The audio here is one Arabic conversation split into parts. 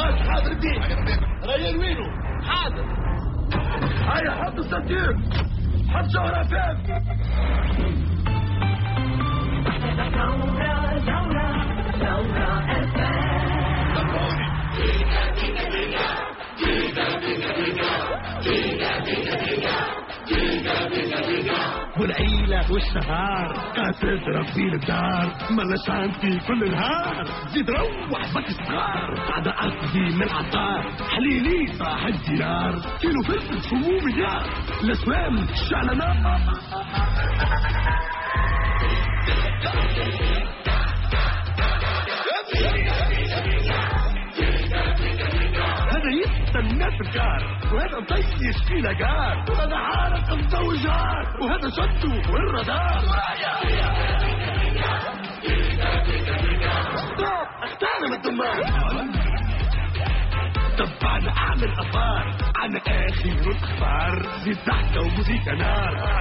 حاضر دي ريان وينو حاضر. هيا حط السنتير حط جوهرة فين. والعيلة والشهار قاعد ربي الدار ملاش عندي كل نهار زيد روح بك الصغار قاعد أقضي من العطار حليلي صاح الديار كيلو فلفل شمو مليار الأسوام شعل نار. هذا يستنى في الكار وهذا مطيش في لقار وهذا عارق مزوجار وهذا شدو والردار. اختار من الدمار طبعا اعمل اثار عن اخر الاخبار زيد ضحكه وموسيقى نار.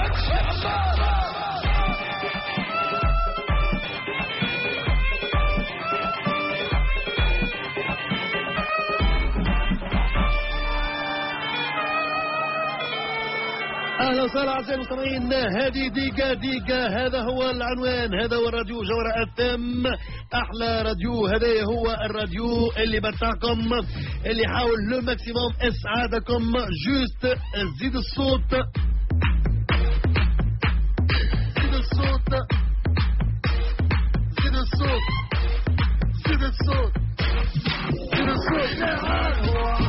اهلا وسهلا اعزائي المستمعين. هذه ديكا هذا هو العنوان. هذا هو الراديو جوهرة FM احلى راديو. هذا هو الراديو اللي بتاعكم اللي يحاول لو ماكسيموم اسعادكم. جوست زيد الصوت زيد الصوت زيد الصوت زيد الصوت زيد الصوت.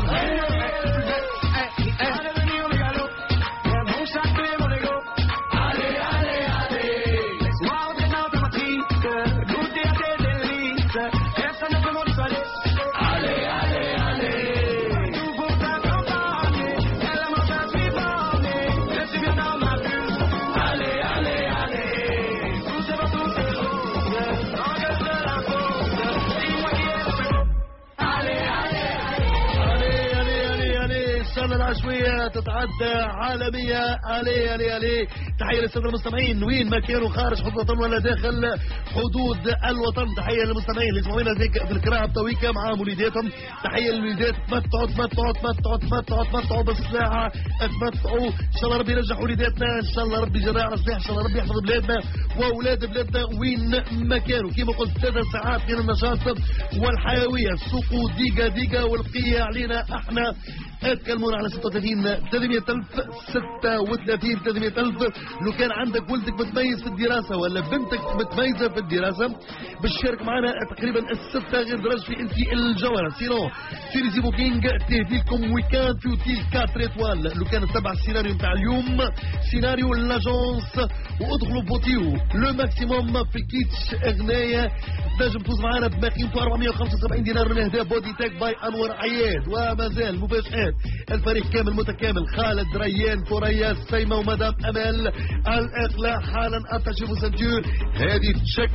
العشوية تتعدى عالمية. علي تحية للسادة المستمعين وين ما كانوا خارج حدود الوطن ولا داخل حدود الوطن. تحية للمستمعين اللي يسمعونا في القراءة بتويكا مع وليداتهم. تحية للوليدات تمتعوا بالساعة تمتعوا ان شاء الله ربي ينجح وليداتنا ان شاء الله ربي يجري على صلاح ان شاء الله ربي يحفظ بلادنا واولاد بلادنا وين ما كانوا. كما قلت 3 ساعات من النشاط والحيوية. السوق ديكا والبقية علينا احنا. اتكلمون على 36 300 ألف 36 300 ألف. لو كان عندك ولدك متميز في الدراسة ولا بنتك متميزة في الدراسة بالشارك معنا تقريبا 6 غير درجة في انت الجوهرة. سينو سيريزي بوكينج تهدي لكم ويكاند في اوتيل 4 إيطوال. لو كان تبع السيناريو نتاع اليوم سيناريو لاجونس وادخلوا فوتيو لو ماكسيموم في الكيتش اغنية تنجم تفوز معنا بقيمته 475 دينار من اهداء بودي تاك باي انور عياد. ومازال مفاجآت الفريق كامل متكامل. خالد ريان ثريا سيمة ومدام امال الاقلاع حالا اتاشيفو سنتور. هذه تشيك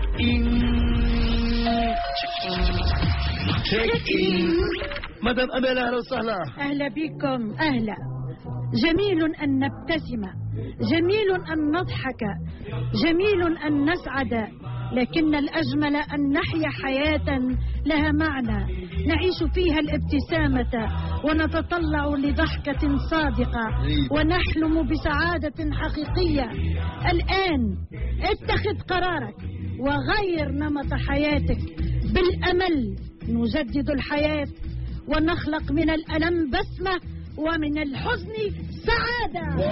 ان مدام امال اهلا وسهلا. اهلا بكم. اهلا. جميل ان نبتسم جميل ان نضحك جميل ان نسعد لكن الأجمل أن نحيا حياة لها معنى نعيش فيها الابتسامة ونتطلع لضحكة صادقة ونحلم بسعادة حقيقية. الآن اتخذ قرارك وغير نمط حياتك. بالأمل نجدد الحياة ونخلق من الألم بسمة ومن الحزن سعادة.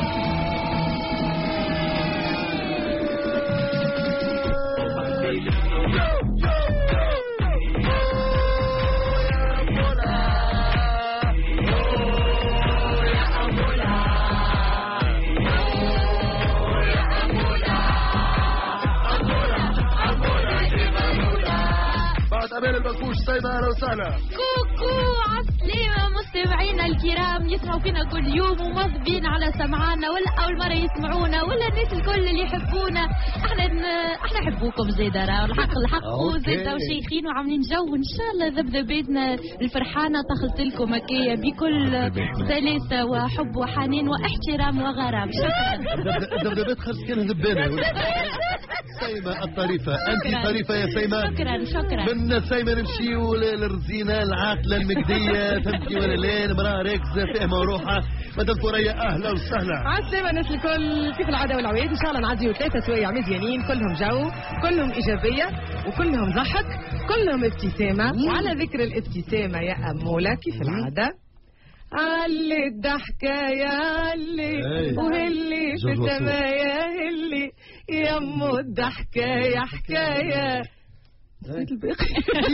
أمال البكوش سيدة أهلا وسهلا. كوكو عسلامة مستمعينا الكرام يسمعوا فينا كل يوم ومواظبين على سمعانا ولا أول مرة يسمعونا ولا الناس الكل اللي يحبونا. احنا نحبوكم زيدا راه الحق وزيدا وشيخين وعاملين جو إن شاء الله ذبذبتنا الفرحانة تخلط لكم هكايا بكل سلاسة وحب وحنان واحترام وغرام. ذبذبات خاص كان ذبانة سيمة الطريفة، أنت طريفة يا سيمة. شكرا. من سيمة نمشيو للرزينة العاقلة المجدية، فهمتي ولا لا؟ امرأة راكزة فاهمة روحها. مدام ثريا أهلا وسهلا. عالسلامة الناس الكل، كيف العادة والعويد. إن شاء الله نعديو 3 سوايع مزيانين، كلهم جو، كلهم إيجابية، وكلهم ضحك، كلهم ابتسامة. وعلى ذكر الابتسامة يا أمولة كيف العادة، علي الضحكة يا علي وهلي في السماء يا هلي يمو الضحكة يا حكاية. نسيت الباقي.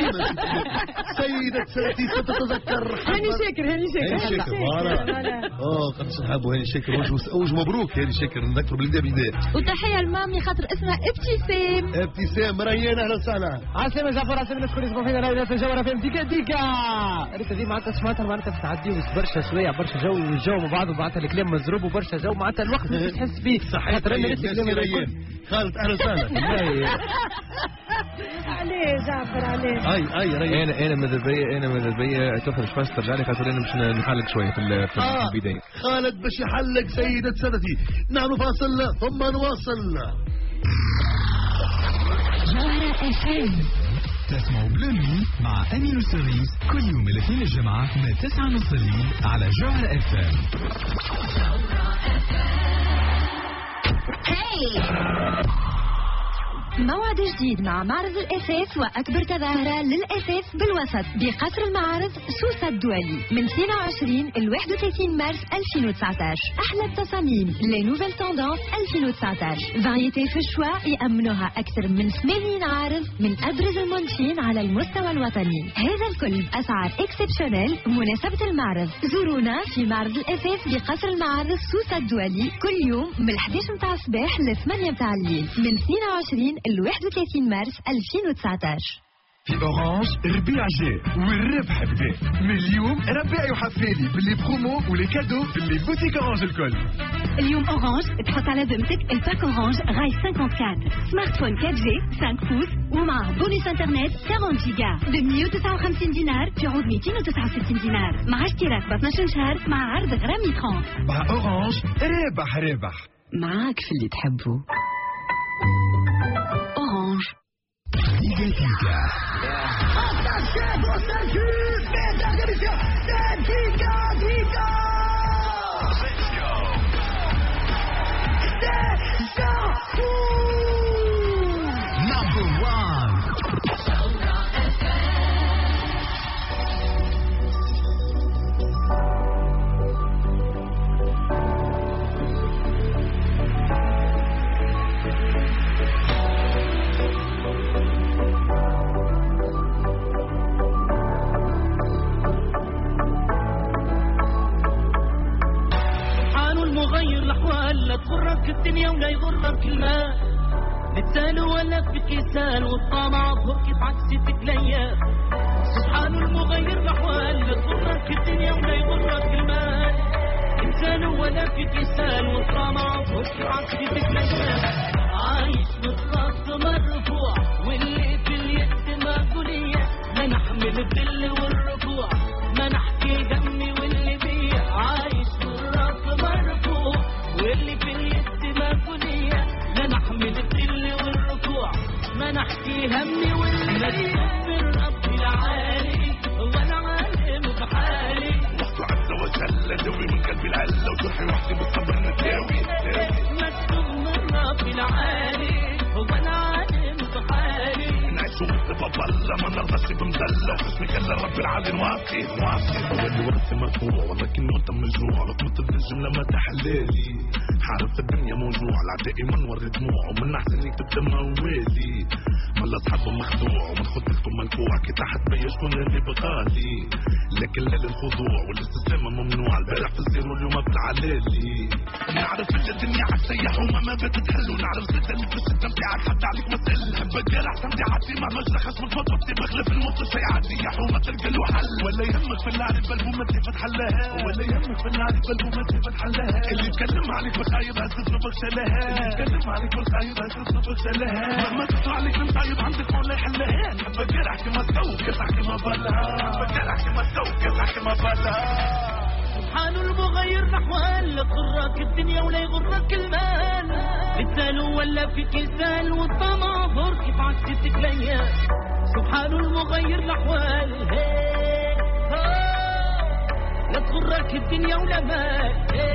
سيدة سلتي ستتذكر هاني شاكر قد صحابه هاني شاكر وجه مبروك. هاني شاكر نذكر بالبداية بداية. وتحية لمامي خاطر اسمها ابتسام. ريان أهلا وسهلا. عالسلامة جعفر، عالسلامة الناس الكل يسمعوا فينا راهي في الجو في ديكا. عرفت هذه معناتها شماتها معناتها تعديو برشا شوية برشا جو والجو مع بعض ومعناتها الكلام مزروب وبرشا جو معناتها الوقت تحس فيه. صحيح. ريان خالد أهلا وسهلا. عليه جعفر عليه. اي ريان. انا ماذا بيا تخرج فاست ترجع لي خاطر انا باش نحلق شويه في البدايه. خالد باش يحلق سيدة سادتي. نعم فاصل ثم نواصل. جوهرة FM تسمعوا بلوني مع أمين السريس كل يوم الاثنين الجمعة من 9:30 الليل على جوهرة FM. موعد جديد مع معرض الأثاث وأكبر تظاهرة للأثاث بالوسط بقصر المعارض سوسة الدولي من 22 ل 31 مارس 2019. أحلى التصاميم لي نوفيل توندونس 2019، فاريتي في الشواء يأمنها أكثر من 80 عارض من أبرز المنتجين على المستوى الوطني. هذا الكل بأسعار إكسبشنال مناسبة المعرض. زورونا في معرض الأثاث بقصر المعارض سوسة الدولي كل يوم من 11 متاع الصباح ل 8 متاع الليل من 22 ل 31 مارس 2019. في أورانج ربيع جاء والربح بدا. من اليوم ربيع يحفالي باللي برومو ولي كادو باللي بوتيك أورانج الكل. اليوم أورانج تحط على ذمتك الباك أورانج غاي 54 سمارت فون 4G 5 بوس ومع بونus انترنت 40 جيجا ب 159 دينار تعود 269 دينار مع اشتراك ب 12 شهر مع عرض غرامي 30. مع أورانج رابح معاك في اللي تحبه. أورانج. لا تغرك الدنيا ولا يغرك المال، للتال ولا في كيسان والطمع بهرك بعكستك ليا. سبحان المغير الأحوال، لا تغرك الدنيا ولا يغرك المال، للتال ولا في كيسان والطمع بهرك بعكستك ليا. عايش بالراس مرفوع واللي في اليد مقولية، ما نحمل الذل والركوع ما نحكي دمي واللي بيا. عايش بالراس مرفوع واللي في اليد مقولية، لا نحمل الذل والركوع ما نحكي همي واللي بيا. ربي العالي هو العالم بحالي، وحده عز وجل دوي من قلبي العلة وجرحي وحدي بالصبر نتاوي. مكتوب من ربي العالي هو العالم بحالي، نعيش ونصف الله ما نرضاش بمزلة وحسني كلا ربي العالي نواقي. هو اللي ورثي مرفوع ولكنه انت مجروع، رقمة الجملة ما تحلالي. حارف الدنيا موجوع لعدائي منور دموع، ومن احسن يكتب دم موالي. ملا اصحابه مخدوع ومن خدمتكم منفوع، كي تحت بيا شكون اللي بغالي. لكن لا للخضوع والاستسلام ممنوع، البارح في الزيرو اليوم بالعلالي. نعرف الدنيا عالسيح وما ما بتتحلو، نعرف ستة في الستة متاعك حتى عليك مسل. حبك جارح تمتعاتي مهما جرحت من فضبتي بغلف الموت شي عادي يا حومة تلقى له حل. ولا يهمك في النار بلبومة تفتح حلها، ولا يهمك في النار بلبومة تفتح حلها. اللي يتكلم عليك بخايب هسس نفخش لها، اللي يتكلم عليك بخايب هسس نفخش لها. مهما تطلع عليك من طيب عندك ولا يحلها. حبك جارح كما تسوي كسح كما بلها، حبك جارح كما تسوي كسح كما بلها. سبحان المغير نحوال، لا تغرك الدنيا ولا يغرك المال، للتالو ولا في كسال والطمع بركي بعكستك ليا سبحان المغير الأحوال لا تغرك الدنيا ولا مال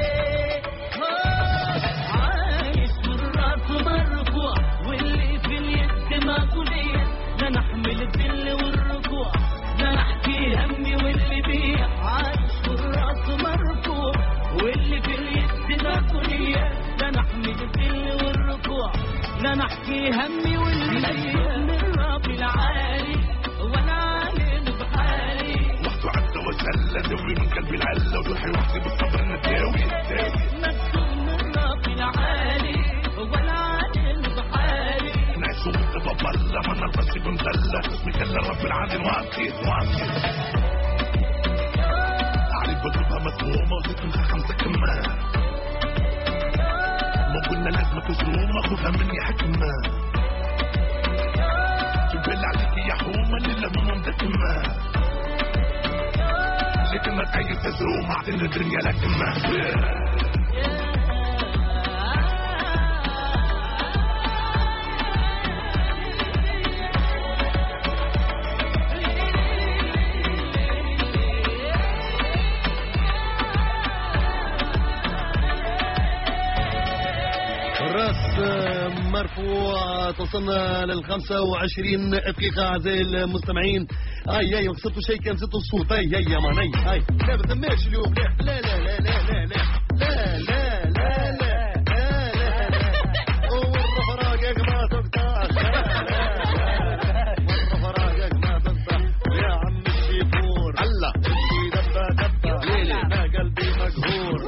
عايش بالراس مرفوع واللي في اليد ما قليل لا نحمل الذل والركوع لا نحكي همي واللي بيع عايش بالراس مرفوع واللي في اليد ما قليل لا نحمل الذل والركوع لا نحكي همي واللي بيع من رب العالي وانا عالم بحالي وحده عز وجل دوي من قلبي العله وروحي وحدي بالصبر نتاوي مكتوب من رب العالي وانا عالم بحالي نعيش ونتبطل ما نرقص بمزله اسمي كلا رب العالمين واعطي عليك بقلبها مدمومه وزيتها خمسه كمان ما قلنا لازم تزوم اخذها مني حكمه جبل عليك يا حومه لله ما مدكمه لكن ما تعيش تزوم اعطينا الدنيا لكمه مرفوع. توصلنا لل 25 دقيقة أعزائي المستمعين. هاي ما خسرتوا شيء كان زدتوا الصوت. هاي يا مان هاي لا ما تماش اليوم. لا لا لا لا لا لا لا لا لا لا لا لا والله فراقك ما تقطع. والله فراقك ما تقطع يا عم الشيفور. هلا دبا دبا ليلي ما قلبي مقهور.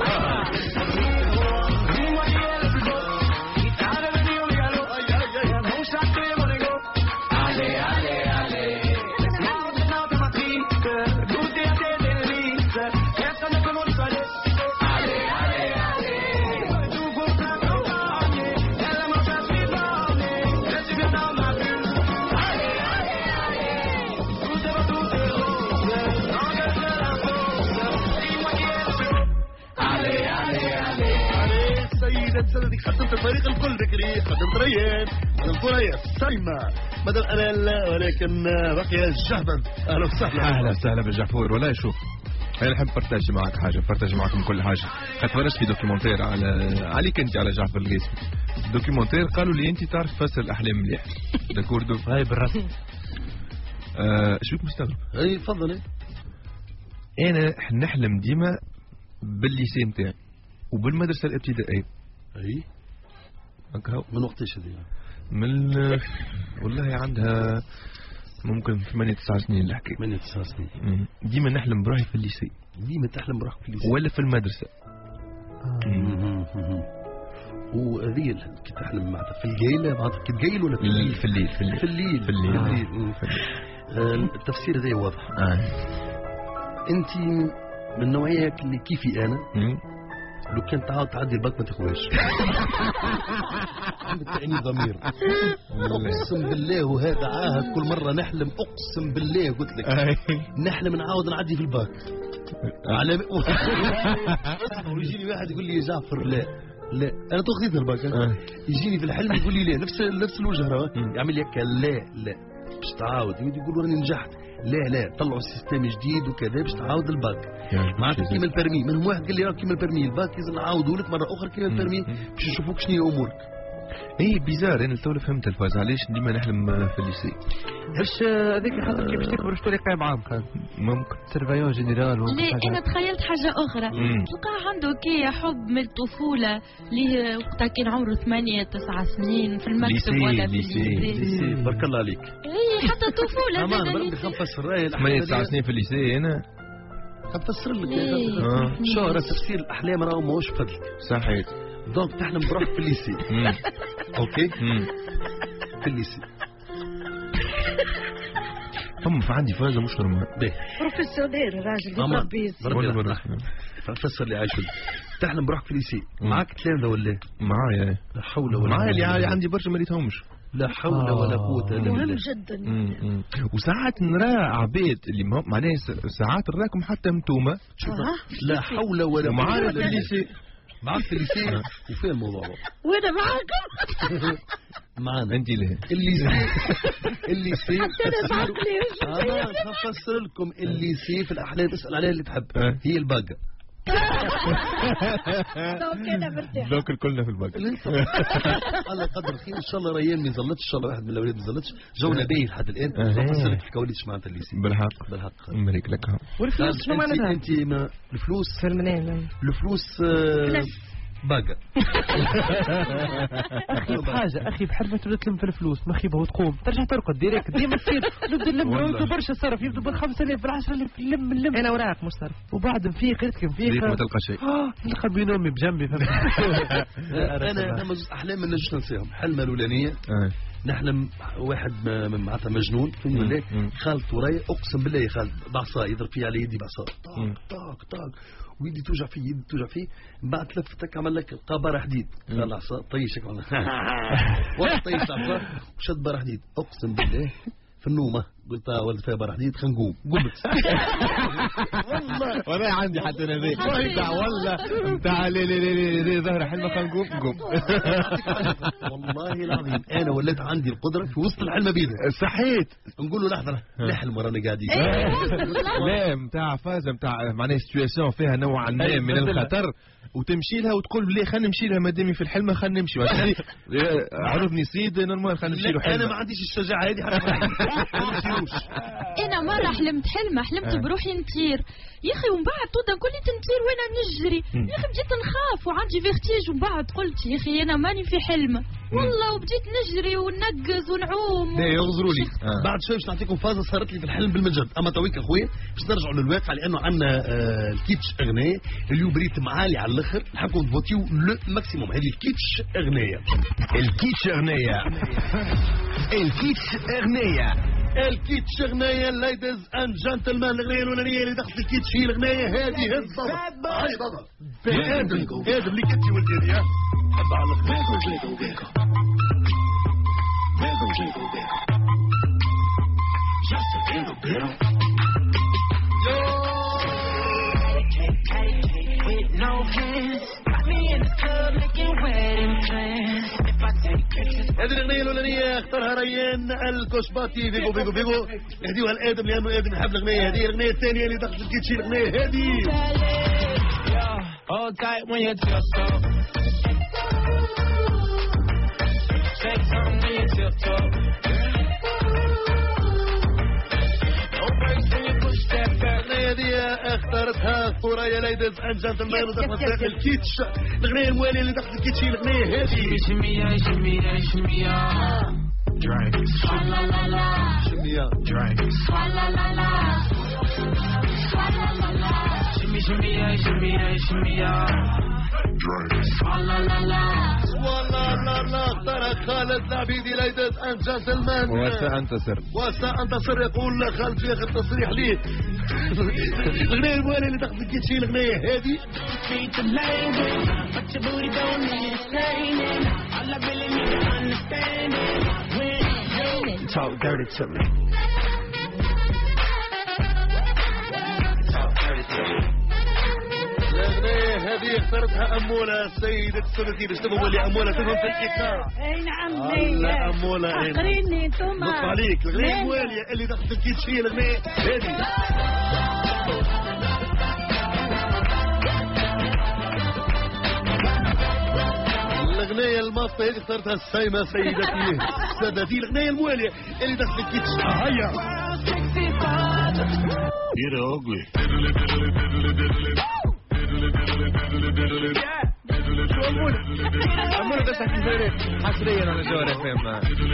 سندك خدمت الفريق الكل بكري. خدمت ريان خدمت ريان سايمة بدل أنا ولكن بقي الجهبن. أهلا وسهلا. أهلا وسهلا بالجعفور. ولا شوف أنا نحب برتاجي معك حاجة برتاجي معكم كل حاجة. فرجت في دوكيومنتير عليك أنت على جعفر القيسي. دوكيومنتير قالوا لي أنت تعرف تفسر الأحلام مليح. داكوردو هاي بالرسم. شوك مستغرب. أي تفضل. أنا نحلم ديما بالليسي نتاعي وبالمدرسة الابتدائية. اي من وقت ايش هذه؟ من والله عندها ممكن 8-9 سنين الحكايه. 8-9 سنين. ديما نحلم بروحي في الليسي. ديما تحلم بروحك في الليسي ولا في المدرسه. وهذه كي تحلم معناتها في الليل معناتها كي تقيل ولا في الليل؟ في الليل في الليل في الليل في الليل, في الليل. التفسير هذا واضح. انت من النوعيه اللي كيفي انا لو كان تعاود تعدي الباك ما تخواش. تعني ضمير. اقسم بالله وهذا عاهد كل مره نحلم. اقسم بالله قلت لك نحلم نعاود نعدي في الباك على ويجيني واحد يقول لي يا جعفر لا انا تخذيت الباك. يجيني في الحلم يقول لي لا نفس الوجه راه يعمل لي هكا لا باش تعاود يقول راني نجحت. لا طلعوا سيستم جديد وكذا باش تعاود الباك معناتها كيما البرمي. منهم واحد قال لي راه كيما البرمي الباك لازم نعاودوا لك مره اخرى كيما البرمي باش نشوفوك شنو امورك. اي بيزار انا تو فهمت الفاز علاش ديما نحلم في الليسي. واش هذيك خاطر كيفاش تكبر واش تولي قايم عام كان ممكن سيرفايون جينيرال. لا انا تخيلت حاجه اخرى. تلقاه عنده كي حب من الطفوله اللي وقتها كان عمره 8-9 سنين في المكتب ولا في الليسي. بارك الله عليك. اي حتى طفوله امان بربي خنفسر 8-9 سنين في الليسي انا خنفسر لك. شو تفسير الاحلام راه ماهوش فضلك. صحيح. دونك تحلم بروحك في الليسي. اوكي في الليسي. هم عندي فازة مش نورمال. بروفيسيونيل الراجل يطبيز. فسر لي عايش. تحلم بروحك في الليسي. معاك تلامذة ولا؟ معايا. لا حول ولا معايا اللي عندي برشا ما ريتهمش. لا حول ولا قوة الا بالله. مهم جدا. وساعات نرى عباد اللي معناها ساعات نراكم حتى انتوما. لا حول ولا قوة معايا في الليسي. معك في الليسي وفين الموضوع وانا معاكم معنا انت ليه الليسي انا هفسر لكم الليسي في الاحلام اسال عليها اللي تحب هي الباقه كده مرتاح دوك كلنا في الباقه الله قدر خير ان شاء الله ريان ما يزلطش ان شاء الله واحد من الاولاد ما يزلطش جونا باهي لحد الان هفسر لك الكواليس معناتها الليسي بالحق مبارك لك. والفلوس شنو معناتها؟ انت الفلوس في المنام الفلوس باقة اخي بحاجه اخي بحال ما تبدا تلم في الفلوس ما خيبه وتقوم ترجع ترقد ديريكت ديما تصير نبدا نلم برشا صرف يبدا بال 5000 بال 10000 نلم انا وراك مش صرف وبعد نفيق نفيق ما تلقى شيء نلقى بينومي بجنبي انا مجوز احلام ما نجمش ننساهم. حلمه الاولانيه نحلم واحد معناتها مجنون فهمت ولا خالته ورايا اقسم بالله يا خالد بعصا يضرب فيه على يدي بعصا طاق طاق ويدي توجع فيه يدي توجع فيه بعد لفتك عمل لك قبر حديد قال العصا طيشك وقت طيش العصا وشد بار حديد اقسم بالله في النومه قلت ولد فيها بار حديد خلينا نقوم قمت والله وانا عندي حتى انا ذي بتاع والله بتاع لي ظهر حلمه خلينا نقوم والله العظيم انا وليت عندي القدره في وسط الحلمه بيدها صحيت نقول له لحظه نحلم ورانا قاعدين لا بتاع فازه بتاع معناها سيتوياسيون فيها نوعا ما من الخطر وتمشي لها وتقول ليه خلينا نمشي لها مادامي في الحلمه خلينا نمشي عرفني سيد نورمال خلينا نمشي له حلمه. انا ما عنديش الشجاعه هذه انا مره حلمت بروحي نطير يا اخي ومن بعد تودا نقول لي تنطير وانا نجري يا اخي بديت نخاف وعندي فيرتيج ومن بعد قلت يا اخي انا ماني في حلمه والله وبديت نجري وننقز ونعوم لا يغزروا لي بعد شوي باش نعطيكم فازه صارت لي في الحلم بالمجد. اما تويك اخويا باش نرجعوا للواقع لانه عندنا الكيتش اغنيه اليوم بريت معالي على الاخر نحبكم تفوتيو لو ماكسيموم. هذه الكيتش اغنيه الكيتش اغنيه الكيتش اغنيه ليديز اند جنتلمان. الاغنيه الاولانيه اللي دخلت الكيتش هي الاغنيه هذه هز بابا هاي بابا ادم اللي كنتي ولدي ها حب على هذه الأغنية الأولانية اختارها ريان الكشباتي فيجو فيجو فيجو نهديوها لآدم لأنه آدم يحب الأغنية هذه. الأغنية الثانية اللي دخلت الكيتشي الأغنية هذه الأغنية دي اختارتها ثوريا ليديز اند جنتلمان ودخلت في الكيتش. الأغنية الموالية اللي دخلت الكيتش هي الأغنية هذه شمية والله اختار خالد العبيدي ليديز اند جنتلمان وسأنتصر يقول خالد في اخر تصريح ليه الاغنيه المواليه اللي دخلت الكيتش هي الاغنيه هذه Talk dirty to me. الأغنية هذه اختارتها أمولة سيدة الثلاثين. باش تفهموا اللي أمولة تفهم في الإيقاع. اي نعم الله أمولة فكريني انتم نطف عليك. الأغنية الموالية اللي دخلت الكيتش هي الأغنية هذه الأغنية الماطة هذه اختارتها السايمة سيدتي السادتي. الأغنية الموالية اللي دخلت الكيتش هيا You're ugly. أمور بس حصريا على جوهر اف ام.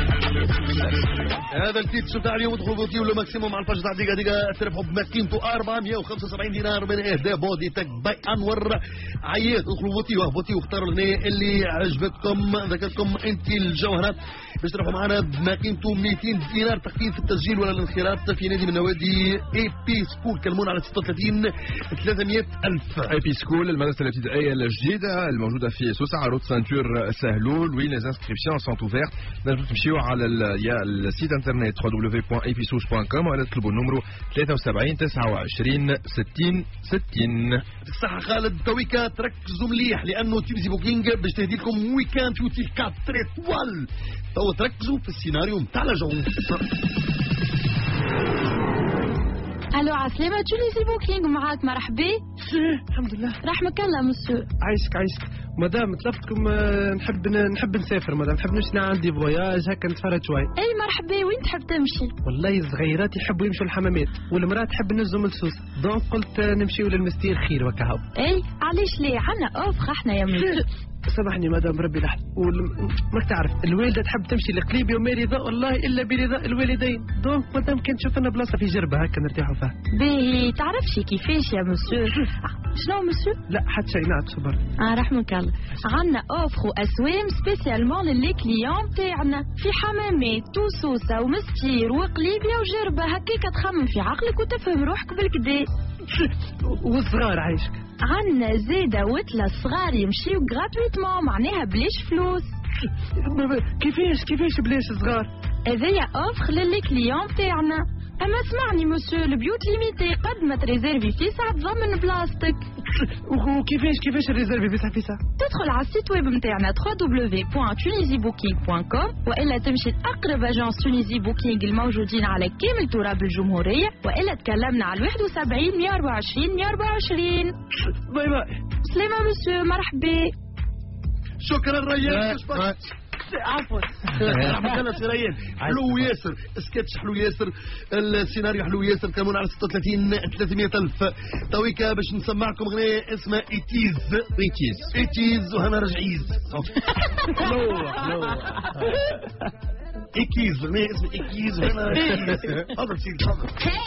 هذا الكيتش بتاع اليوم ادخلوا فوتيو له ماكسيموم على الفجر تاع دقيقه تربحوا بماكينته 475 دينار من اهداء بودي تك باي انور عياد. ادخلوا فوتيو اختاروا الاغنيه اللي عجبتكم ذكرتكم انت الجوهره باش تروحوا معنا بماكينته 200 دينار تخفيض في التسجيل ولا الانخراط في نادي من نوادي اي بي سكول. كلمونا على 36 300 ألف. اي بي سكول المدرسه الابتدائيه الجديده الموجوده في سوسه روت سانتور سهلول. وين les inscriptions sont ouvertes. نجموا تمشيو على السيت انترنت www.episous.com ولا تطلبوا النمرو 73 29 60 60. الصحة خالد تويكا تركزوا مليح لأنه تيمزي بوكينج باش تهدي لكم ويكاند في اوتيل 4 ايطوال. تو تركزوا في السيناريو نتاع لا جو. الو عسلامة تونيزي بوكينج معاك مرحبا. الحمد لله. رحمك الله مسيو. عايشك مدام طلبتكم نحب نسافر مدام نحب نمشي عندي فواياج هكا نتفرج شوي. اي مرحبا وين تحب تمشي؟ والله الصغيرات يحبوا يمشوا الحمامات والمراه تحب نزهم للسوس دونك قلت نمشيو للمستير خير وكهو. اي علاش ليه عنا اوفر احنا يا مسيو. سامحني مدام ربي لحظة ما تعرف الوالدة تحب تمشي لقليب يوم رضا والله إلا برضا الوالدين دونك مدام كان تشوف لنا بلاصة في جربة هكا نرتاحوا فيها. باهي تعرفش كيفاش يا مسيو؟ شنو مسيو؟ لا حتى شيء نعم صبر. رحمك الله عنا اوفر واسوام سبيسيالمون للي كليون تاعنا في حمامات وسوسة ومستير وقليبية وجربة هكاك تخمم في عقلك وتفهم روحك بالكدا. والصغار عايشك عنا زيدة وتلة صغار يمشيو غراتويتمون معناها بلاش فلوس. كيفاش بلاش صغار؟ هذايا اوفر للي كليون تاعنا. اما اسمعني مسيو البيوت ليميتي قد ما تريزيرفي في ساعة تضمن بلاصتك. وكيفاش الريزيرفي في ساعة؟ تدخل على السيت ويب نتاعنا www.tunisiebooking.com والا تمشي لأقرب اجانس تونيزي بوكينج الموجودين على كامل تراب الجمهورية والا تكلمنا على 71 124 124. باي سلامة مسيو مرحبا. شكرا ريان. عفوا رحمك الله سي ريان. حلو ياسر سكتش حلو ياسر السيناريو حلو ياسر كمون على 36 300 ألف. تويكا باش نسمعكم غنية اسمها إيتيز وهنا رجعيز. إيكيز غنية اسمها إيكيز وهنا رجعيز. تفضل سيدي تفضل.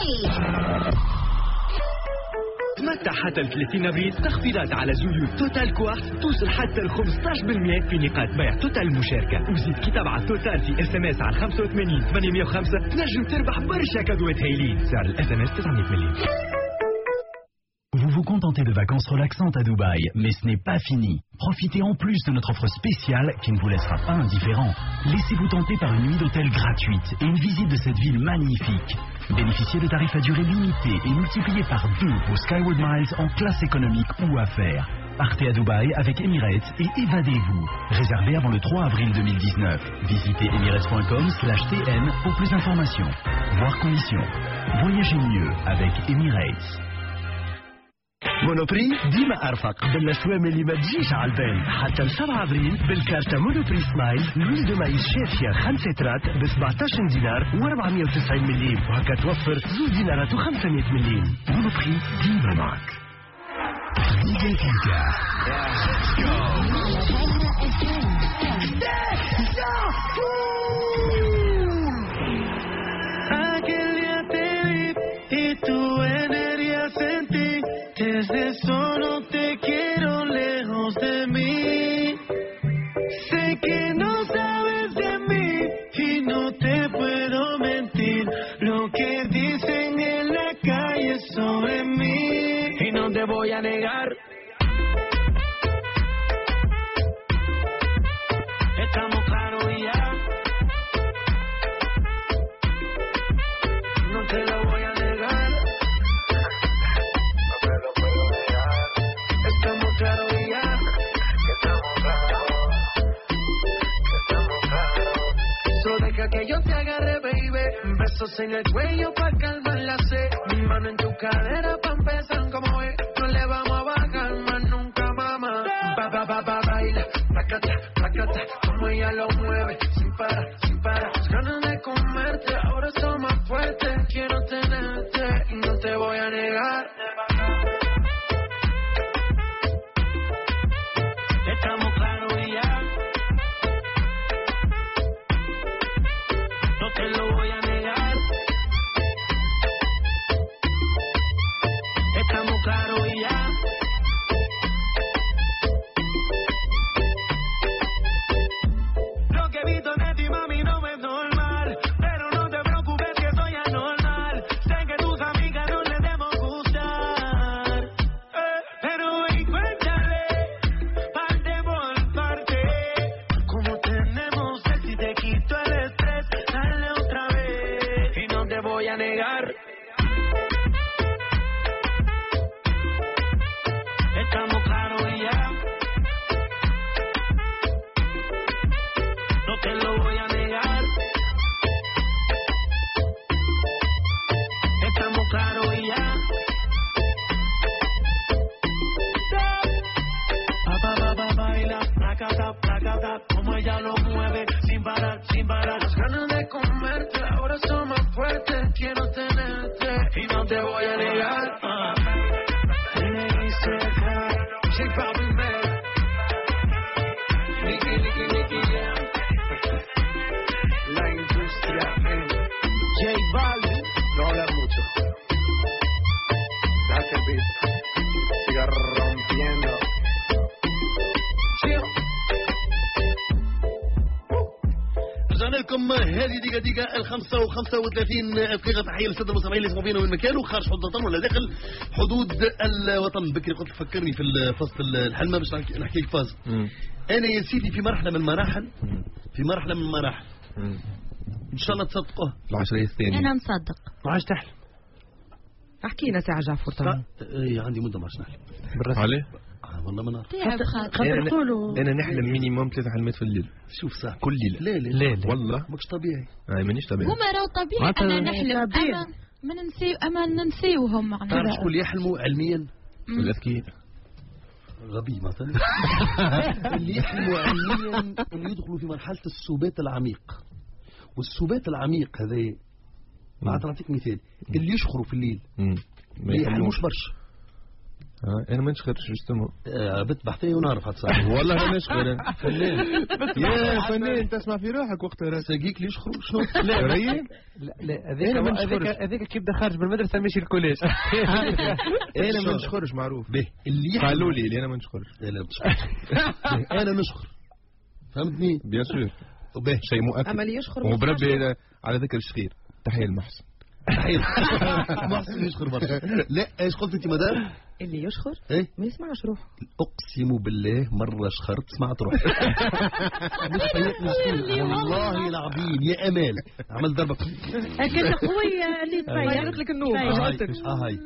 تمتع حتى ال 30 ابريل تخفيضات على زيوت توتال كوارتز توصل حتى ل 15% في نقاط بيع توتال مشاركة وزيد كي تبعت توتال في اس ام اس على 85 805 تنجم تربح برشا كادوات هايلين. سعر الاس ام اس 900 مليم. Vous vous contentez de vacances relaxantes à Dubaï, mais ce n'est pas fini. Profitez en plus de notre offre spéciale qui ne vous laissera pas indifférent. Laissez-vous tenter par une nuit d'hôtel gratuite et une visite de cette ville magnifique. Bénéficiez de tarifs à durée limitée et multipliez par 2 vos Skyward Miles en classe économique ou affaires. Partez à Dubaï avec Emirates et évadez-vous. Réservez avant le 3 avril 2019. Visitez emirates.com/tn pour plus d'informations. Voir conditions. Voyagez mieux avec Emirates. مونوبري ديما أرفق بالأسوام اللي ما تجيش على البال. حتى ل 7 أبريل بالكارتة مونوبري سمايل لويل دو مايس شافية 5 لترات ب 17 دينار و490 مليم وهكا توفر 2 دينارات و500 مليم. مونوبري ديما معك. DJ Kika. Aquel día te vi y tu energía sentí. Desde solo te quiero lejos de mí. Sé que no sabes de mí y no te puedo mentir. Lo que dicen en la calle sobre mí y no te voy a negar. Estamos claros y ya. No te lo voy a negar. Estamos claros y ya. Solo deja que yo te agarre, baby. Besos en el cuello pa' calmar la sed. Mi mano en tu cadera pa' empezar como es. No le vamos a bajar más nunca, mamá. Baila, placata, como ella lo mueve. Sin parar, ganas de comerte. Ahora soy más fuerte. Quiero tenerte y no te voy a negar. Estamos claros y ya. No te lo voy a negar. Estamos claros y ya. no te voy a negar. J Balvin, man. Nicky, la industria, J Balvin, no hablar mucho. Deja que el beat siga rompiendo. رجعنا لكم هذه دقيقة 35 دقيقة. تحية للسادة المستمعين اللي يسمعوا فينا من مكان وخارج حدود الوطن ولا داخل حدود الوطن. بكري قلت فكرني في فصل الحلمة باش نحكي لك فاز. أنا يا سيدي في مرحلة من المراحل إن شاء الله تصدقوه العشرية الثانية. أنا مصدق. ما عادش تحلم. احكي لنا ساعة جعفر طبعا. عندي مدة ما عادش نحلم. عليه؟ والله ما نعرف. أنا نحلم مينيموم 3 حلمات في الليل. شوف ساعة كل ليلة. لا والله ماكش طبيعي. مانيش طبيعي. هما راهو طبيعي. أنا نحلم أما ننسيوهم معناها. تعرف شكون يحلموا علميا؟ الأذكياء. غبي مثلا. اللي يحلموا علميا اللي يدخلوا في مرحلة السبات العميق. والسبات العميق هذا معناتها نعطيك مثال اللي يشخروا في الليل ما يحلموش برشا. انا ما نشخرش جوستومون. بتبح فيه ونعرف هتصاحب. والله ما نشخر. فنان يا فنان تسمع في روحك وقتها. ساقيك اللي يشخروا شنو؟ لا هذاك كيف بدا خارج من المدرسه ماشي الكوليج. انا ما نشخرش معروف. اللي قالوا لي انا ما نشخرش. انا نشخر فهمتني؟ بيان سور. شيء مؤكد. اما اللي يشخر وبربي على ذكر الشخير تحية المحسن. محسن يشخر برشا. لا ايش قلت انت مدام؟ اللي يشخر ايه ما يسمعش روحه. اقسم بالله مره شخرت سمعت روحي. مش فايق مسكين والله العظيم يا امال عمل ضربه هكذا قويه اللي تفيق لك النور. هاي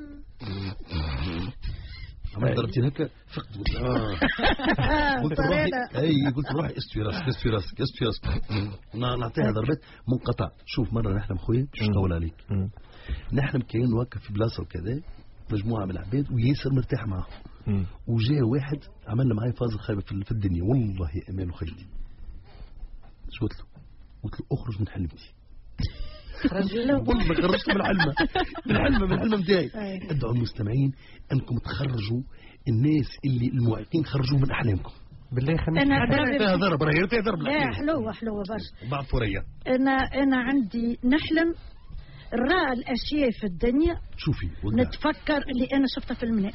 عمل ضربتين هكا فقت. قلت روحي قلت روحي استوي راسك نعطيها ضربات منقطع. شوف مره نحلم خويا باش نطول عليك. نحلم كاين واقف في بلاصه وكذا مجموعه من العباد وياسر مرتاح معاهم. وجاء واحد عملنا معايا فاز خايبه في الدنيا والله يا امان وخيتي. شو قلت له اخرج من حلمتي. والله خرجت من الحلمه نتاعي. ادعوا المستمعين انكم تخرجوا الناس اللي المعيقين خرجوا من احلامكم بالله. انا ضرب لا حلوه برشا بعد فوريه. انا عندي نحلم نرى الاشياء في الدنيا. شوفي نتفكر اللي انا شفتها في المنام.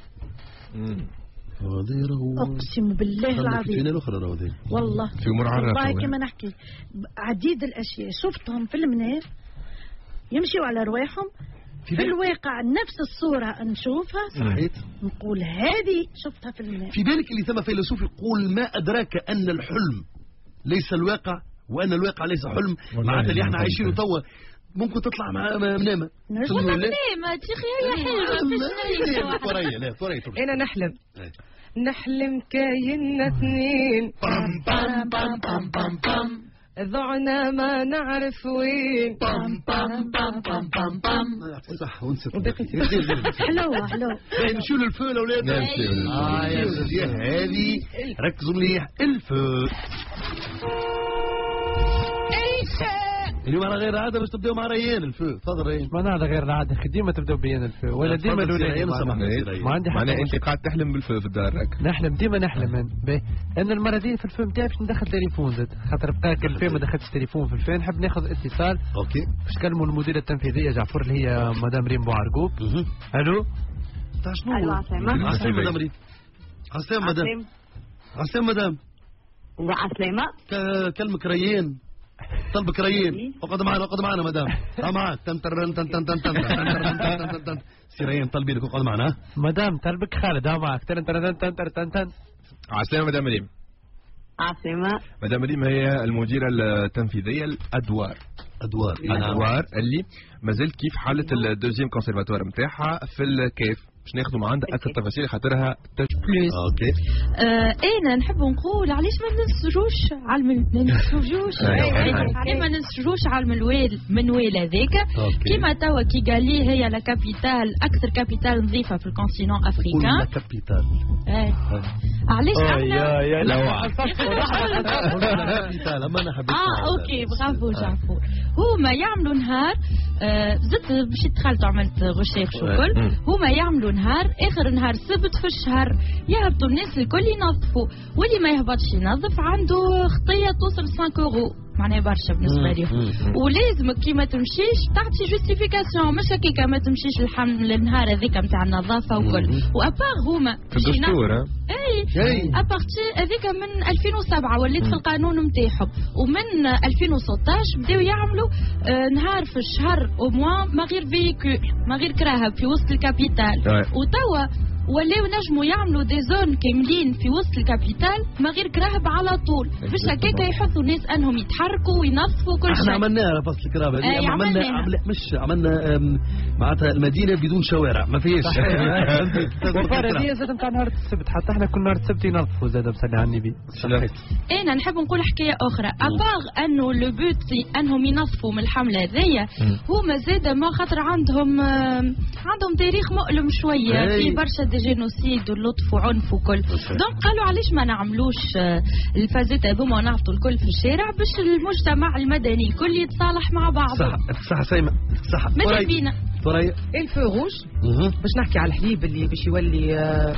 هذه اقسم بالله العظيم والله في مرعرة والله كما نحكي عديد الاشياء شفتهم في المنام يمشيوا على رواحهم في الواقع نفس الصورة نشوفها صحيح. نقول هذه شفتها في المنام. في بالك اللي ثم فيلسوف يقول ما أدراك أن الحلم ليس الواقع وأن الواقع ليس حلم. معناتها اللي احنا عايشينه توا ممكن تطلع مع منامة. والله منامة تشيخي هي حلوة. لا ثورية. أنا نحلم كايننا اثنين ضعنا ما نعرف وين. صح ونسيت. حلوة نمشيو للفو الأولاد. يا هذه ركزوا مليح. الفو اليوم على غير العاده باش تبداو مع ريان الفو. تفضل ريان. ما نعرف غير العاده ديما تبداو بيان الفو ولا ديما الاولاد. ما عندي حاجه. انت قاعد تحلم بالفو في الدار راك. نحلم ديما انا المره دي في الفيلم تاعي باش ندخل تليفون زاد خاطر بقاك الفيلم ما دخلتش تليفون في الفيلم. نحب ناخذ اتصال اوكي باش نكلموا المديره التنفيذيه جعفر اللي هي مدام ريم بوعرقوب. الو تاع شنو؟ عسلامة مدام ريم. عسلامة مدام. عسلامة. كلمك ريان طلبك ريان. اقعد معنا مدام. معاك تن سي ريان طلبي لك اقعد معنا. مدام طلبك خالد معك تن. عسلامة مدام ريم. عسلامة. مدام ريم هي المديرة التنفيذية الأدوار اللي مازال كيف حالة الدوزيام كونسيرفاتوار نتاعها في الكيف باش ناخذوا مع عندها اكثر تفاصيل خاطرها بلوس. اوكي. انا نحب نقول علاش ما ننسجوش على ما ننسجوش على المنوال هذاك كيما توا كي قال لي هي لا كابيتال اكثر كابيتال نظيفه في الكونتينون افريكان. لا كابيتال. علاش احنا يا كابيتال ما انا حبيت. اوكي برافو جعفور. هما يعملوا نهار زدت باش دخلت عملت غشاف وكل هما يعملوا نهار اخر نهار سبت في الشهر يهبطوا الناس الكل ينظفوا واللي ما يهبطش ينظف عنده خطيه توصل 5 يورو معناها برشا بالنسبه لهم. ولازمك كي ما تمشيش تعطي جوستيفيكاسيون مش هكاك ما تمشيش النهار هذيك نتاع النظافه وكل. وابار هما في الدستور اي ابارتي هذيك من 2007 وليت في القانون نتاعهم ومن 2016 بداو يعملوا نهار في الشهر او موا ما غير فيكول ما غير كراهب في وسط الكابيتال. وتوا ولاو نجموا يعملوا دي زون كاملين في وسط الكابيتال ما غير كراهب على طول باش هكاك يحثوا الناس انهم يتحركوا وينظفوا كل شيء. احنا عملناها فصل الكراهب عملنا معناتها المدينه بدون شوارع ما فيش. وفار هذه زاد نتاع نهار السبت حتى احنا كل نهار السبت ينظفوا زاد بصلي على النبي. انا نحب نقول حكايه اخرى اباغ انه لو بوت انهم ينظفوا من الحمله هذيا هما زاد ما خاطر عندهم تاريخ مؤلم شويه في برشا جينوسيد واللطف وعنف وكل. دونك قالوا علاش ما نعملوش الفازات هذوما ونعطوا الكل في الشارع باش المجتمع المدني الكل يتصالح مع بعضه. صح سيما صح. ماذا بينا الفو روج باش نحكي على الحليب اللي باش يولي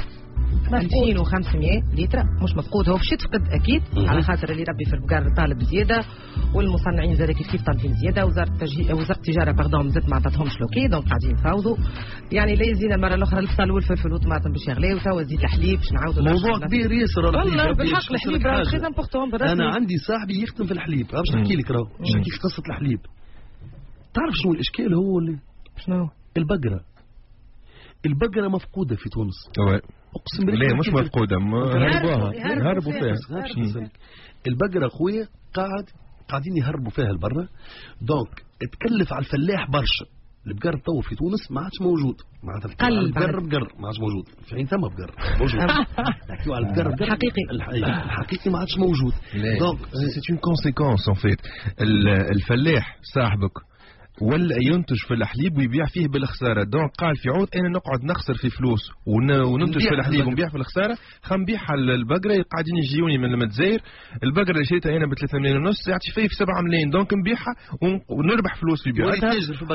2500 لتر مش مفقود. هو باش يتفقد اكيد على خاطر اللي ربي في البقر طالب زياده والمصنعين زاد كيف طالبين زياده. وزاره التجاره باردون زاد ما عطاتهمش لوكي دونك قاعدين يفاوضوا. يعني لا يزيد المره الاخرى البصل والفلفل والطماطم باش يغلاو وتوا زيت الحليب باش نعاودوا. موضوع كبير ياسر والله بالحق الحليب راه تري امبورطون. انا عندي صاحبي يخدم في الحليب باش نحكي لك راهو نحكي في قصه الحليب. تعرف شنو الاشكال هو اللي شنو البقره مفقوده في تونس. اقسم بالله مش مفقوده هربوا فيها. البقره خويا قاعدين يهربوا فيها لبرا. دونك تكلف على الفلاح برشا. البقر تو في تونس ما عادش موجود معناتها البقر ما عادش موجود في حين ثم بقر موجود. نحكيو على البقر الحقيقي ما عادش موجود. دونك سي اون كونسيكونس ان فيت. الفلاح صاحبك ولا ينتج في الحليب ويبيع فيه بالخساره. دونك قال في عود انا نقعد نخسر في فلوس وننتج في الحليب ونبيع في الخساره نبيعها البقره قاعدين يجيوني من المتزاير. البقره اللي شريتها انا ب 3 ملايين ونص يعطي فيه في 7 ملايين. دونك نبيعها ونربح فلوس في بيعتها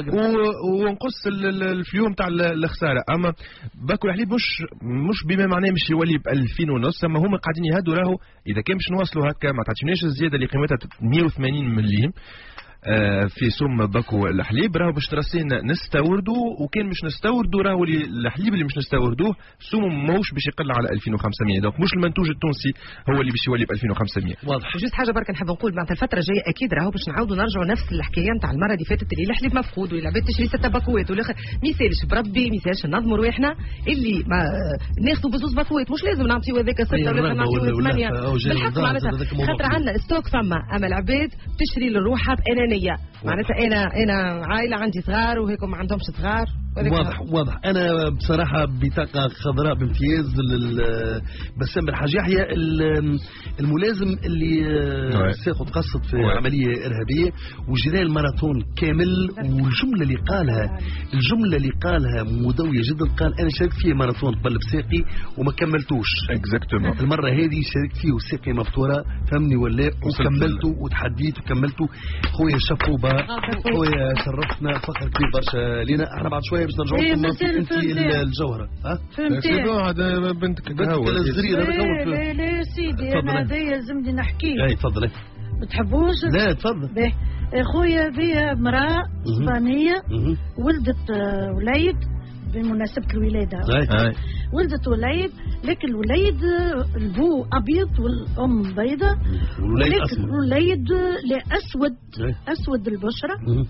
ونقص الفيوم تاع الخساره. اما باكل الحليب مش بما معناه مش يولي ب 2000 ونص. اما هما قاعدين يهدوا راهو اذا كان باش نوصلوا هكا ما تعطيناش الزياده اللي قيمتها 180 مليون في سم باكو الحليب راهو باش ترسينا نستوردوا. وكان مش نستوردوا راهو الحليب اللي مش نستوردوه سمو ماهوش باش يقل على 2500. دونك مش المنتوج التونسي هو اللي باش يولي ب 2500. واضح. جوست حاجه برك نحب نقول معناتها الفتره الجايه اكيد راهو باش نعاودوا نرجعوا نفس الحكايه نتاع المره اللي فاتت اللي الحليب مفقود واللي عباد تشري 6 باكوات والاخر ما يسالش بربي ما يسالش ننظموا رواحنا اللي ما ناخذوا بزوز باكوات مش لازم نعطيو هذاك 6 ولا نعطيو 8 بالحق معناتها خاطر عندنا ستوك فما. اما العباد تشري لروحها بانانيه معناتها انا عائله عندي صغار وهيك ما عندهمش صغار. واضح. انا بصراحه بطاقه خضراء بامتياز بسام بالحاج يحيى الملازم اللي ساخذ قصد في عمليه ارهابيه وجرى الماراثون كامل. والجمله اللي قالها مدويه جدا. قال انا شاركت فيه ماراثون قبل بساقي وما كملتوش. اكزاكتومون. المره هذه شاركت فيه وساقي مفتوره فهمني ولا وكملته وتحديت وكملته. خويا شابوبا خويا شرفتنا فخر كبير برشا لينا. احنا بعد شويه باش نرجعوا انت الجوهره. فهمتي هذا بنتك الصغيره. لا سيدي انا هذا يلزمني نحكي. اي تفضلي. ما تحبوش؟ لا تفضل. خويا بيا امراه اسبانيه ولدت وليد بمناسبه الولاده. ولدت وليد لكن الوليد البو ابيض والام بيضاء والوليد لا اسود البشره.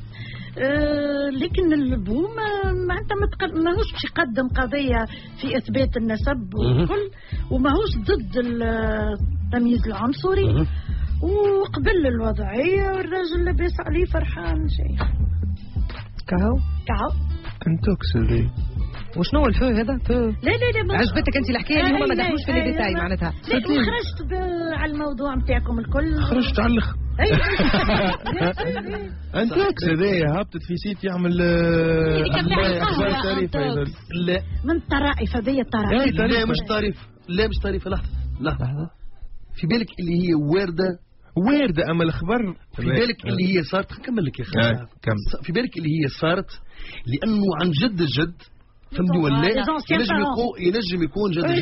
لكن البو ماهوش باش يقدم قضيه في اثبات النسب والكل وماهوش ضد التمييز العنصري وقبل الوضعيه والراجل لاباس عليه فرحان شيخ. كاو انتوكسري وشنو هو الفو هذا؟ فو لا عجبتك انت الحكايه اللي هما ما دخلوش في لي ديتاي معناتها؟ لا وخرجت على الموضوع نتاعكم الكل. خرجت على الاخر. انت هذايا هبطت في سيت يعمل اخبار طريفه. لا من الطرائف هذه الطرائف. لا مش طريفه. لحظه في بالك اللي هي وارده اما الاخبار في بالك اللي هي صارت. نكمل لك يا اخي. في بالك اللي هي صارت لانه عن جد فهمني ولا ينجم يكون جد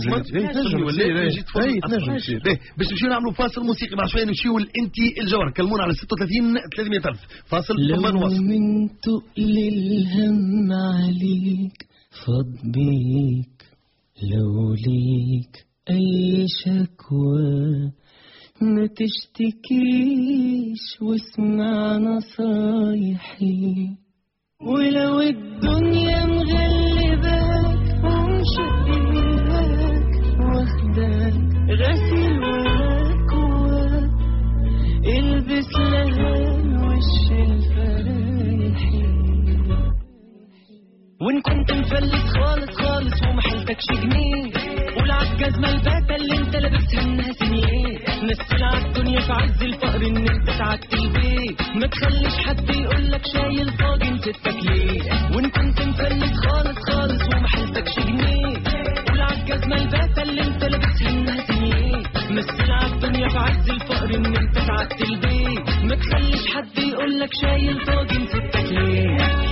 باش نمشيو نعملوا فاصل موسيقي مع شويه نمشيو لانتي الجوهر. كلمونا على 36 300 ألف. فاصل ثم نواصل. لو من تقل الهم عليك فاض بيك لو ليك اي شكوى ما تشتكيش واسمع نصايحي. ولو الدنيا مغلباك ومشقياك واخداك غسيل ومكواك البس لهان وش الفرايحي. وان كنت مفلس خالص ومحلتكش جنيه قول عالجزمة الباتة اللي انت لابسها انها سنيه. مثل عالدنيا في عز الفقر ان انت سعدت البيت ما تخليش حد يقولك شايل طاجن ستك ليه. وان كنت مفلس خالص ومحلتكش جنيه قول عالجزمة الباتة اللي انت لابسها انها سنيه. مثل عالدنيا في عز الفقر ان انت سعدت البيت ما تخليش حد يقولك شايل طاجن ستك ليه.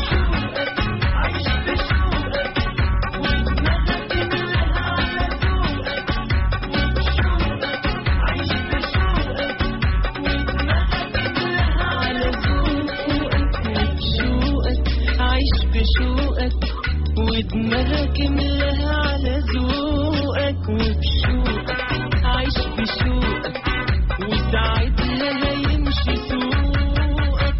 ودماغك ملاها على ذوقك وبشوقك عيش بشوقك وساعتها هيمشي سوقك.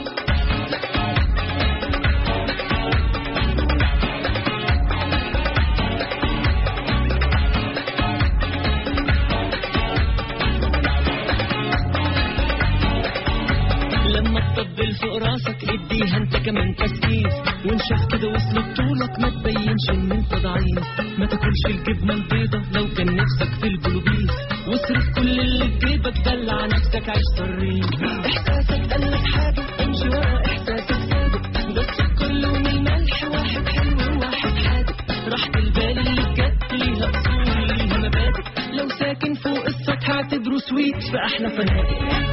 لما تطبل فوق راسك اديها انت كمان تسقيف وانشف كده وصل طولك ما تبينش ان انت ضعيف. ما تاكلش الجبنه البيضه لو كان نفسك في الجلوبيس واصرف كل اللي في جيبك دلع نفسك عيش صريف. احساسك قالك حاجه امشي ورا احساسك صادق بس كله من الملح واحد حلو وواحد حادق. راحة البال اللي بجد ليها اصول ليها مبادئ لو ساكن فوق السطح اعتبره سويت في احلى فنادق.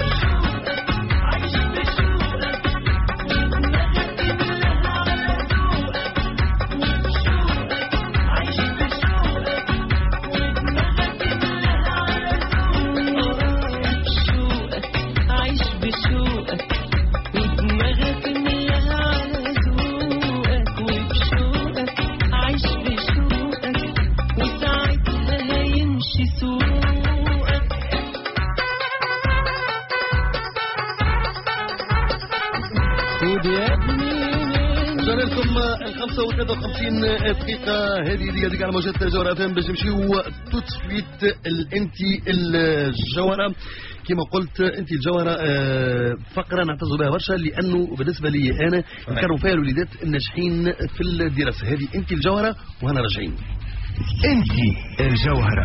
دقيقة هذه دقيقة على موجات جوهرة FM باش نمشيو توتسويت الانتي الجوهرة. كما قلت انتي الجوهرة فقرة نعتز بها برشا لأنه بالنسبة لي أنا نكرم فيها الوليدات الناجحين في الدراسة. هذه انتي الجوهرة وهنا راجعين. انتي الجوهرة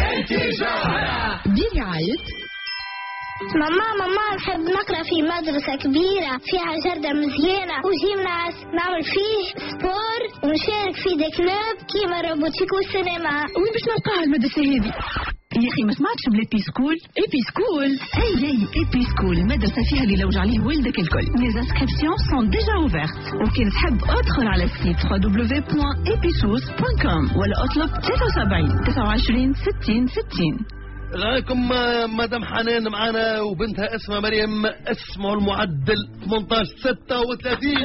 برعاية ماما نحب نقرأ في مدرسة كبيرة فيها جردة مزيانة وجيمناس نعمل فيه سبور ونشارك في دي كلوب كيما الروبوتيك والسينما. وين باش نلقاها المدرسة هذه؟ يا أخي ما سمعتش بلابي سكول؟ ايبي سكول؟ اي ايبي سكول مدرسة فيها اللي لوج عليه والدك الكل. Les inscriptions sont déjà ouvertes وكان تحب ادخل على السيت www.episos.com ولا اطلب 73 29 60 60. رايكم مدام حنان معانا وبنتها اسمها مريم. اسمعوا المعدل 1836.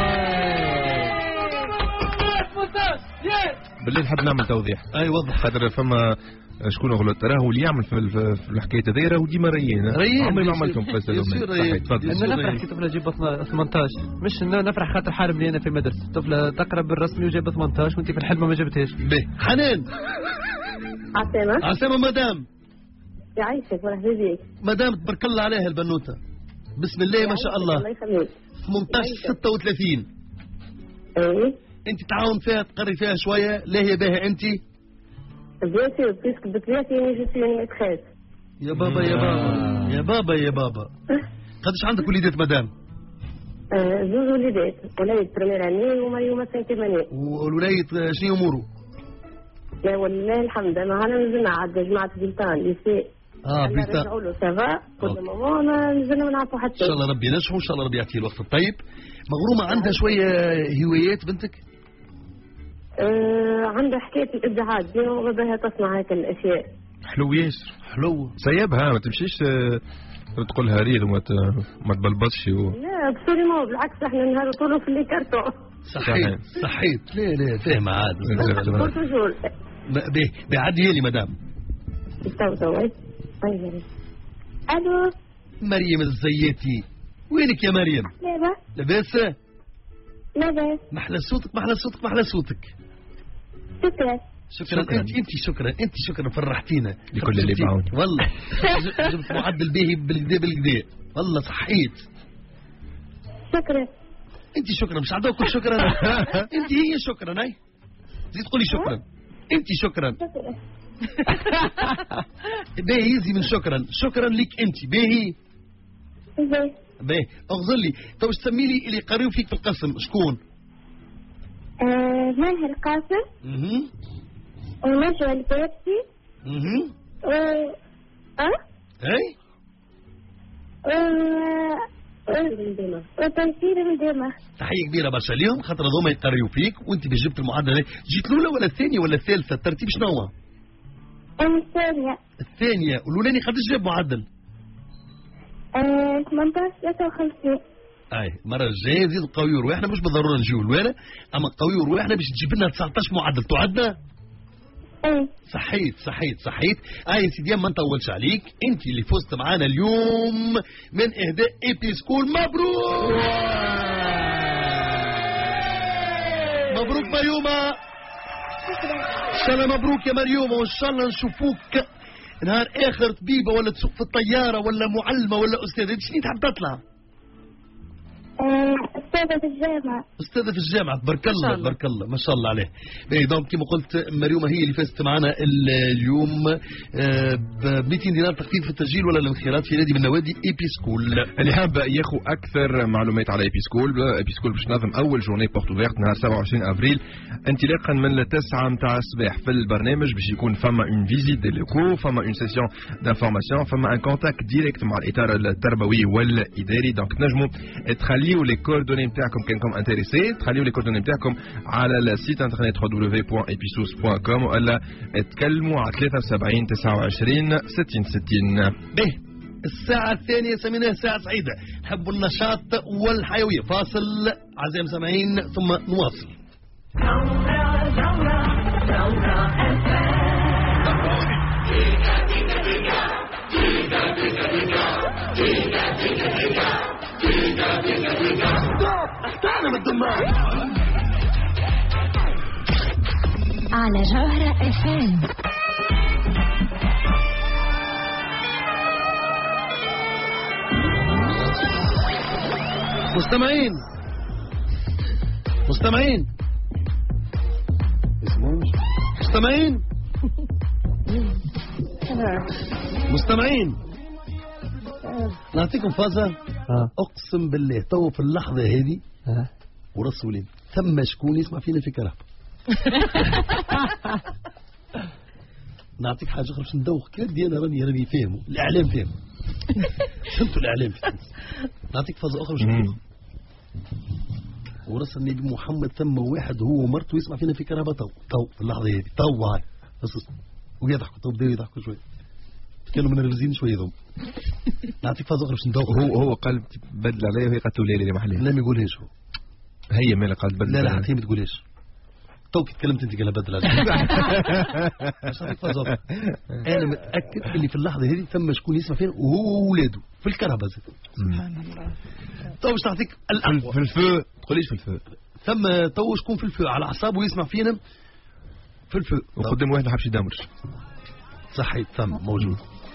بالله نحب نعمل توضيح. اي وضح. خاطر فما شكون غلط راهو اللي يعمل في الحكايه هذه راهو ديما ريان. عمري ما عملتهم في السلوم. تفضل. انا نفرح كي طفله تجيب 18 مش نفرح خاطر حارم لي انا في مدرسه طفله تقرا بالرسمي وجايبه 18 وانت في الحلمه ما جبتهاش. باهي حنان. عسامه مدام يعيشك ورحمة بيك مدام تبارك الله عليها البنوته بسم الله ما شاء الله. 18 36. ايه انت تعاون فيها تقري فيها شويه. لا هي باهي انت Bien sûr, puisque depuis la fini, je suis une maîtresse. يا بابا يا بابا يا بابا يا بابا. قداش عندك وليدات مدام؟ زوج وليدات، وليد بريمير اني ومريومه سانتيم اني. والوليد شنو اموره؟ لا والله الحمد لله انا نزلنا عاد جماعه بلتان ليسي. بلتان. نرجعوا له سافا كل ماما نزلنا ما نعرفوا حتى. ان شاء الله ربي ينجحوا، ان شاء الله ربي يعطيه الوقت الطيب. مغرومه عندها شويه هوايات بنتك؟ عندها حكايه الابداعات ديما وغداها تصنع هيك الاشياء. حلو ياسر. حلو. سيبها ما تمشيش تقول لها ريض وما تبلبطش لا ابسوليمون بالعكس احنا نهار طولوا في اللي كارتو. صحيت صحيت. لا لا فاهمة عاد. توجور. بعدي لي مدام. تو الو مريم الزياتي، وينك يا مريم؟ لاباس؟ لاباس. محلى صوتك محلى صوتك محلى صوتك. شكرا انت شكرا فرحتينا لكل اللي باعوني والله. جبت معدل باهي بالكدا والله صحيت. شكرا. انت شكرا مش عندك شكرا. انت هي شكرا هاي زيد تقولي شكرا. انت شكرا. باهي يزي من شكرا. شكرا لك انت باهي. باهي اغزر لي تو سمي لي اللي قريب فيك في القسم شكون؟ منهر قاسم ونجوى البيبسي اي وتيسير الدمى. تحية كبيرة برشا اليوم خاطر هذوما يقريوا فيك وانت باش جبت المعدل. جيت الأولى ولا الثانية ولا الثالثة؟ الترتيب شنو هو؟ الثانية. الثانية. والأولاني قداش جاب معدل؟ 18 53. اي المره الجايه زيد قوي رواحنا مش بالضروره نجيو الوانا، اما قوي رواحنا باش تجيب لنا 19 معدل تعدنا. صحيت. يا سيدي ما نطولش عليك، انت اللي فزت معانا اليوم من اهداء ايبي سكول. مبروك مبروك مريومه. ان شاء الله مبروك يا مريومه، وان شاء الله نشوفوك نهار اخر طبيبه ولا تسوق في الطياره ولا معلمه ولا استاذه. انت شنو تحب تطلع؟ أستاذة في الجامعة. تبارك الله تبارك الله ما شاء الله عليه. دونك كما قلت مريومة هي اللي فازت معنا اليوم ب 200 دينار تخفيض في التسجيل ولا الانخراط في نادي من نوادي ايبي سكول. اللي حاب ياخذ أكثر معلومات على ايبي سكول، ايبي سكول باش تنظم أول جورني بورت اوفيرت نهار 27 أفريل انطلاقا من 9 متاع الصباح. في البرنامج باش يكون فما اون فيزيت دي لوكو، فما اون سيسيون دانفورماسيون، فما ان كونتاكت ديريكت مع الإطار التربوي والإداري. دونك تنجموا تخليوا لي كوردوني نتاعكم كانكم انتريسي، تخليوا لي كوردوني نتاعكم على السيت انترنت www.episos.com ولا تكلموا على 73 29 60 60. به الساعة الثانية سميناها ساعة سعيدة، نحبوا النشاط والحيوية. فاصل أعزائي المستمعين ثم نواصل. احتانا من الدماغ على جوهرة FM. مستمعين نعطيكم فازة. اقسم بالله تو في اللحظة هذه ورسولين ثم شكون يسمع فينا في كرهب. نعطيك حاجة أخرى باش ندوخ كردي أنا راني فاهمه الإعلام فاهمه. فهمتوا الإعلام في تونس. نعطيك فازة أخرى باش ندوخ. ورسل النبي محمد ثم واحد هو ومرته يسمع فينا في كرهبة تو في اللحظة هذه تو هاي بس ويضحكوا تو بداوا يضحكوا شوي. كانوا منرفزين شويه ذوم. نعطيك فازه اخرى باش ندوق. هو قال بدل عليا وهي قالت لي لي محلي. لا ما يقولهاش هو. هي مالها قالت بدل. لا حتى ما تقولهاش. توك تكلمت انت قال بدل عليا. نعطيك فازه اخرى. انا متاكد اللي في اللحظه هذه ثم شكون يسمع فينا وهو ولاده في الكرهبه زاد. سبحان الله. تو باش نعطيك الاقوى. في الفو تقوليش في الفو. ثم تو شكون في الفو على اعصابه يسمع فينا في الفو. وقدام واحد ما حبش يدمرش. صحيح ثم موجود.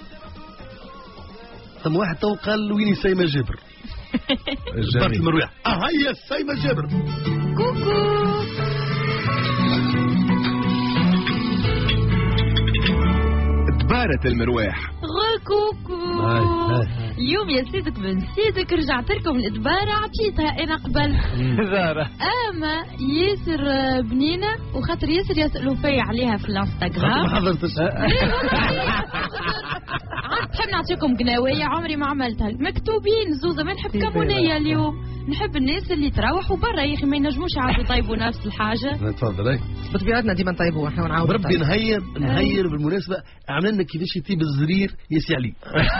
ثم واحد تو قال ويني سيمة جابر. برك المرويح. هيا سيمة جابر. كوكو دبارة المرواح. غوكوكو اليوم يا سيدك بن سيدك رجعت لكم الإدبارة عطيتها أنا قبل أما ياسر بنينة وخاطر ياسر يسألوا فيا عليها في الانستغرام ما حضرتش تحب نعطيكم قناوية عمري ما عملتها مكتوبين زوزة ما نحب كمونية اليوم نحب الناس اللي تروحوا برا يا اخي ما ينجموش يعاودوا يطيبوا نفس الحاجه. تفضل. بطبيعتنا ديما نطيبوا احنا ونعاودوا. ربي نهير بالمناسبه عملنا لنا كيفاش يطيب الزرير ياسي علي.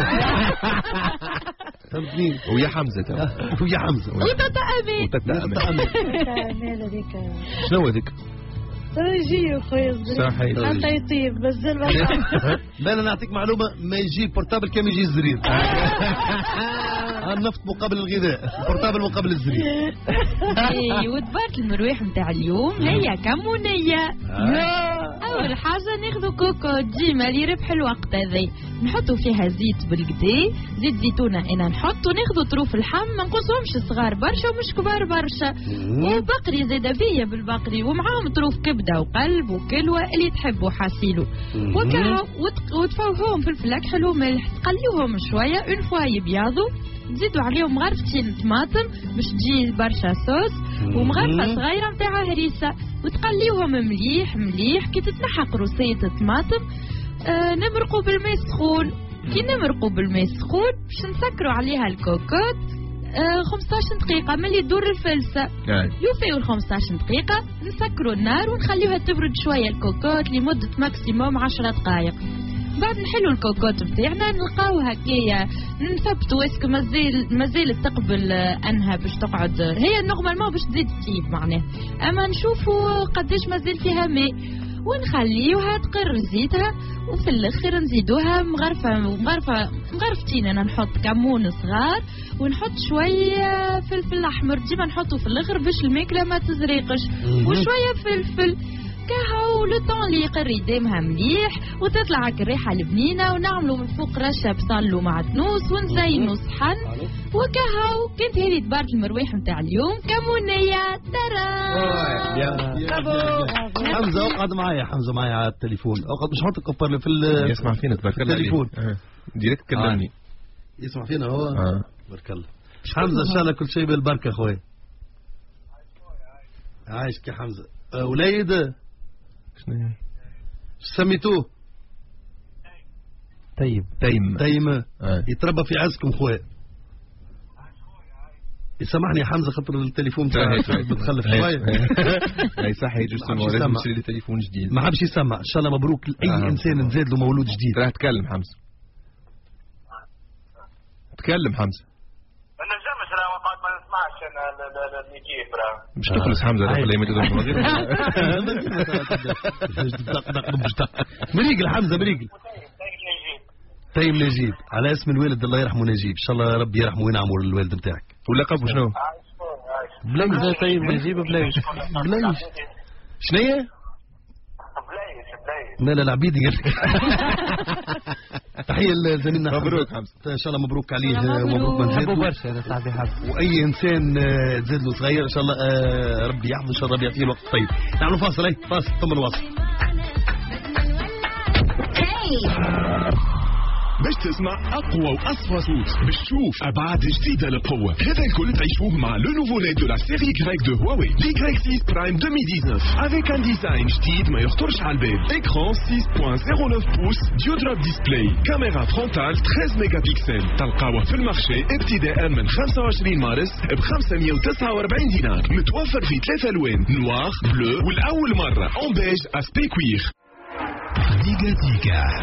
فهمتني؟ ويا حمزه ويا حمزه وتتا امين. شنو هذيك؟ يجي خويا صحيح حتى يطيب بس لا انا نعطيك معلومه ما يجي البورتابل كما يجي الزرير. النفط مقابل الغذاء البورتابل مقابل الزرير. ودبارة المرويح نتاع اليوم هي كمونية. اول حاجه ناخذ كوكو ديما اللي ربح الوقت هذي نحطوا فيها زيت بالكدا زيت زيتونه انا نحطوا ناخذوا طروف اللحم ما نقصهمش صغار برشا ومش كبار برشا وبقري زاده بيه بالبقري ومعاهم طروف كبده وقلب وكلوه اللي تحبوا حاسيلو وكاو وتفوهوهم فلفل اكحل وملح تقليوهم شويه اون فوا يبيضوا تزيدوا عليهم مغرفتين طماطم باش تجي برشا صوص ومغرفه صغيره نتاع هريسه وتقليوهم مليح مليح كي تتنحى قروصيه الطماطم. نمرقوا بالماء السخون كي نمرقوا بالماء السخون باش نسكروا عليها الكوكوت 15 دقيقة ملي تدور الفلسة يوفيو 15 دقيقة نسكروا النار ونخليوها تبرد شوية الكوكوت لمدة ماكسيموم 10 دقائق. بعد نحلوا الكوكوت بتاعنا نلقاو هكايا نثبتوا اسكو مازال تقبل انها باش تقعد هي نورمالمون باش تزيد تطيب معناه اما نشوفوا قداش مازال فيها ماء ونخليوها تقر زيتها وفي الاخر نزيدوها مغرفتين انا نحط كمون صغار ونحط شويه فلفل احمر ديما نحطه في الاخر باش الماكله ما تزريقش وشويه فلفل كهو لو طون اللي يقر يديمها مليح وتطلع الريحه البنينه ونعملوا من فوق رشه بصل ومعدنوس ونزينوا صحن وكهو. كانت هذه دبارة المرويح نتاع اليوم كمونيه ترى. حمزه اقعد معايا على التليفون اقعد مش حاطط كبر في يسمع فينا تبارك الله التليفون ديريكت كلمني يسمع فينا هو بارك الله. حمزه ان شاء الله كل شيء بالبركه خويا. عايشك يا حمزه. وليد شنو سميتوه؟ تيم يتربى في عزكم خويا. يسمعني يا حمزه خاطر التليفون تاعك بتخلف شويه. اي صح يجوز لازم نشري لي تليفون جديد. ما حبش يسمع ان شاء الله مبروك لاي انسان نزاد له مولود جديد. راح تكلم حمزه. تكلم حمزه. انا نجمش راه وقت ما نسمعش الميكيف راه. مش تخلص حمزه راه اللي يمدوا المواضيع. مريقل حمزه مريقل. تيم نجيب على اسم الوالد الله يرحمه نجيب ان شاء الله ربي يرحمه وينعمه الوالد بتاعك. ولقبه شنو؟ بلايز. تيم نجيب بلايز. شنو هي؟ لا العبيدي قال لك. تحيه لزميلنا مبروك حمزه ان شاء الله مبروك عليه ومبروك من زاد برشا هذا صاحبي حب واي انسان زاد له صغير ان شاء الله ربي يحفظه ان شاء الله ربي يعطيه الوقت طيب. نعملوا فاصل فاصل ثم الوصل. باش تسمع اقوى واصفى صوت باش تشوف ابعاد جديده للقوه هذا الكل تعيشوه مع لو نوفو ليد دو لا سيري غريك دو هواوي لي غريك 6 برايم 2019 avec un design جديد ما يخطرش على البال. écran 6.09 بوس ديودراب ديسبلاي كاميرا فرونتال 13 ميجا بكسل تلقاوه في المارشي ابتداء من 25 مارس ب 549 دينار متوفر في 3 الوان نوار بلو والاول مره اون بيج اسبي كوير. ديكا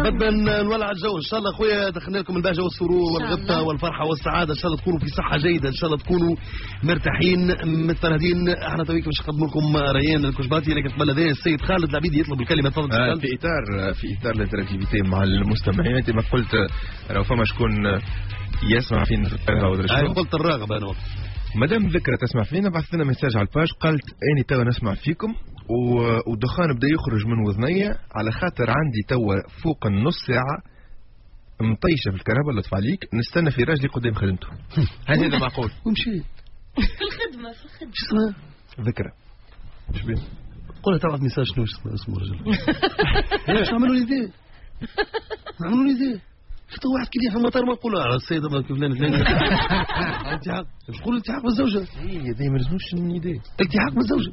قد ما نولع الجو ان شاء الله خويا. دخلنا لكم البهجه والسرور والغبطه والفرحه والسعاده. ان شاء الله تكونوا في صحه جيده، ان شاء الله تكونوا مرتاحين متفرهدين. احنا تويك باش نقدم لكم ريان الكشباتي، لكن قبل هذا السيد خالد العبيدي يطلب الكلمه. تفضل. في اطار الانتراكتيفيتي مع المستمعين، انت ما قلت راهو فما شكون يسمع فينا في القاهره. قلت الراغب انا مادام ذكرى تسمع فينا، بعث لنا ميساج على الباج قالت اني توا نسمع فيكم والدخان بدا يخرج من وذنيا على خاطر عندي توا فوق النص ساعه مطيشه في الكهرباء. لطف عليك نستنى في راجلي قدام خدمته. هذا معقول؟ ومشي في الخدمه شو اسمها ذكرى. ايش بيه؟ قولها تبعث ميساج شنو اسمه الرجل. ايش عملوا لي ذي؟ عملوا لي ذي شفت واحد كي في المطار ما نقولوا على السيده فلان التحاق. مش تقول التحاق بالزوجه؟ هي دي ما لازموش ندير التحاق بالزوجه.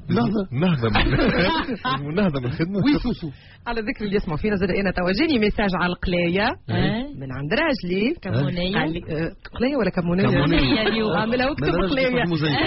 نهضه بالخدمه. ويسوسو. على ذكر اللي يسمعوا فينا زاد انا توجيني ميساج على القلايه من عند راجلي. كمونيه قلايه ولا كمونيه؟ كمونيه اليوم عامله وقت قلايه.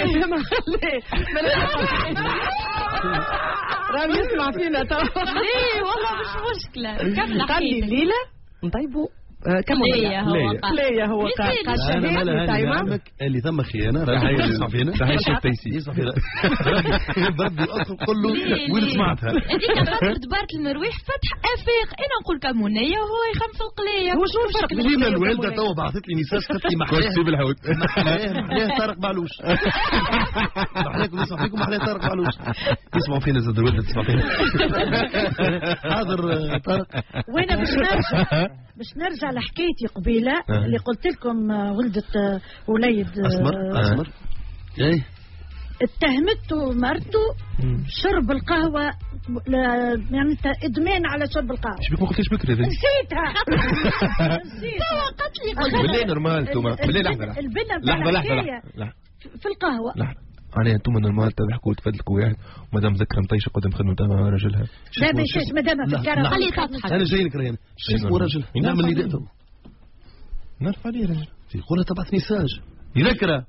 راهم يسمع فينا توا. ليه والله مش مشكله. كمل خلي الليله نطيبوا كمونيه. هو قال شهيد اللي ثم خيانه. راح يسمع فينا. راح يسمع فينا. بربي الاصل كله وين سمعتها. هذيك خاطر دبارة المرويح فتح افيق. انا نقول كمونيه وهو يخمس القلايه. هو شو الفرق؟ ديما الوالده توا بعثت لي ميساج قالت لي محلاه طارق بعلوش. محلاكم يسمع فيكم محلاه طارق بعلوش. يسمعوا فينا زاد الوالده تسمع فينا. حاضر طارق. وانا باش نرجع لحكايتي قبيله اللي قلت لكم ولدت وليد اسمر. ايه اتهمته مرته شرب القهوه، يعني ادمان على شرب القهوه. ايش بك ما قلتيش بكري ذي؟ نسيتها. قالت لي بالله نورمال توما. بالله لحظه في القهوه. لحظه أنا أنتم نورمال تضحكوا وتفدلكوا واحد ومدام ذكرى مطيشه قدام خدمتها مع رجلها. لا ما يشيش مدام في الكهرباء. خليه تضحك. أنا جاي لك ريان. شو اسمه رجل؟ نعمل نداء. نعرف عليه رجل. يقولها تبعث ميساج. يذكره.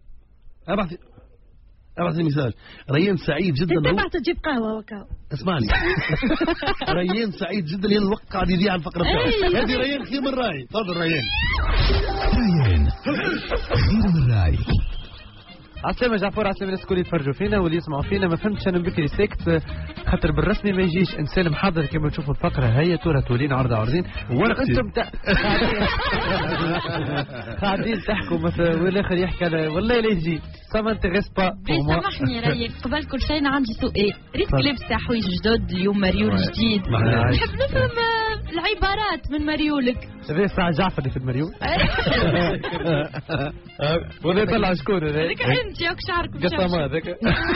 ابعث لي ميساج. ريان سعيد جدا. انت بعت تجيب قهوه وكاو. اسمعني. ريان سعيد جدا لان الوقت قاعد يضيع على الفقره بتاعي. هذه ريان خير من راي. تفضل ريان. خير من راي. عسلامة جعفر، عسلامة الناس الكل يتفرجوا فينا واللي يسمعوا فينا. ما فهمتش انا بكري ساكت خاطر بالرسمي ما يجيش انسان محضر كما تشوفوا الفقره هي تورا تولين عارضين وانتم قاعدين تحكوا مثلا والاخر يحكي والله لا يجي سما انتريس با. سامحني رايك قبل كل شيء انا عندي سؤال. ريت لابسه حوايج جدد اليوم مريول جديد. نحب نفهم العبارات من مريولك. هذا ساعة جعفر اللي في المريول. ولا يطلع شكون هذاك انت ياك شعرك قطامه هذاك.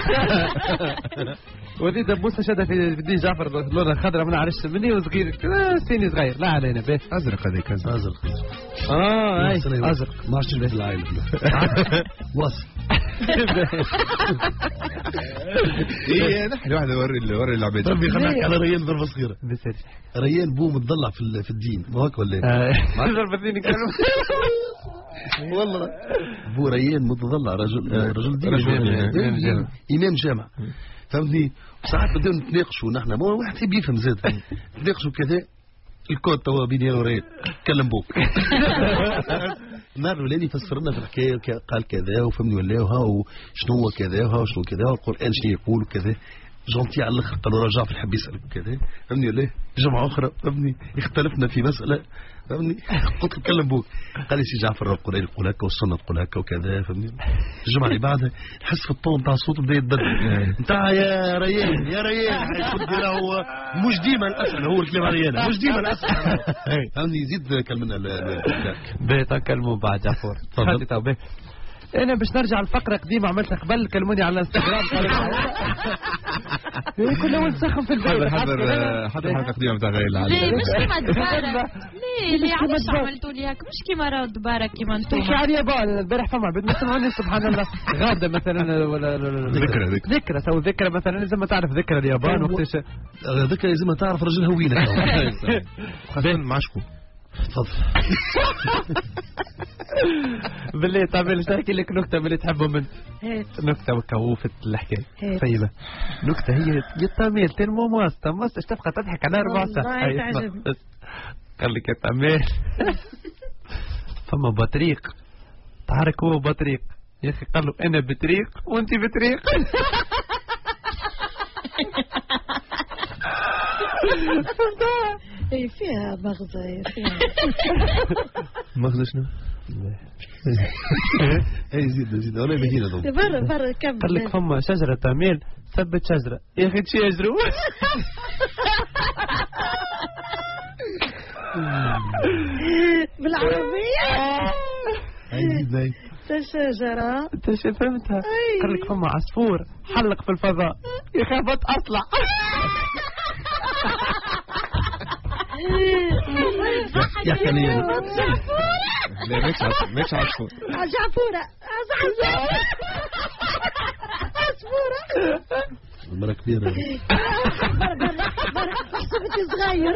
ودي دبوسه شادة في بدي جعفر لونها خضراء ما نعرفش مني وصغير سيني صغير لا علينا به. ازرق هذاك ازرق. اي ازرق ما عرفتش البيت العائله. وصل. ايه نحن واحد وري العباد. ربي خليك على ريان ضربه صغيره. ريان بو متضلع في الدين مو هيك ولا ايه؟ ما ضربه الدين كانوا والله بو ريان متضلع رجل دين امام جامع فهمتني. وساعات بدنا نتناقشوا نحن ما واحد يحب يفهم زاد نتناقشوا كذا الكود توا بيني انا وريان تكلم بوك. النهار الاولاني فسر لنا في الحكايه قال كذا وفهمني ولا وها شنو هو كذا وها شنو كذا والقران شنو يقول وكذا جونتي على الاخر قالوا راه جعفر يحب يسالك وكذا فهمني ولا جمعه اخرى فهمني اختلفنا في مساله فهمني قلت نكلم بوك قال لي سي جعفر القران يقول هكا والسنه تقول هكا وكذا فهمني. الجمعه اللي بعدها نحس في الطون نتاع الصوت بدا يتبدل نتاع يا ريان راهو مش ديما الاسئله هو الكلام على ريان مش ديما الاسئله فهمني يزيد كلمنا بيت نكلموا بعد جعفر. خلي تو به انا باش نرجع لفقره قديمه عملتها قبل كلموني على الانستغرام كل اول سخن في البيت. حضر حلقه قديمه نتاع غير العالم. ليه مش كيما دبارة؟ ليه علاش عملتوا لي هكا مش كيما راه دبارة كيما انتم؟ تحكي على اليابان البارح فما عباد ما سمعونيش سبحان الله. غاده مثلا ولا ذكرى تو ذكرى مثلا لازم تعرف ذكرى اليابان وقتاش ذكرى لازم تعرف رجل هوينه خاصة مع شكون. تفضل. بالله طيب نحكي لك نكته من اللي تحبهم من نكته وكوفت الحكايه طيبه. نكته هي يطاميل تنمو ماست ايش تبقى تضحك على 4 ساعات. قال لك يا تعمير فما بطريق تحرك هو بطريق يا اخي قال له انا بطريق وانت بطريق. اي فيها مغزى مغزى شنو؟ اي زيد ولا مدينة برا كمل. قال لك فما شجرة تعمير ثبت شجرة يا اخي تشجروا. بالعربية زيد شجرة انت فهمتها. قال لك فما عصفور حلق في الفضاء يخافت اطلع. يا كنية لا مش عصفور عصفورة مرة كبيرة حسبتي صغير.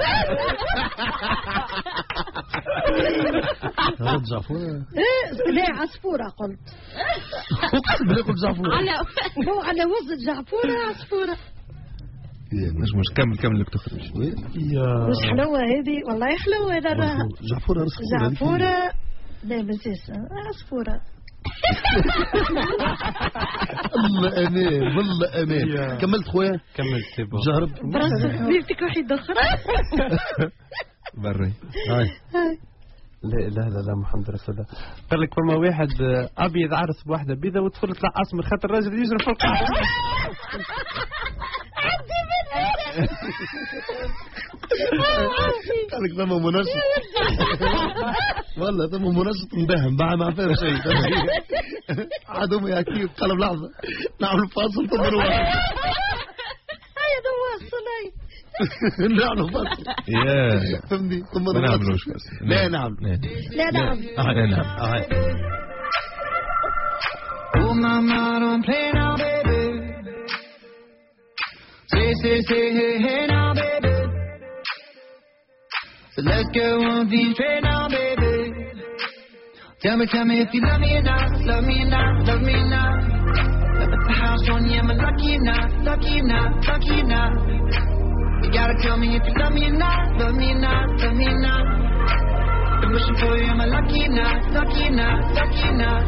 هذا جعفورة لا عصفورة قلت. اقسم بالله قلت جعفورة. هو على وزن جعفورة عصفورة. مش كمل لك تخرج. مش حلوة هذه والله حلوة هذا. جعفورة لا مسيس عصفورة. الله امان والله امان. كملت خويا كملت سيبو جهرب براسك بيتك واحد اخر. بري لا محمد رسول الله. قال لك فما واحد ابيض عرس بواحده بيضه وتدخل تطلع اسمر خاطر الراجل يجري في القاع. قال لك ثم منشط والله ثم منشط مدهم ما فيها شيء. عاد امي اكيد قلب لحظه نعمل فاصل ثم نروح. هيا نواصل نعمل فاصل يا فهمني ثم ما نعملوش لا نعمل Oh mama, don't play now, baby. Say, hey now, baby. So let's go on be straight now, baby. Tell me if you love me or not, love me or not, love me or not. At the house on you, am I lucky or not, lucky or not, lucky or not? You gotta tell me if you love me or not, love me or not, love me or not. I'm wishing for you, am I lucky or not, lucky or not, lucky or not?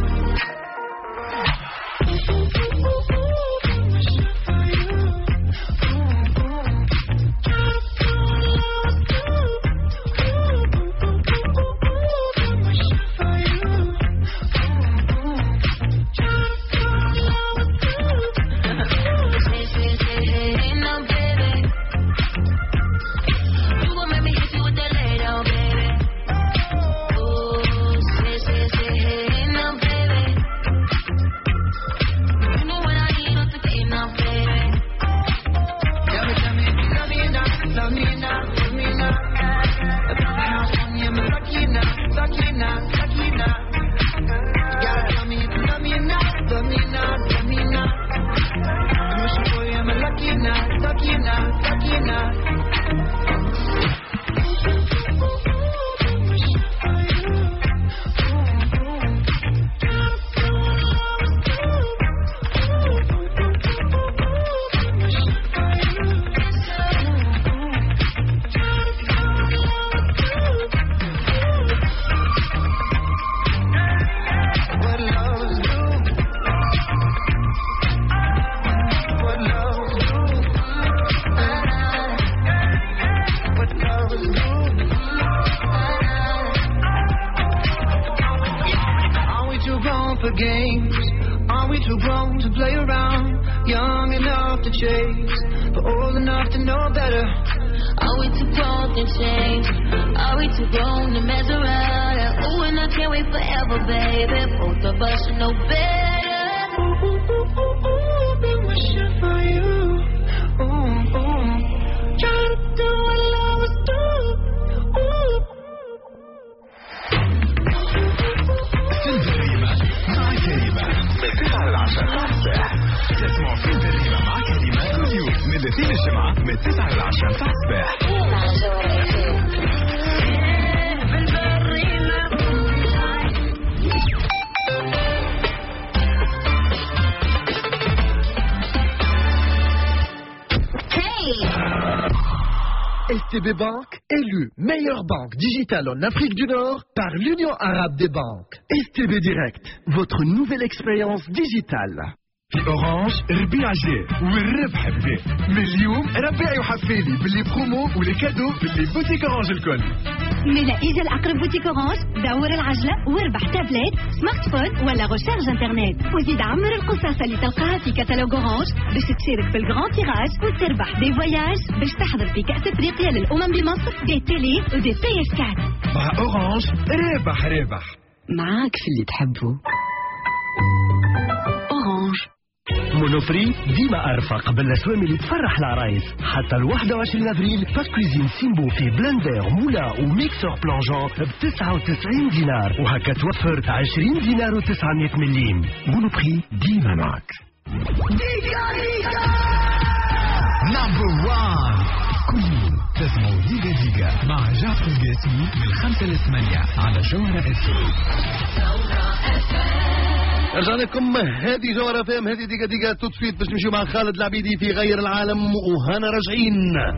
Games. Are we too grown to play around? Young enough to chase, but old enough to know better. Are we too grown to change? Are we too grown to mess around? Ooh, and I can't wait forever, baby. Both of us should know better. Ooh, ooh, ooh, ooh, ooh, been wishing for you. Ooh, ooh. Trying to do what lovers do. Ooh. تسمع في الجريمة مع كلمات كل يوم من الاثنين الجمعة من 9 إلى 10 ساعة الصباح. STB Bank Élu meilleure banque digitale en Afrique du Nord par l'Union arabe des banques. STB Direct, votre nouvelle expérience digitale. في اورانج ربيع جاي والربح بدا من اليوم ربيع يحفالي باللي برومو ولي كادو باللي بوتيك اورانج الكل. من اجا الاقرب بوتيك اورانج دور العجله واربح تابلت سمارت فون ولا غوشارج انترنت وزيد عمر القصاصه اللي تلقاها في كتالوج اورانج باش تشارك في الجران تيراج وتربح دي فواياج باش تحضر في كاس افريقيا للامم بمصر دي تيلي ودي بي اس 4. مع اورانج رابح رابح معاك في اللي تحبه. اورانج مونوبري ديما أرفق بالأسوام اللي تفرح العرايس. حتى ال 21 أبريل باك كوزين سيمبو في بلندر مولا وميكسر بلانجون ب 99 دينار وهكا توفر 20 دينار و900 مليم. مونوبري ديما معك. نمبر 1 كل يوم تسمعوا ديجا ديجا مع جعفر القاسمي من 5 ل 8 على جوهرة FM. رجعنا لكم. هذه جوهرة FM، هذه ديجا ديجا تطفيت باش نمشيو مع خالد العبيدي في غير العالم وهنا راجعين.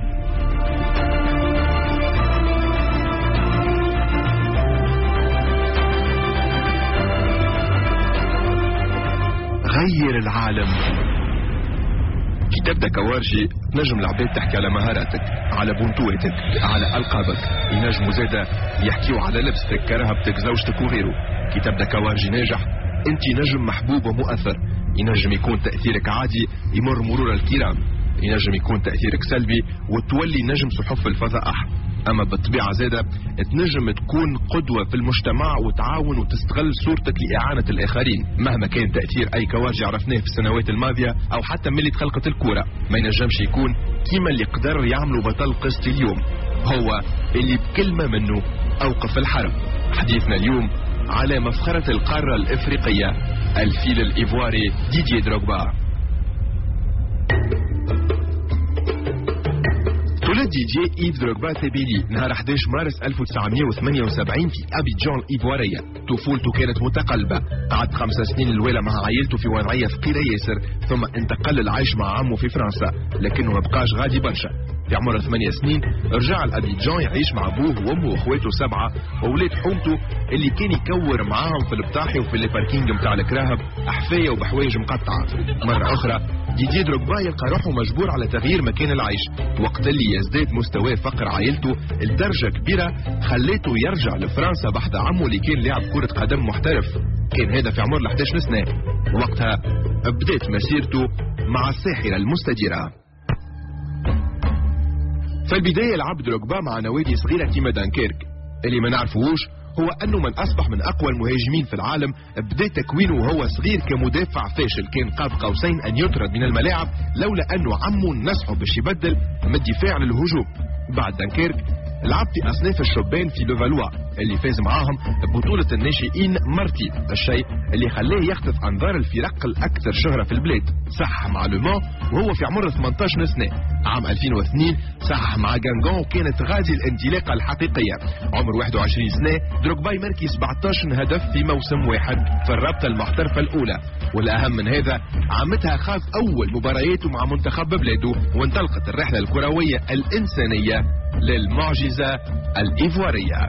غير العالم. كي تبدا كوارجي نجم العباد تحكي على مهاراتك، على بنطوتك، على ألقابك. ينجموا زادا يحكيوا على لبستك، كرهبتك، زوجتك وغيره. كي تبدا كوارجي ناجح انت نجم محبوب ومؤثر. ينجم يكون تأثيرك عادي يمر مرور الكرام، ينجم يكون تأثيرك سلبي وتولي نجم صحف الفضائح. اما بالطبيعة زادة تنجم تكون قدوة في المجتمع وتعاون وتستغل صورتك لإعانة الآخرين. مهما كان تأثير أي كوارجي عرفناه في السنوات الماضية أو حتى ملي تخلقت الكورة، ما ينجمش يكون كيما اللي قدر يعملوا بطل قسط اليوم، هو اللي بكلمة منه أوقف الحرب. حديثنا اليوم على مفخرة القارة الإفريقية، الفيل الإيفواري ديدييه دروغبا. ولد ديدييه إيف دروغبا تابيلي نهار 11 مارس 1978 في أبيجان الإيفوارية. طفولته كانت متقلبة، قعد 5 سنين الأولى مع عائلته في وضعية فقيرة ياسر، ثم انتقل للعيش مع عمه في فرنسا، لكنه ما بقاش غادي برشا. في عمر 8 سنين رجع لأبيجان يعيش مع أبوه وأمه وأخواته 7 وأولاد حومته اللي كان يكور معاهم في البطاحي وفي الباركينج متاع الكراهب أحفاية وبحوايج مقطعة. مرة أخرى ديدييه دروغبا يلقى روحه مجبور على تغيير مكان العيش، وقت اللي يزداد مستوى فقر عائلته لدرجة كبيرة خليته يرجع لفرنسا بحث عمه اللي كان لاعب كرة قدم محترف. كان هذا في عمر 11 سنة. وقتها بدأت مسيرته مع الساحرة المستديرة. في البداية لعب دروغبا مع نوادي صغيرة كيما دانكيرك. اللي ما نعرفوش هو أنه من أصبح من أقوى المهاجمين في العالم. بدأ تكوينه وهو صغير كمدافع فاشل، كان قاب قوسين أن يطرد من الملاعب لولا أنه عمه نصحه باش يبدل من الدفاع للهجوم. بعد دانكيرك لعب في أصناف الشبان في لوفالوا اللي فاز معاهم ببطولة الناشئين مرتين، الشيء اللي خلاه يخطف أنظار الفرق الأكثر شهرة في البلاد. صحح مع لومان وهو في عمر 18 سنة. عام 2002 صحح مع غانغون وكانت غادي الانطلاقة الحقيقية. عمر 21 سنة دروغبا يماركي 17 هدف في موسم واحد في الرابطة المحترفة الأولى، والأهم من هذا عمتها خاض أول مبارياته مع منتخب بلاده، وانطلقت الرحلة الكروية الإنسانية للمعجزة الإيفوارية.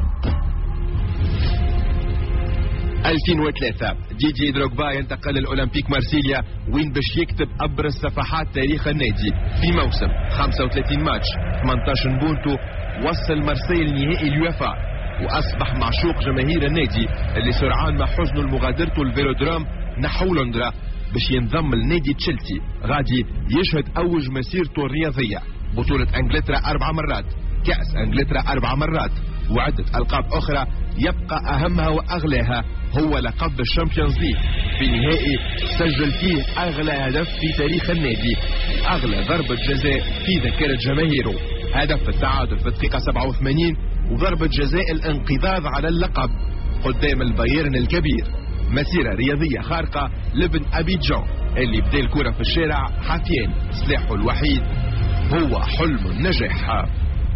2003 ديدييه دروغبا ينتقل للأولمبيك مارسيليا وين باش يكتب أبرز صفحات تاريخ النادي. في موسم 35 ماتش 18 بونتو وصل مارسيل لنهائي اليوفا، وأصبح معشوق جماهير النادي اللي سرعان ما حزنوا لمغادرته الفيلودروم نحو لندرا باش ينضم لنادي تشيلسي. غادي يشهد أوج مسيرته الرياضية، بطولة انجلترا 4 مرات، كأس انجلترا 4 مرات، وعدة ألقاب أخرى يبقى أهمها وأغلاها هو لقب الشامبيونز ليج في نهائي سجل فيه أغلى هدف في تاريخ النادي، أغلى ضربة جزاء في ذاكرة جماهيره، هدف التعادل في الدقيقة 87 وضربة جزاء الانقضاض على اللقب قدام البايرن الكبير. مسيرة رياضية خارقة لابن أبيجان اللي بدا الكرة في الشارع حافيان، سلاحه الوحيد هو حلم النجاح.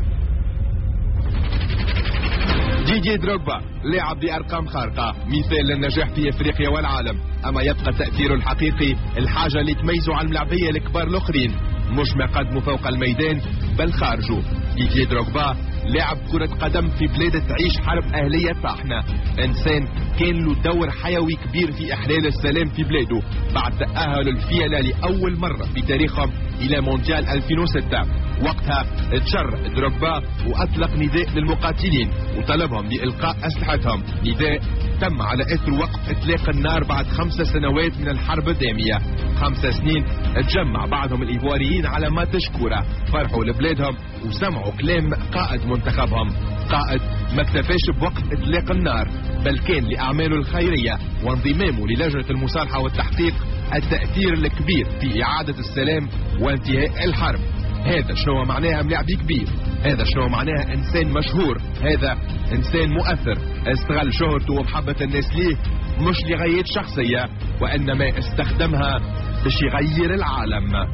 ديدييه دروغبا لاعب بأرقام خارقة، مثال للنجاح في أفريقيا والعالم، أما يبقى تأثيره الحقيقي الحاجة اللي تميزه عن الملاعبية الكبار الآخرين، مش ما قدمه فوق الميدان بل خارجه. ديدييه دروغبا لاعب كرة قدم في بلاد تعيش حرب أهلية طاحنة، إنسان كان له دور حيوي كبير في إحلال السلام في بلاده بعد تأهل الفيلة لأول مرة في تاريخهم إلى مونديال 2006. وقتها تجرأ دروغبا وأطلق نداء للمقاتلين وطلبهم بإلقاء أسلحتهم، نداء تم على إثر وقف إطلاق النار بعد 5 سنوات من الحرب الدامية. 5 سنين تجمع بعضهم الإيفواريين على ماتش كورة، فرحوا لبلادهم وسمعوا كلام قائد منتخبهم، قائد ما اكتفاش بوقف إطلاق النار بل كان لأعماله الخيرية وانضمامه للجنة المصالحة والتحقيق التأثير الكبير في إعادة السلام وانتهاء الحرب. هذا شنو معناها ملاعبي كبير، هذا شنو معناها إنسان مشهور، هذا إنسان مؤثر استغل شهرته ومحبة الناس ليه مش لغايات شخصية وإنما استخدمها باش يغير العالم.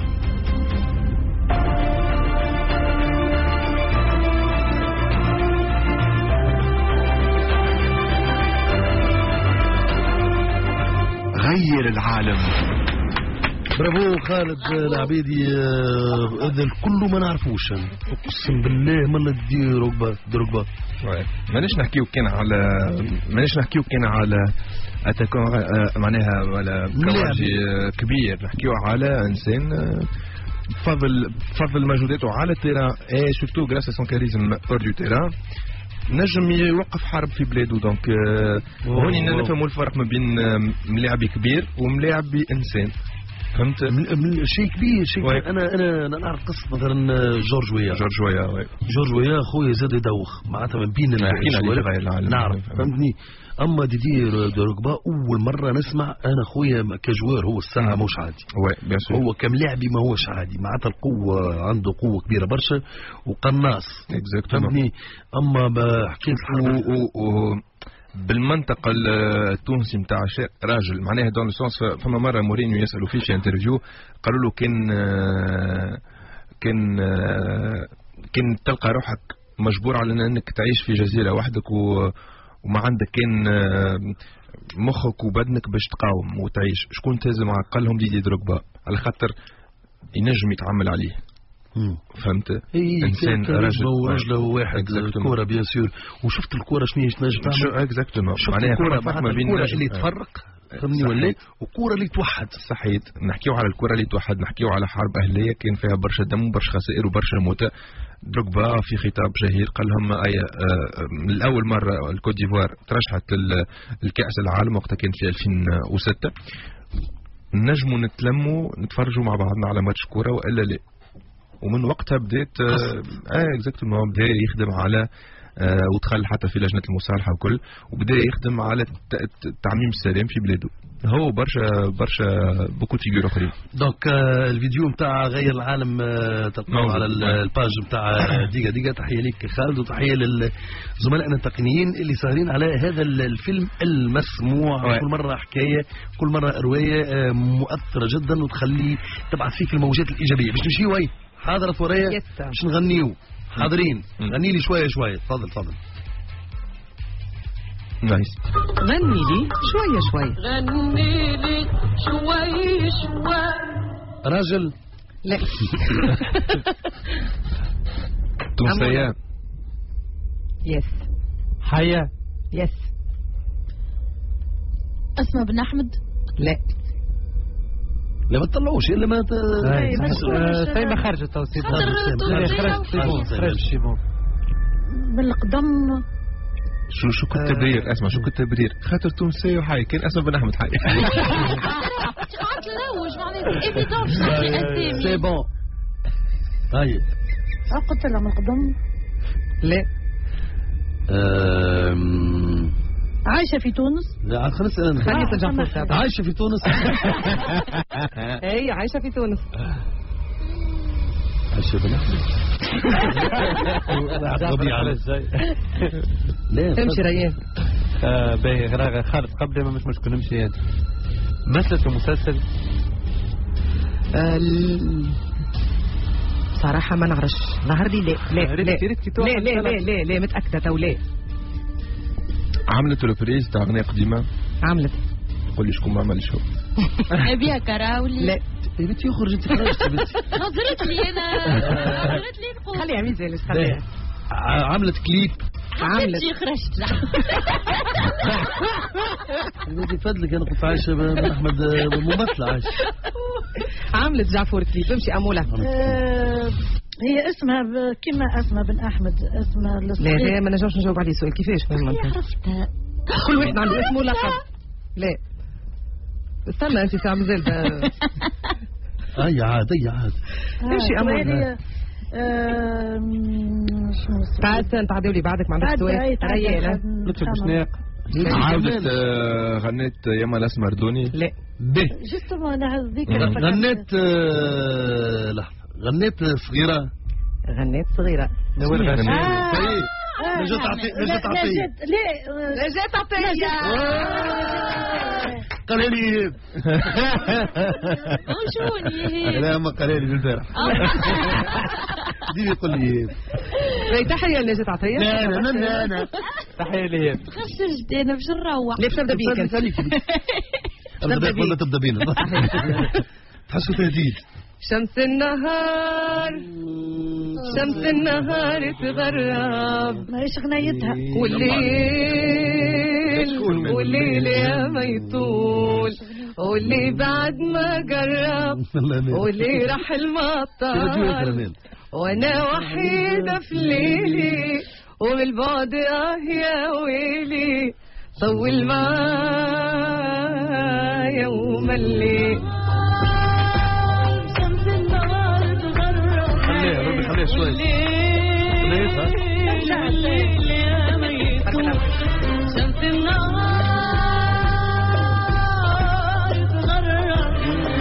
غير العالم. برافو خالد العبيدي. هذا الكل ما نعرفوش، اقسم بالله ما ندير دروغبا. مانيش نحكيو كان على اتاكون معناها ولا كواجي كبير، نحكيو على انسان فضل مجهوداته على التيران اي سورتو غراس سون كاريزم اور دو تيران نجم يوقف حرب في بلاده. دونك هوني نفهموا الفرق ما بين ملاعبي كبير وملاعبي انسان. فهمت؟ شيء كبير انا نعرف قصه مثلا جورج ويا خويا زاد يدوخ معناتها من بين نعرف فهمتني. اما ديدير دروغبا اول مره نسمع انا خويا كجوار هو الساعه مش عادي، هو كملاعبي ما هوش عادي، معناتها القوه عنده قوه كبيره برشا وقناص فهمتني. اما حكيت بالمنطقه التونسي نتاع راجل معناها دون سونس. فما مره مورينيو يسالوا فيه في انترفيو قالوا له كان تلقى روحك مجبور على انك تعيش في جزيره وحدك وما عندك كان مخك وبدنك باش تقاوم وتعيش، شكون تهز معك؟ قال لهم ديدي دروغبا على خاطر ينجم يتعامل عليه. فهمت؟ انسان رجل واحد الكوره بيان سور. وشفت الكوره شنو تنجم تعمل اكزاكتومون، معناها الكوره اللي تفرق فهمني ولا وكوره اللي توحد. صحيح، نحكيو على الكوره اللي توحد، نحكيو على حرب اهليه كان فيها برشا دم وبرشا خسائر وبرشا موتى. دروغبا في خطاب شهير قال لهم من الاول مره الكوت ديفوار ترشحت الكاس العالم وقتها كان في 2006، نجموا نتلموا نتفرجوا مع بعضنا على ماتش كوره والا لا. ومن وقتها بديت اكزاكتومون بدا يخدم على ودخل حتى في لجنه المصالحه وكل، وبدا يخدم على تعميم السلام في بلاده. هو برشا بوكو فيغور اخرين. دونك الفيديو نتاع غير العالم تلقاو على الباج نتاع ديغا. تحيه ليك خالد وتحيه لزملائنا التقنيين اللي ساهرين على هذا الفيلم المسموع. كل مره حكايه، كل مره روايه مؤثره جدا وتخلي تبعث فيك الموجات الايجابيه. باش نمشيو حاضرة وريا باش نغنيو. حاضرين، غني لي شويه. تفضل. نايس. غني لي شويه. غني لي شويه. راجل لا تونسية. يس. حياة. يس. اسماء بن احمد. لا ما تطلعوش الا ما سايمة خرجت توصيل خرج بالقدم. شو كنت تبرير؟ اسمع شو كنت تبرير؟ خاطر تونسي وحي كان اسماء بن احمد حي. قعدت نلوج معناتها ايفيدون اسامي. سي بون. هاي قلت لهم القدم. لا عايشة في تونس. لا خلص انا عايشة في تونس. اي عايشة في تونس. عايشة بن احمد. تمشي ريان. باهي خالد قبل ما مش مشكل نمشي. مثلت في مسلسل صراحة ما نعرفش ظهر لي. لا متأكدة تو لا. عملت ريبريز تاع اغنية قديمة. عملت. قول لي شكون ما عملش هو. ابيها كراولي. لا يا بنتي يخرج انت خرجت يا بنتي. نظرت لي انا نقول. خليها ميزالش خليها. عملت كليب. عملت شي خرجت. بدي فضلك انا كنت عايشه من احمد ممثله عايشه. عملت جعفور كليب. امشي اموله. هي اسمها كما اسمها بن احمد اسمها لا لا ما نجمش نجاوب عليه السؤال كيفاش عرفتها. كل واحد عنده اسمه ولقب. لا استنى انت ساعه مازال اي عاد امشي اموله. تعدوا لي بعدك ما عندكش سؤال. ريانه لطفي بوسناق عاودت غنيت يما الاسمر دوني. لا به جوستومون انا هذيك غنيت لحظه غنيت صغيره. غنيت صغيره. نجات عطيه نجات عطيه قالها لي وشوني لا ما قالها لي البارح. ديما يقول لي تحيه لنجات عطيه. لا انا تحيه لي. خرجت انا باش نروح. ليه تبدا بيك انت؟ ولا تبدا بينا تحسوا تهديد. شمس النهار تغرب ما هيش غنيتها. والليل يا ما يطول واللي بعد ما قرب واللي راح المطر وانا وحيدة في ليلي وبالبعد يا ويلي طول معايا وملي. خليها شوي. شمس النهار تغرب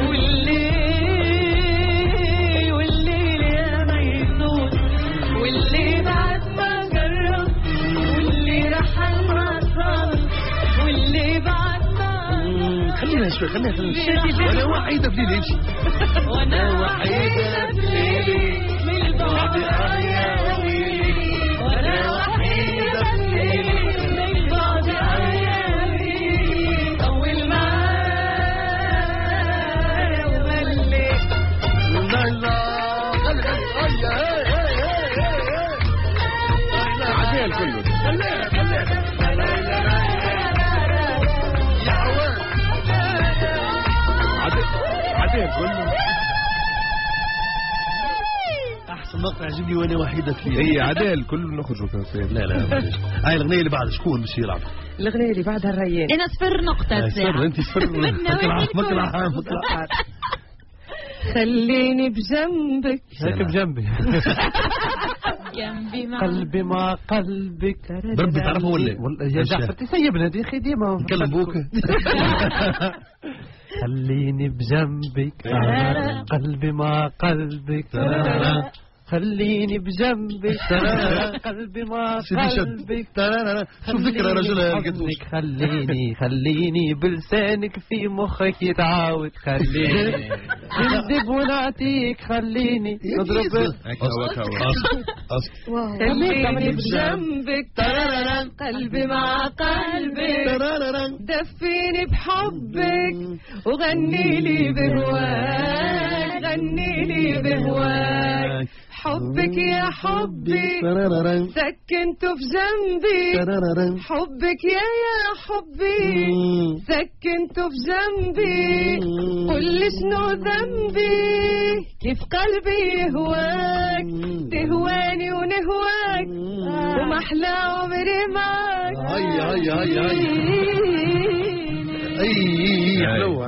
والليل يا ما يطول واللي بعد ما قرب واللي راح المطر واللي بعد ما. خلينا شوي وانا وحيدة في ليلي. امشي وانا وحيدة في ليلي من البعد يا ويلي وانا وحيدة في ليلي من البعد يا ويلي طول معايا وملي. عديل كله عديل كله. احسن مقطع عجبني وانا وحيدة في هي عديل كله نخرجوا كافيه. لا هاي الاغنيه اللي بعد شكون باش يلعب؟ الاغنيه اللي بعدها الريان. انا صفر نقطة صفر. انت صفر. مكلع خليني بجنبك. هيك بجنبي. جنبي مع قلبي مع قلبك. بربي تعرفه ولا يا جعفر تسيبنا دي خي ديما نكلم بوك. خليني بجنبك قلبي مع قلبك. خليني بجنبك قلبي مع قلبك. شوف ذكرى يا رجل. خليني بلسانك في مخك يتعاود. خليني نكذب ونعطيك. خليني نضرب. خليني بجنبك قلبي مع قلبك. دفيني بحبك وغني لي بهواك. غني لي بهواك حبك يا حبي سكنته في جنبي. حبك يا حبي سكنته في جنبي. قل شنو ذنبي كيف قلبي يهواك. تهواني ونهواك ومحلى عمري معك. حلوة.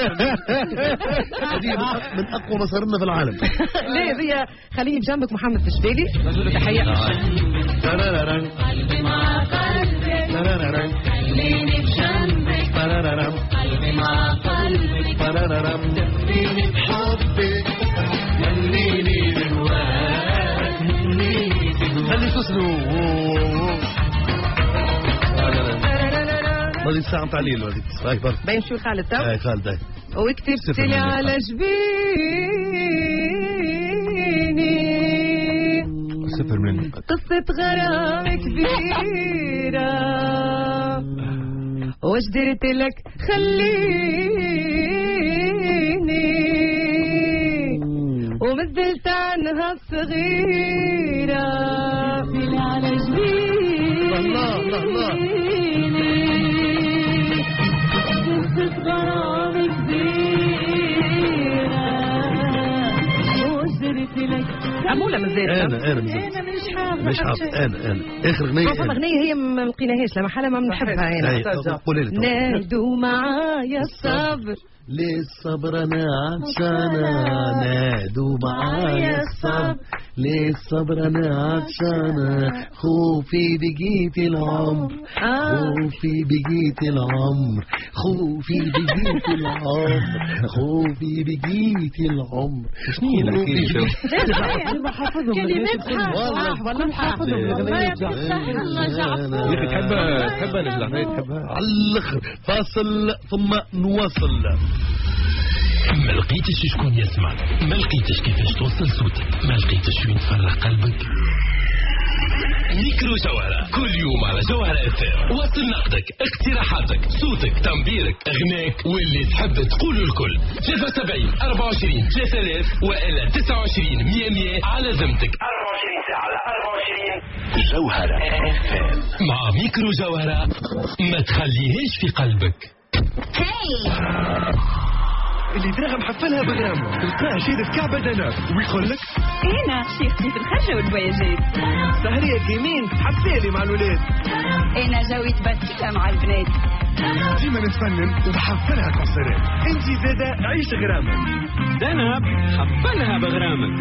هذه من أقوى مسارنا في العالم. ليه هي خليني بجنبك محمد الشبيلي. نقول له تحية. قلبي مع قلبك خليني بجنبك قلبي مع قلبك دفيني بحبك خليني بهواك. خلي تسلو. هذه الساعة تعليل هذيك. هاي برد. باين شو خالد تو؟ هاي خالد هاي. وكتبت لي على جبيني صفر مني. قصة غرام كبيرة واش درت لك خليني ومثلت عنها الصغيرة في على جبيني الله الله الله قصة غرام كبيرة وجرت لك عمولة مازال انا مش حافظ انا اخر اغنيه فما اغنيه هي ما لقيناهاش لا محلها ما بنحبها انا قولي لي نادوا معايا الصبر للصبر انا عطشانه نادوا معايا الصبر للصبر انا عطشانه خوفي بقيت العمر خوفي بقيت العمر خوفي بقيت العمر خوفي بقيت العمر شنو هي الحكايه كلمات والله حافظهم يا اخي تحبها نجلة تحبها على الاخر فاصل ثم نواصل ما لقيتش شكون يسمع، ما لقيتش كيفاش توصل صوتك، ما لقيتش وين تفرغ قلبك. ميكرو جوهرة كل يوم على جوهرة FM. وصل نقدك، اقتراحاتك، صوتك، تنبيرك، اغناك واللي تحب تقوله الكل. 73 24 3000 والا 29 100 على ذمتك. 24 ساعة على 24 جوهرة FM. مع ميكرو جوهرة ما تخليهاش في قلبك. اللي دراهم محفلها بغرامو تلقاه شيء في كعبة دناب ويقول لك انا شيختي في الخرجة والبواجات سهرية جيمين حفالي مع الولاد انا جوي تبسكة مع البنات ديما نتفنن وبحفلها كونسرات انتي زادة عيش غرامك دناب حفلها بغرامك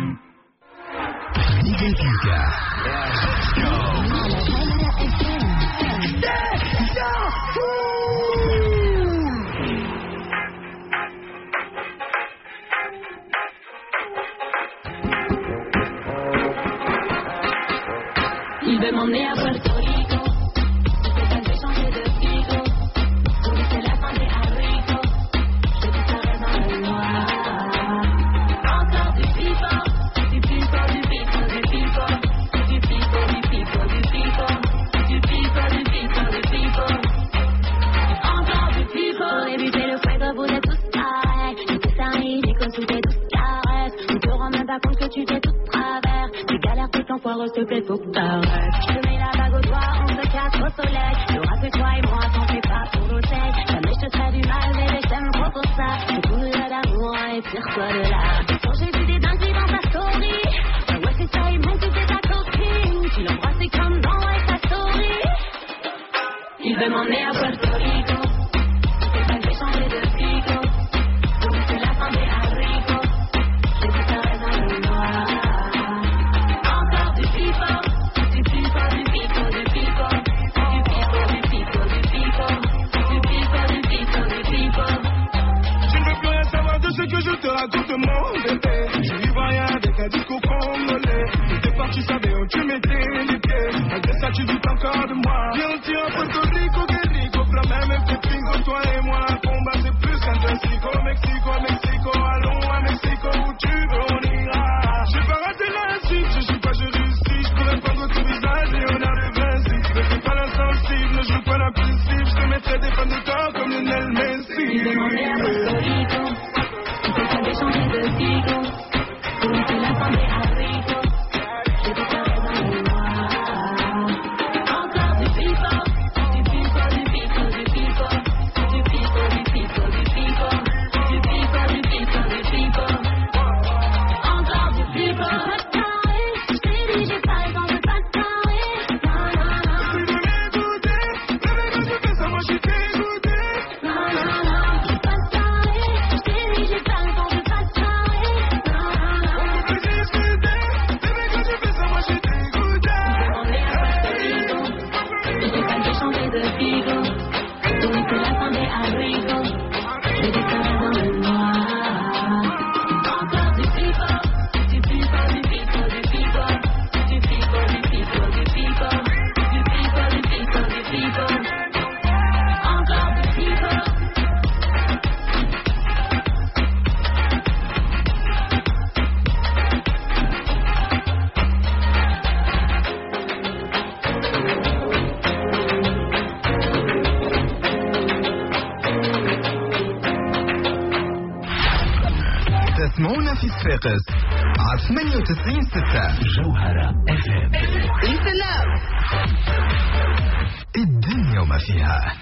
Il veut m'emmener à Puerto Rico. Je vais changer de frigo. C'est la fin des haricots. Je dis ça reste dans le noir. Encore du pipo. Du pipo, du pipo, du pipo. Du pipo, du pipo, du pipo. Du pipo, du pipo, du pipo. Encore du pipo. Pour éviter le fuego, vous êtes tous pareils. Tout ça ridicule sous tes douces caresses. Tu te rends même pas compte que tu t'es tout travers. Tu galères tout l'enfoireux, s'il te plaît, faut que t'arrêtes. Je te mets la bague au doigt, on se casse au soleil. Y'aura que toi et moi, t'en fais pas pour l'oseille. Jamais je te ferai du mal, mais je t'aime trop pour ça. C'est tout là d'amour et tire-toi de là. Quand j'ai vu des dingueries dans ta story, ouais c'est ça, il manque que c'est ta copine. Tu l'embrasses comme dans ouais, ta story. Il veut m'emmener à Puerto Rico. C'est pas que j'ai changé de frigo. C'est la fin des haricots. Je dis ça reste dans le noir. Encore du pipo. Du pipo, du pipo, du pipo. Du pipo, du pipo, du pipo. Du pipo, du pipo, du pipo. Je ne veux plus rien savoir de ce que je te raconte, mon bébé. Je n'y vois rien avec un discours congolais. T'es parti, savais où tu mettais les pieds. Malgré ça, tu doutes encore de moi. Viens, on tire un Puerto Rico, que Rico. Flamme, même tes pingo, toi et moi. Un combat, c'est plus qu'un Mexico, Mexico, Mexico. Allons à Mexico, où tu veux, on ira. J'ai pas raté la suite, je suis pas juriste. Je pourrais prendre ton visage et on a le principe. Ne fais pas l'insensible, ne joue pas l'impulsif. Je te mettrai des fans de corps comme Lionel Messi. Il veut m'emmener à Puerto Rico. C'est pas de changer de frigo. C'est la fin des haricots. Je dis ça reste dans le noir. Encore du pipo. Du pipo, du pipo, du pipo. Du pipo, du pipo, du pipo. Du pipo, du pipo, du pipo. Encore du pipo. Je t'ai dit j'ai pas le temps de pas te carrer. Non, non, non. Tu veux m'écouter? Bébé, quand je fais ça, moi je suis dégoûté. Non, non, non. Je pas te carrer. Je t'ai dit j'ai pas le temps de pas te carrer. Non, non, non. On peut discuter. Bébé, quand je fais ça, moi je suis dégoûté. On est à Puerto Rico. C'est pas de changer de frigo. C'est la fin des haricots. Je dis ça reste dans le noir. Encore du pipo. Du pipo, du pipo, du pipo. Du pipo, du pipo, du pipo. Du pipo, du pipo, du pipo. Encore du pipo. تسمعون في صفاقس على 98.6 جوهرة FM. السلام الدنيا وما فيها.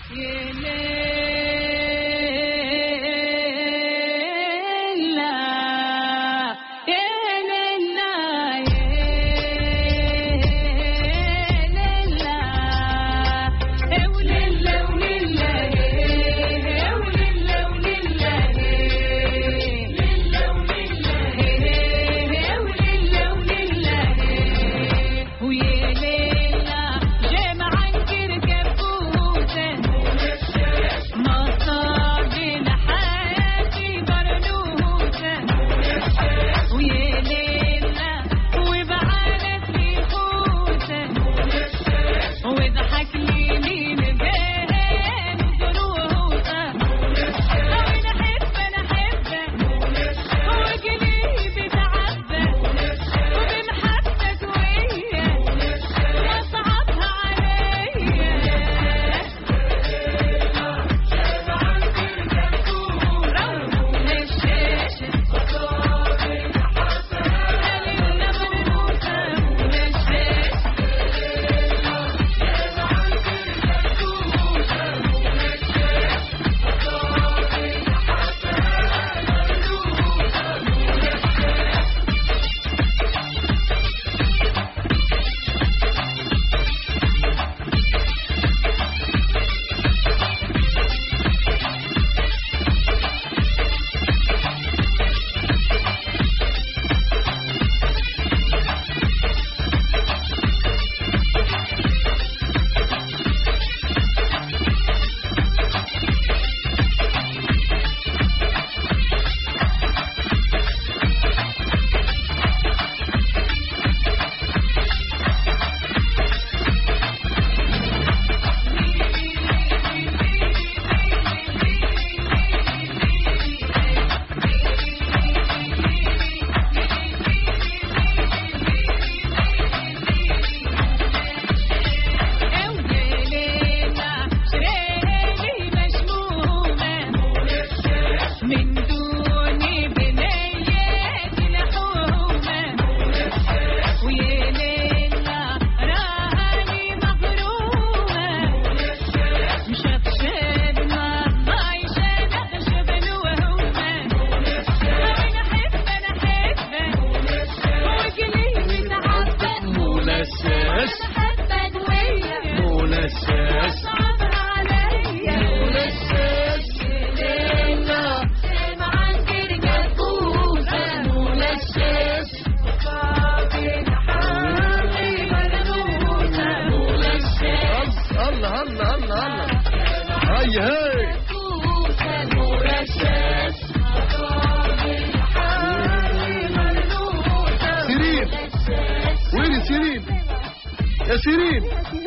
يا سيرين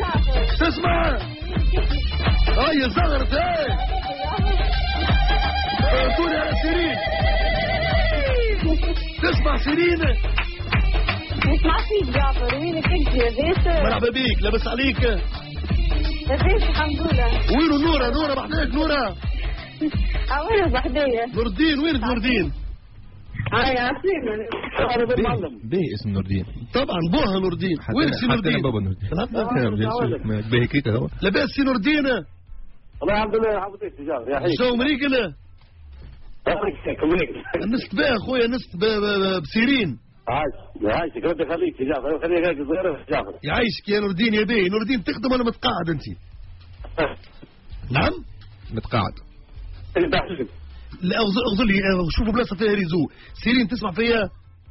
تسمع يا زغرت قلتولي على سيرين تسمع سيرين نسمع فيك جعفر وينك انت يا بيت مرحبا بيك لاباس عليك لاباس الحمد لله وينو نورة بحداك نورة وينو بحدايا نور الدين وينك نور الدين يا عسلامة باهي اسم نور الدين طبعا بوها نور الدين وينك سي نور الدين بابا نور الدين باهي كيكا هو لاباس سي نور الدين والله الحمد لله حفظتك تجار يا حي شو مريكنا نست باه اخويا نست بسيرين يعيشك ربي يخليك يا جعفر خليك هيك صغيره يا جعفر يعيشك يا نور الدين يا باهي نور الدين تخدم ولا متقاعد انت؟ نعم؟ متقاعد لا اغزل لي شوفوا بلاصه فيها ريزو سيرين تسمع فيها؟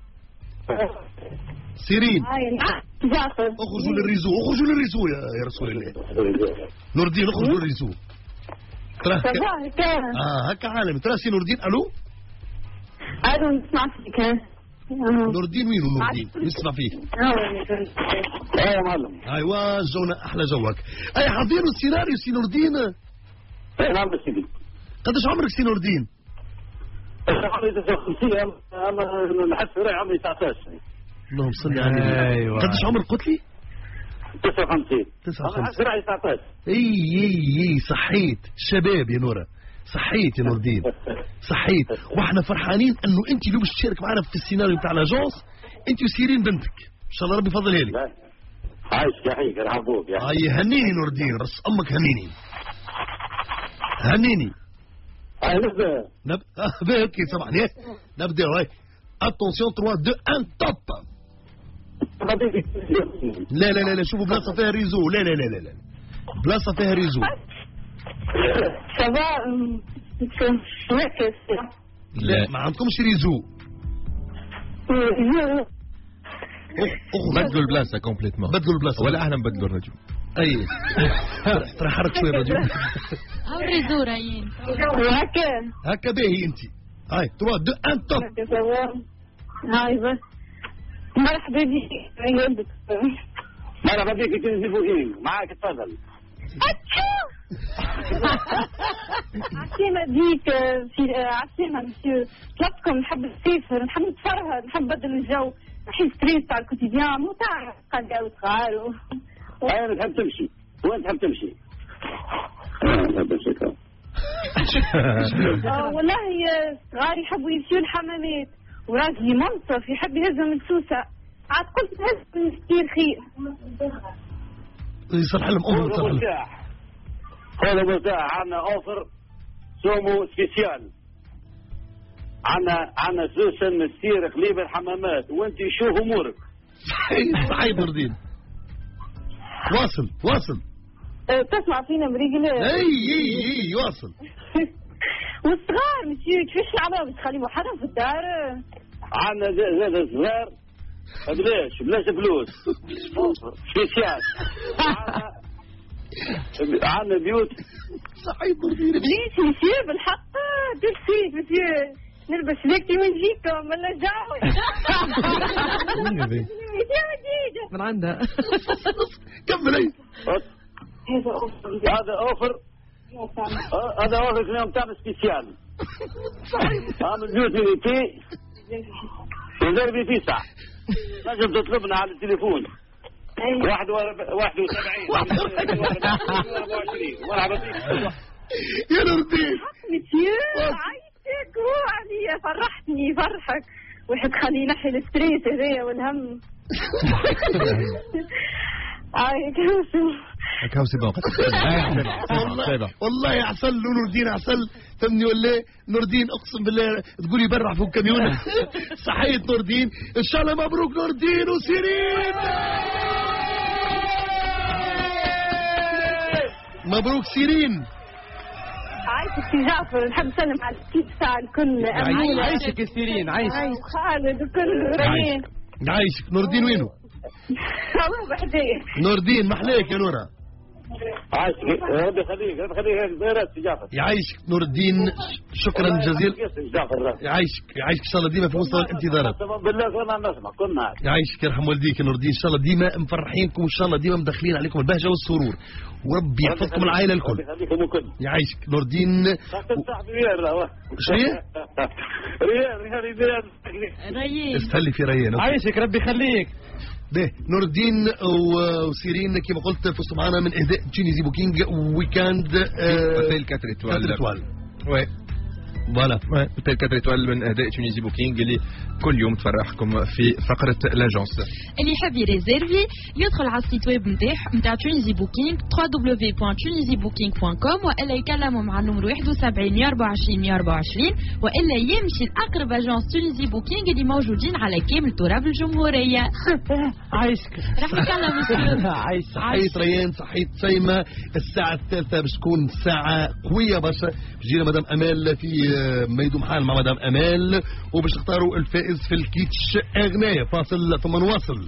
سيرين جعفر اخرجوا للريزو يا رسول الله نور الدين اخرجوا للريزو هكا عالم ترى سي نور الدين الو نسمع فيك نور الدين وينو نور الدين نسمع فيك يا معلم ايوا جونا احلى جوك اي حاضرين السيناريو سي نور الدين نعم سيدي قداش عمرك سي نور الدين؟ عمري 59 اما نحس روحي عمري 19 اللهم صل على النبي قداش عمرك قلت لي؟ 59 نحس روحي 19 اي صحيت شباب يا نورة صحيت يا نور الدين صحيت، واحنا فرحانين انه انت اليوم تشارك معنا في السيناريو بتاع لاجونس، انت وسيرين بنتك ان شاء الله ربي يفضلها لك. عايش يحييك يرحبوك يا هاي هنيني نور الدين، رص امك هنيني هنيني. نبدا اوكي طبعا نبدا. هاي اتونسيون 3 2 1 توب. لا لا لا لا شوفوا بلاصه فيها ريزو. لا لا لا لا بلاصه فيها ريزو. لا ما عندكمش ريزو. بدلوا البلاصه كومبليتمون. بدلوا البلاصه ولا احنا نبدلوا الرجل. اي ترى حرك شويه الرجل. هاو ريزو رايين هكا باهي انت. هاي 3 2 1 توب. هاي بس مرحبا بك. مرحبا بك تنزل بوكينج معاك تفضل. عسلامة بيك عسلامة مسيو. طلبتكم نحب نسافر، نحب نتفرهد، نحب نبدل الجو، نحس ستريس تاع الكوتيديان مو تاع قاعدة وصغار أنا تحب تمشي، وين تحب تمشي؟ تحب تمشي والله صغاري يحبوا يمشيوا الحمامات، وراجلي منصف يحب يهزهم السوسة، عاد قلت هز كثير خير. يصلح لهم أوفر. هذا مرتاح. عندنا أوفر سومو سبيسيال. عندنا سوسن ستير قليب الحمامات، وانت شوف امورك. صحيح نوردين. واصل تسمع فينا برجل. اي واصل. والصغار مسيو كيفاش نلعبها باش تخليهم حدا في الدار؟ عندنا زاد صغار بلاش فلوس سبيسيال. عندنا بيوت. صحيح نوردين. بليش مسيو بالحق تلفيت مسيو. نلبس ليكتي ونجيكم ولا جاوي. من عندها. كملي. هذا اوفر اليوم تاع سبيسيال. عامل بيوت ميليتي ودربي 9. نجم تطلبنا على التليفون 71 مرحبا بك يا نور الدين. هو عليا فرحتني فرحك واحد خليه ينحي الستريس هذايا والهم. كاوسي والله عسل نور الدين عسل فهمني ولا نور الدين اقسم بالله تقولي برع فوق كاميون. صحيت نور الدين ان شاء الله مبروك نور الدين وسيرين. مبروك سيرين. عايشك في جعفر نحب نسلم على الكيس تاع الكل. عايشك يا سيرين. عايشك خالد وكل ريان. عايشك نور الدين وينه؟ هو بحديك نور الدين محليك يا نورا. عايشك ربي يخليك زيارات جعفر. يعيشك نور الدين شكرا جزيلا. يعيشك ان شاء الله ديما في وسط الانتظارات. بالله كنا نسمع كنا. يعيشك يرحم والديك يا نور الدين ان شاء الله ديما مفرحينكم وان شاء الله ديما مدخلين عليكم البهجه والسرور وربي يحفظكم العائله الكل. يعيشك نور الدين. شنو؟ ريان استهلي في ريان. عايشك ربي يخليك. به نور الدين وسيرين كما قلت فزتوا معنا من اهداء تونيزي بوكينج ويكاند اوتيل 4 ايطوال. وي فوالا اوتيل 4 ايطوال من اهداء تونيزي بوكينج اللي كل يوم تفرحكم في فقره لاجونس. اللي يحب يريزيرفي يدخل على السيت ويب نتاع تونيزي بوكينج www.tunisiebooking.com والا يكلموا مع النمر 71 124 124 والا يمشي لاقرب اجونس تونيزي بوكينج اللي موجودين على كامل تراب الجمهوريه. عايشك راح نكلم عايش. صحيت ريان صحيت سيمة. الساعة الثالثة باش تكون ساعة قوية برشا. جينا مدام أمال في ميدوم حال مع مدام أمال وباش تختاروا الفائز في الكيتش أغنية. فاصل ثم نواصل.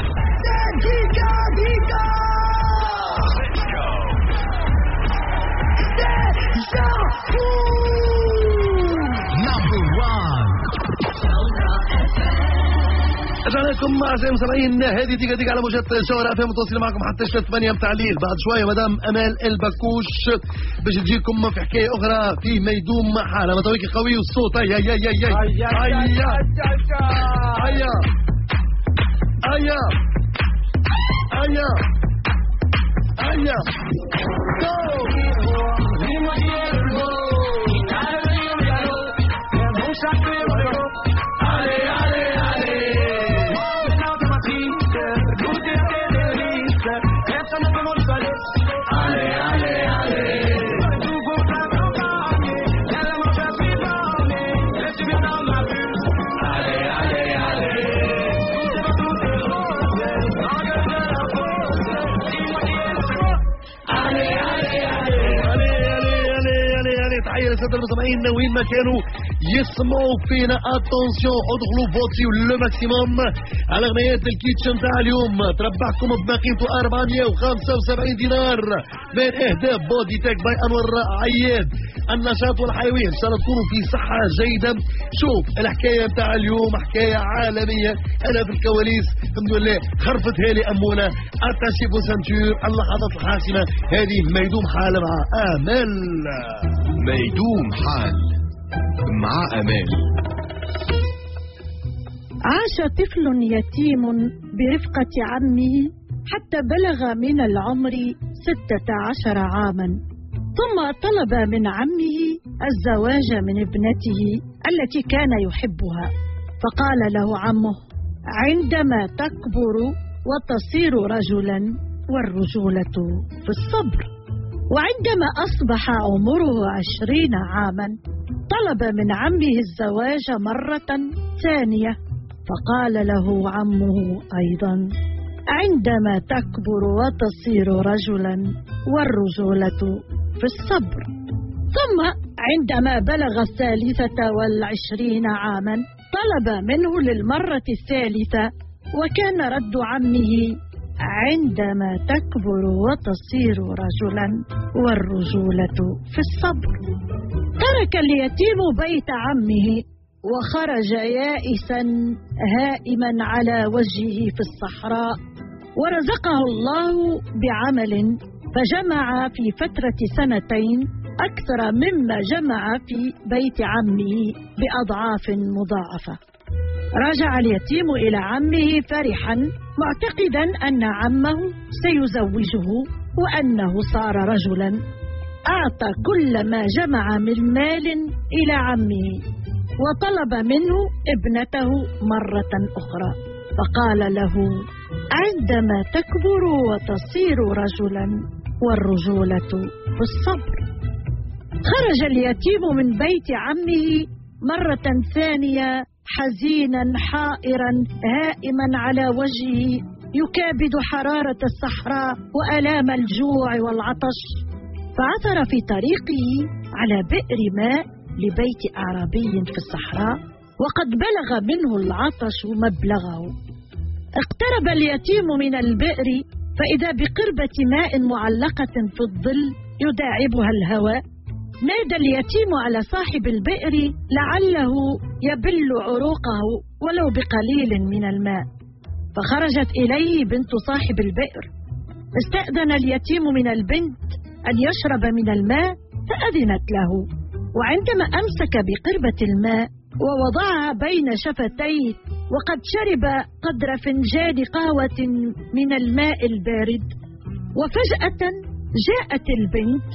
رجعنا لكم اعزائي المستمعين. هذه دقيقة على موجات جوهرة FM متواصلة معكم حتى 8 متاع الليل. بعد شوية مدام أمال البكوش باش تجيكم في حكاية أخرى في ميدوم حالة متويكي قوي والصوت. هيا هيا هيا هيا هيا هيا هيا هيا السادة المستمعين وين ما كانوا يسمعوا فينا. اتونسيون ادخلوا فوتيو لو ماكسيموم على غنيات الكيتشن تاع اليوم تربحكم بما قيمته 475 دينار من اهداء بودي تك باي انور عياد. النشاط والحيوية ان شاء الله تكونوا في صحة جيدة. شوف الحكاية تاع اليوم حكاية عالمية. انا في الكواليس الحمد لله خرفتها لي امونا اتاشي بو سانتور. اللحظات الحاسمة هذه ما يدوم حال مع امال. ما يدوم حال مع امال. عاش طفل يتيم برفقة عمه حتى بلغ من العمر 16 عاما، ثم طلب من عمه الزواج من ابنته التي كان يحبها. فقال له عمه: عندما تكبر وتصير رجلا والرجولة في الصبر. وعندما أصبح عمره 20 عاما طلب من عمه الزواج مرة ثانية، فقال له عمه أيضا: عندما تكبر وتصير رجلا والرجولة في الصبر. ثم عندما بلغ 23 عاما طلب منه للمرة الثالثة، وكان رد عمه: عندما تكبر وتصير رجلا والرجولة في الصبر. ترك اليتيم بيت عمه وخرج يائسا هائما على وجهه في الصحراء، ورزقه الله بعمل فجمع في فترة 2 سنين أكثر مما جمع في بيت عمه بأضعاف مضاعفة. رجع اليتيم إلى عمه فرحا معتقدا أن عمه سيزوجه وأنه صار رجلا. أعطى كل ما جمع من مال إلى عمه وطلب منه ابنته مرة أخرى، فقال له: عندما تكبر وتصير رجلا والرجولة في الصبر. خرج اليتيم من بيت عمه مرة ثانية حزينا حائرا هائما على وجهه، يكابد حرارة الصحراء وآلام الجوع والعطش. فعثر في طريقه على بئر ماء لبيت أعرابي في الصحراء، وقد بلغ منه العطش مبلغه. اقترب اليتيم من البئر فإذا بقربة ماء معلقة في الظل يداعبها الهواء. نادى اليتيم على صاحب البئر لعله يبل عروقه ولو بقليل من الماء، فخرجت إليه بنت صاحب البئر. استأذن اليتيم من البنت أن يشرب من الماء فأذنت له، وعندما أمسك بقربة الماء ووضعها بين شفتيه وقد شرب قدر فنجان قهوة من الماء البارد، وفجأة جاءت البنت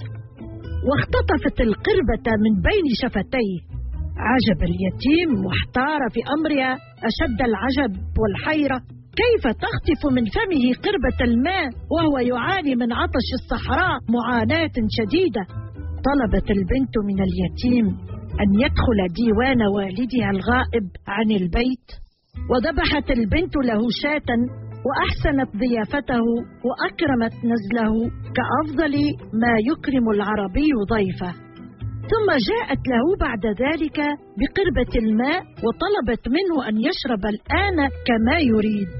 واختطفت القربة من بين شفتيه. عجب اليتيم واحتار في أمرها أشد العجب والحيرة، كيف تخطف من فمه قربة الماء وهو يعاني من عطش الصحراء معاناة شديدة. طلبت البنت من اليتيم أن يدخل ديوان والدها الغائب عن البيت، وذبحت البنت له شاة وأحسنت ضيافته وأكرمت نزله كأفضل ما يكرم العربي ضيفه. ثم جاءت له بعد ذلك بقربة الماء وطلبت منه أن يشرب الآن كما يريد.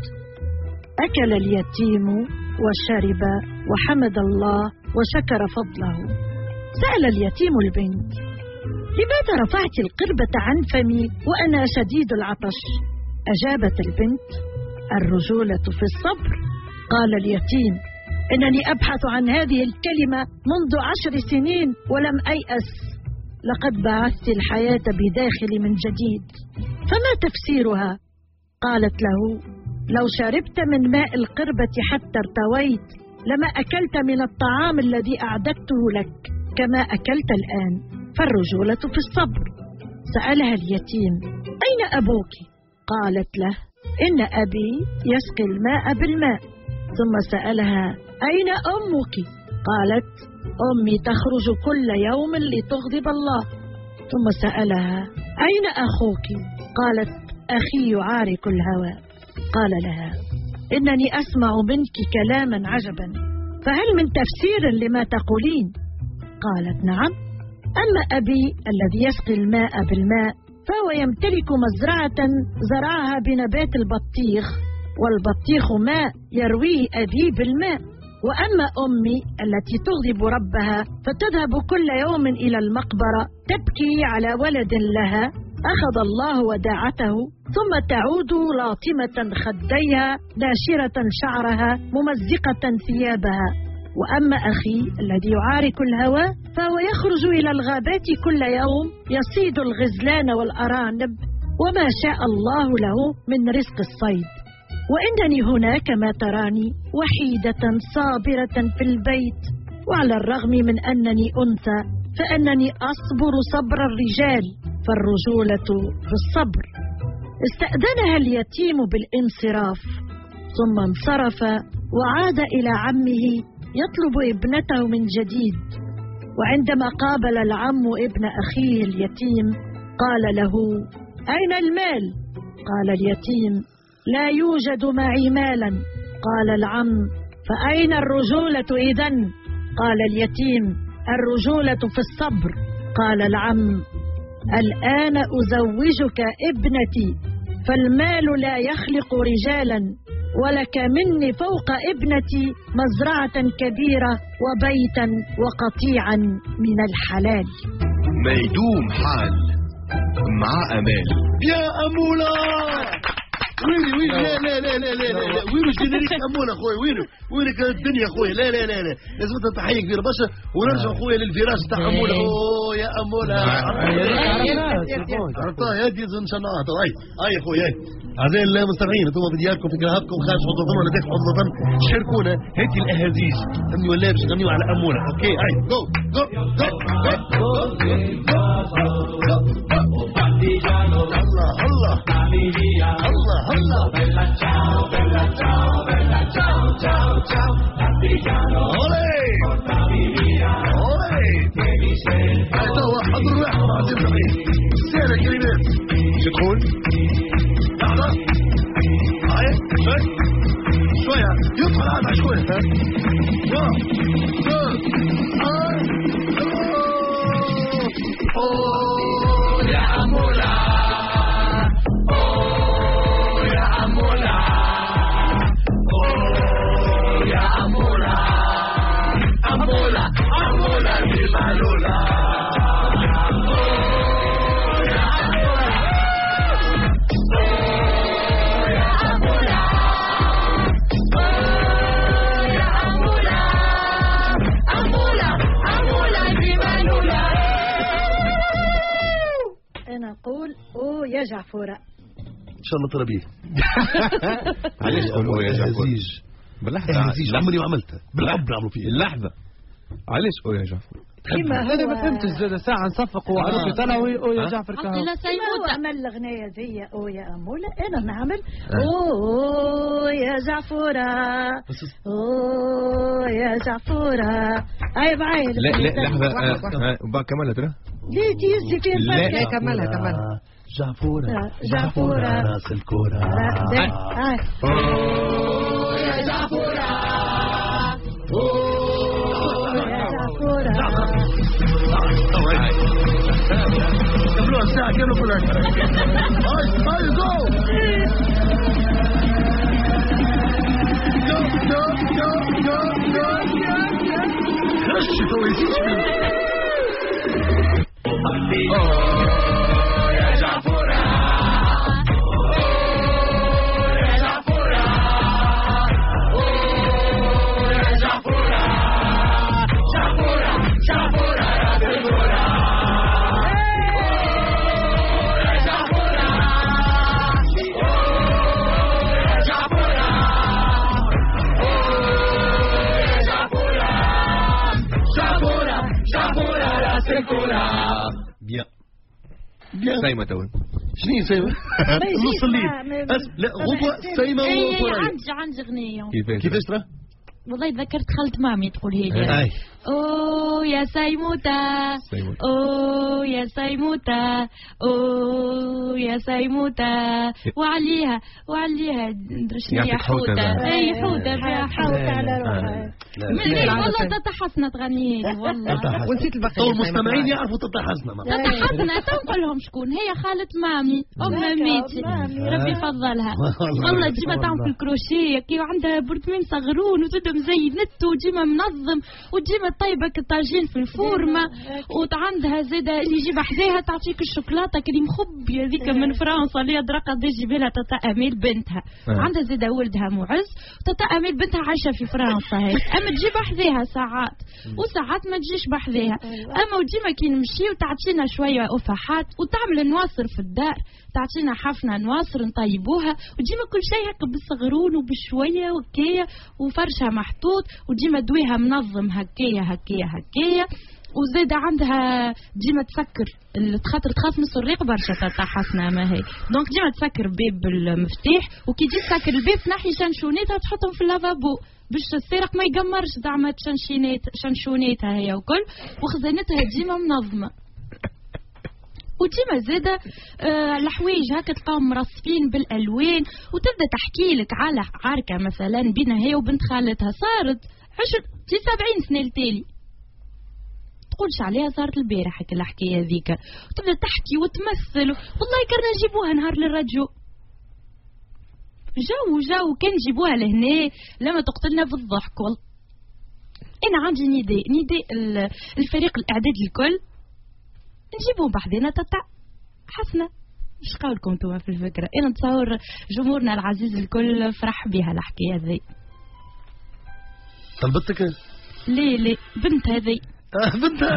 أكل اليتيم وشرب وحمد الله وشكر فضله. سأل اليتيم البنت: لماذا رفعت القربة عن فمي وأنا شديد العطش؟ أجابت البنت: الرجولة في الصبر. قال اليتيم: إنني أبحث عن هذه الكلمة منذ 10 سنين ولم أيأس، لقد بعثت الحياة بداخلي من جديد، فما تفسيرها؟ قالت له: لو شربت من ماء القربة حتى ارتويت لما أكلت من الطعام الذي أعددته لك كما أكلت الآن، فالرجولة في الصبر. سألها اليتيم: أين أبوك؟ قالت له: إن أبي يسقي الماء بالماء. ثم سألها: أين أمك؟ قالت: أمي تخرج كل يوم لتغضب الله. ثم سألها: أين أخوك؟ قالت: أخي يعارك الهوى. قال لها: إنني أسمع منك كلاما عجبا، فهل من تفسير لما تقولين؟ قالت: نعم، أما أبي الذي يسقي الماء بالماء فهو يمتلك مزرعة زرعها بنبات البطيخ، والبطيخ ماء يرويه أبي بالماء. وأما أمي التي تغضب ربها فتذهب كل يوم إلى المقبرة تبكي على ولد لها أخذ الله وداعته، ثم تعود لاطمة خديها ناشرة شعرها ممزقة ثيابها. وأما أخي الذي يعارك الهوى فهو يخرج إلى الغابات كل يوم يصيد الغزلان والأرانب وما شاء الله له من رزق الصيد. وإنني هنا كما تراني وحيدة صابرة في البيت، وعلى الرغم من أنني أنثى فأنني أصبر صبر الرجال، فالرجولة بالصبر. استأذنها اليتيم بالانصراف ثم انصرف وعاد إلى عمه يطلب ابنته من جديد. وعندما قابل العم ابن أخيه اليتيم قال له: أين المال؟ قال اليتيم: لا يوجد معي مالا. قال العم: فأين الرجولة إذن؟ قال اليتيم: الرجولة في الصبر. قال العم: الآن أزوجك ابنتي، فالمال لا يخلق رجالا، ولك مني فوق ابنتي مزرعة كبيرة وبيتا وقطيعا من الحلال. ما يدوم حال مع أمال. يا أمولا ويني لا لا لا لا لا لا وينو جينيريك أمولا خويا وينك الدنيا خويا لا لا لا لا لازم تحية كبيرة برشا ونرجع خويا للفراش تاع أمولا. أوه يا أمولا عرفتها يا دي زنشنات. هاي خويا أعزائي المستمعين انتم في دياركم في قهوتكم خارج حضوركم ولا داخل حضوركم شاركونا هذه الأهازيج فهمني ولا باش نغنيو على أمولا. أوكي هاي جو جو جو الله الله الله bella ciao bella ciao bella ciao ciao ciao partigiano olè portami via olè devi sempre توا حضر واحد عزيز الحبيب سير الكلمات يدخل لحظة هاي شوية يدخل على شوية يا أمولا أنا أقول أوه يا جعفورة. إن شاء الله تربيه. علاش تقول يا جعفورة؟ باللحظة عمري ما عملتها بالحب نعملوا فيه اللحظة. علاش يا جعفر؟ انا ما فهمتش زاد ساعه نصفقوا وعروك طلعوا يا جعفر كان هو عمل الغنية دي او يا اموله انا نعمل اوه يا جعفورة اوه يا جعفورة. اي بعين لا لحظه وبعد كملها ترى ليه تيجي في الفرق؟ لا كملها جعفورة راس الكورة اوه يا جعفورة قبلوها الساعة كانوا في الأكل. هاي جو خش تويسيش يا جعفورة يا جعفورة يا جعفورة جعفورة يا دلورة يا جعفورة يا جعفورة جعفورة راس الكورة. بيان سايمة توا شنو سايمة؟ نص الليل لا غدوة سايمة عندي غنية كيفاش ترى؟ والله تذكرت خالة مامي تقول هي. أوه يا سيموتة أوه يا سيموتة أوه يا سيموتة وعليها درشنية حوتة أي حوتة فيها حوتة على روحها والله تتا حسنة تغني والله ونسيت البقية تو المستمعين يعرفوا تتا حسنة تتا حسنة تنقل لهم شكون هي خالة مامي ماميتي ربي يفضلها والله ديما تعمل في الكروشيه كي وعندها برطمان صغرون وتبدا مزينت وديما منظم وديما طيبه كالطاجين في الفورمه وعندها زاده اللي يجيب حذاها تعطيك الشوكولاته كريم خبي هذيك من فرنسا اللي درقه تجيب لها تتا اميل بنتها عندها زاده ولدها معز تتا اميل بنتها عايشه في فرنسا هي اما تجيب حذاها ساعات وساعات ما تجيش بحذاها اما وديما كي نمشي وتعطينا شويه افاحات وتعمل نواصر في الدار تعطينا حفنه نواصر نطيبوها وديما كل شيء هكا بالصغرون وبشويه وكيه وفرشها محطوط وديما دويها منظم هكايا وزيد عندها ديما تسكر خاطر تخاف من السريق برشا تاع حسنه ما هي دونك ديما تسكر باب المفتاح وكي تجي تسكر الباب تنحي شنشونيتها تحطهم في اللافابو باش السرق ما يقمرش زعما شنشونيتها هي وكل وخزانتها ديما منظمه وديما زاده الحوايج هكا تلقاهم مرصفين بالالوان وتبدا تحكي لك على عركه مثلا بينها هي وبنت خالتها صارت 70 سنه التالي تقولش عليها صارت البارح هكا الحكايه هذيك وتبدا تحكي وتمثل والله كنا نجيبوها نهار للراديو جو كان نجيبوها لهنا لما تقتلنا بالضحك والله انا عندي نداء الفريق الاعداد الكل نجيبهم بحذنا تتع حسنة ايش قولكم انتم في الفكرة انا نتصور جمهورنا العزيز الكل فرح بها الحكاية ذي طلبتك ليه بنت هذي بنتها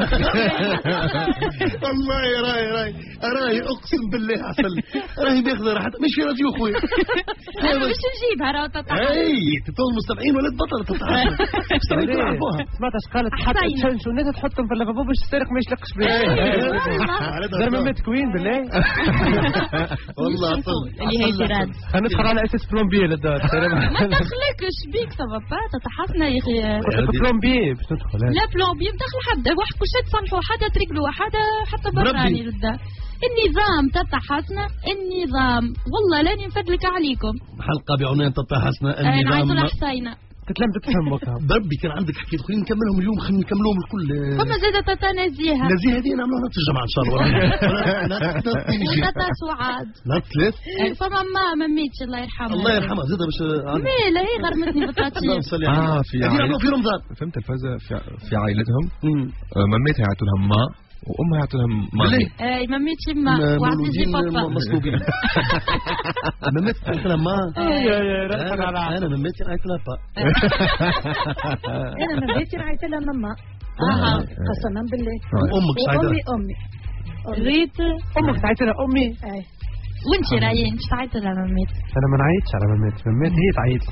والله راي اقسم بالله عسل راهي ماخذه راحتها مش في راديو خويا انا باش نجيبها راه تتعرف اي تطول المستمعين ولد بطل تتعرف مستمعين يعرفوها سمعت اش قالت حتى شنشونات تحطهم في اللافابو باش السارق ما يشلقش بيه دار مامات كوين بالله والله اللي هي تيراد ندخل على اساس بلومبيه للدار ما دخلكش بيك سبابا تتحفنا يا اخي بلومبيه باش تدخل لا بلومبيه دخل حدا واحد كل شيء تصلحوا حدا تركلوا حدا حتى براني للدار النظام تتا حسنة النظام والله لاني نفدلك عليكم حلقة بعنوان تتا حسنة النظام نعيطوا لحسينة تتلم تتفهمك بربي كان عندك حكاية خلينا نكملهم اليوم خلينا نكملهم الكل فما زادة تتا نزيها هذه نعملوها نفس الجمعة ان شاء الله تتا سعاد لا ثلاث فما ما ميتش الله يرحمها زادة باش ميلا هي غرمتني بالتعطيل في رمضان فهمت الفازة في عائلتهم مميتها يعطوا لهم ما وامها يعطوا لهم مامي اي ماميتي ما وعزيزي بابا مصلوبين ماميتي يعطوا لها ما انا ماميتي يعطوا لها با انا ماميتي يعطوا لها ماما قسما بالله امك سعيده امي ريت امك تعيط لها امي وانت رايين ايش تعيط لها ماميتي انا ما نعيطش على ماميتي هي تعيط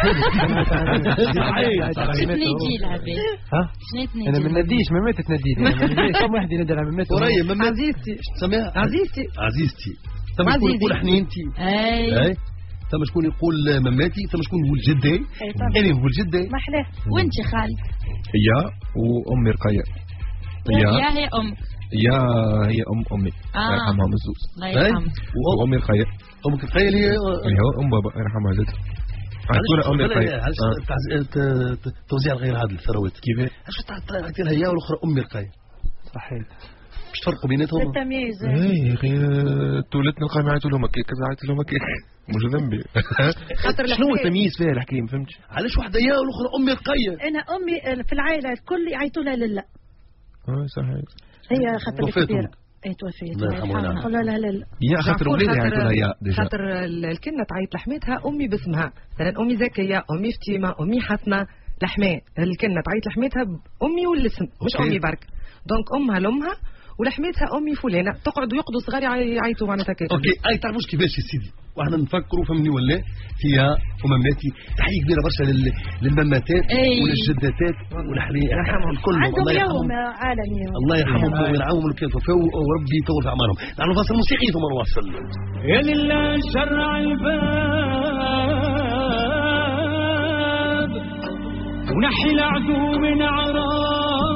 شنو تنادي لها بيه شنو تنادي انا ما نديش ماميتي تناديني كم واحد ينادي على ماميتي عزيزتي تسميها عزيزتي ثم شكون يقول حنينتي اي ثم شكون يقول ماماتي ثم شكون يقول جدي انا نقول جدي ما حلاه وانت خالي هي وامي رقيه هي امك هي امي الله يرحمها مزوز الله يرحمها وامي رقيه امك رقيه اللي هو ام بابا يرحمها زاد عطونا امي رقيه توزيع غير عادل الثروات كيفاه علاش تعطي لها هي والاخرى امي رقيه صحيح باش تفرقوا بيناتهم التمييز اي غير تولت نلقى يعيطوا لهم هكاك كذا عيطوا لهم هكاك مش ذنبي شنو التمييز فيها الحكايه ما فهمتش علاش واحده هي والاخرى امي رقيه انا امي في العائله الكل يعيطوا لها لله صحيح هي خاطر كبيره توفيت لا يا خاطر ولادها يعيطوا لها يا خاطر الكلمه تعيط لحماتها امي باسمها مثلا امي زكيه امي فتيمه امي حسنه لحماء الكلمه تعيط لحماتها امي والاسم مش امي برك دونك امها لامها ولحمتها امي فلانه تقعد ويقعدوا صغار يعيطوا معناتها كده اوكي اي تعرفوش كيفاش يا سيدي واحنا نفكروا فهمني ولا فيها ومماتي تحيه كبيره برشا للمماتات وللجداتات ولحريم الكل الله يرحمهم عالمي الله يرحمهم ويرعاهم كيف وربي يطول في اعمارهم نعملوا فاصل موسيقي ثم نواصل يا لله شرع الباب ونحي العدو من عراب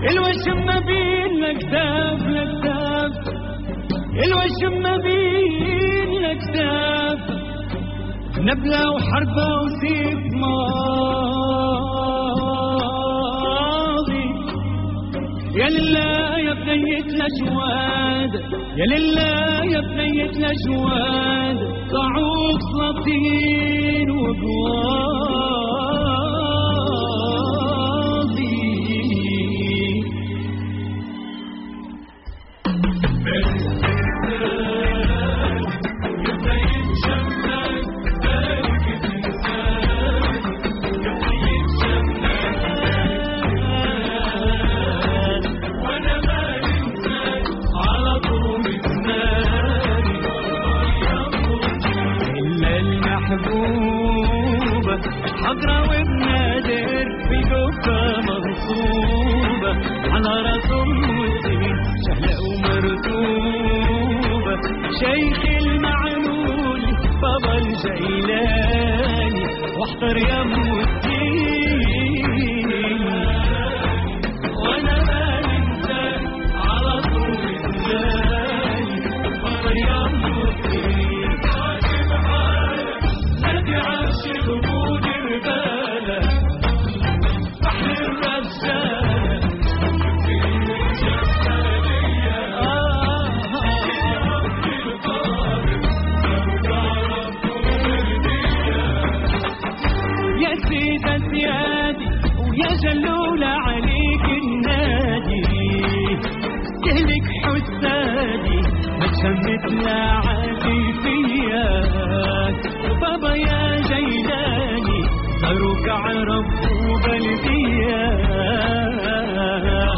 الوشم ما بين الاكتاف الاكتاف الوشم ما بين الاكتاف نبلة وحربة وسيف ماضي يا لله يا بنية الأجواد يا لله يا بنية الأجواد صعوب سلاطين وقواضي محبوبة حضرة وبنادر في جوفة منصوبة على راس المسلمين شهلة ومرتوبة شيخ المعلول بابا الجيلاني واحضر يا مسلمين وانا ما ننسى على طول الزاني واحضر يا مسلمين عاشق بود الرجالة بحر الرجالة في الجمالية يا سيدة سيادي ويا جلولة عليك النادي يهلك حسادي ما تشمت لا عاطفيات بابا يا جيلاني صاروك عرب وبلديات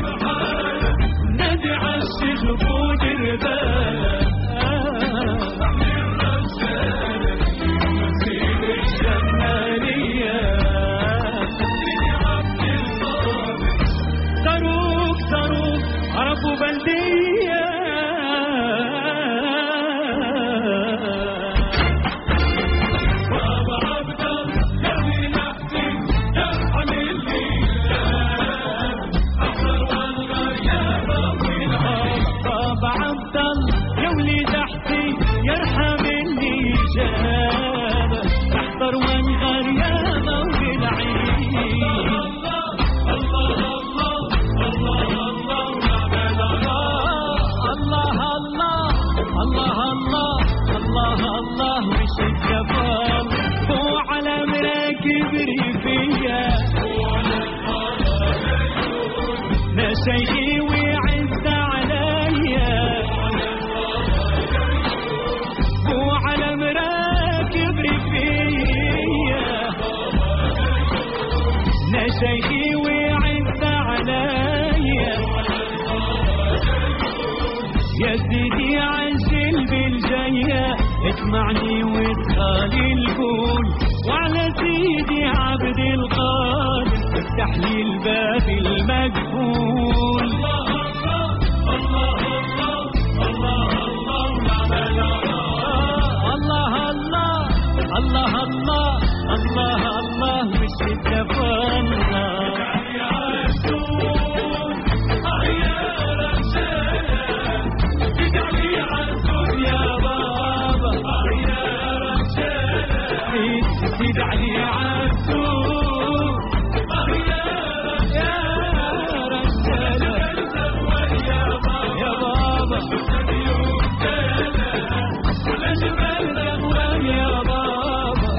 نادي عالشيخ بود الربالة نسيب الشمالية صاروك صاروك عرب وبلدية يرحم اللي جاب احضر وانغر يا مولي العين الله الله الله الله الله الله الله الله وش الجبال هو على مراكب ريفية لا شيء ويعز عليا على مراكب ريفية لا شيء ويعز عليا يا سيدي عجل بالجاية اسمعني وادخالي القول وعلى سيدي عبد القادر افتح لي الباب المقفول الله الله الله الله الله الله الله الله وش التفنى يا رسول يا رجال تدعي عالسود يا بابا يا رجال تدعي عالسود يا رجال يا بابا على جبال الأهوال يا بابا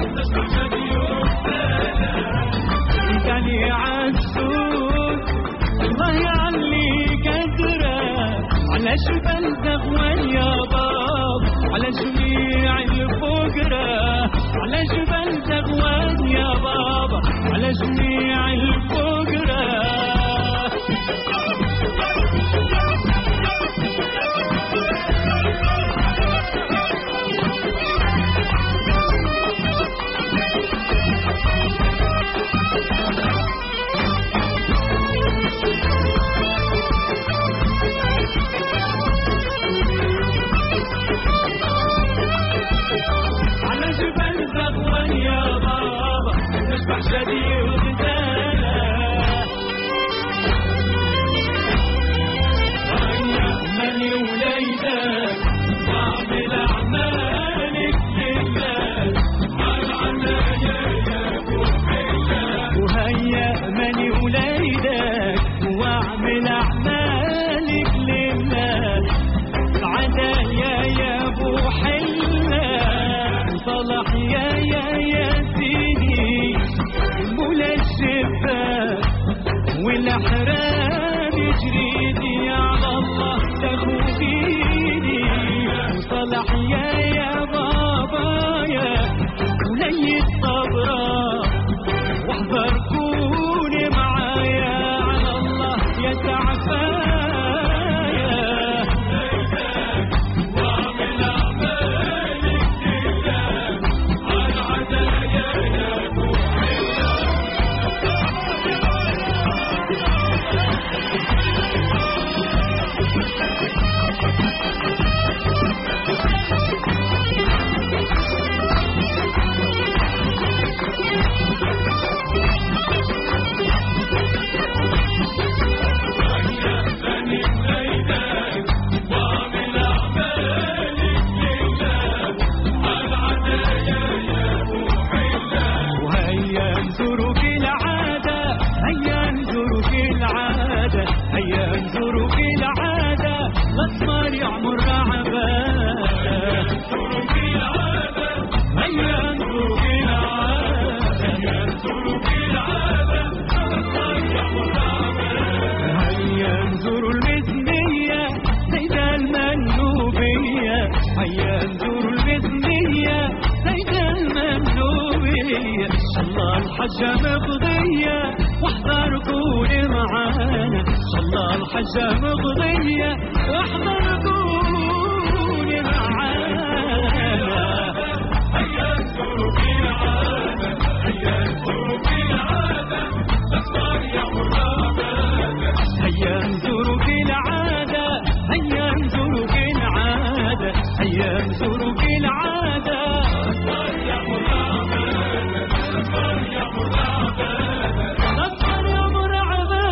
تاني عالسود الله يعلي قدره على جبال الأهوال يا بابا على جميع الفقراء على جبال الأهوال يا بابا على جميع الفقراء والحرام جريدي على الله تخوفيني وصلح يا بابا يا ولي الصبرة واحذر كوني معايا على الله يا تعفايا واعمل اعمالك لله على عدايا يا الحجة مقضية واحضر كوني معانا الله الحجة مقضية واحضر كوني معانا هيا نزوروا في العادة هيا نزوروا في العادة أسمار يا مرابة هيا نزوروا في العادة هيا نزوروا في العادة هيا نزوروا في العادة أسمار يا مرابة أسمار يا مرابة أسمار يا مرعبة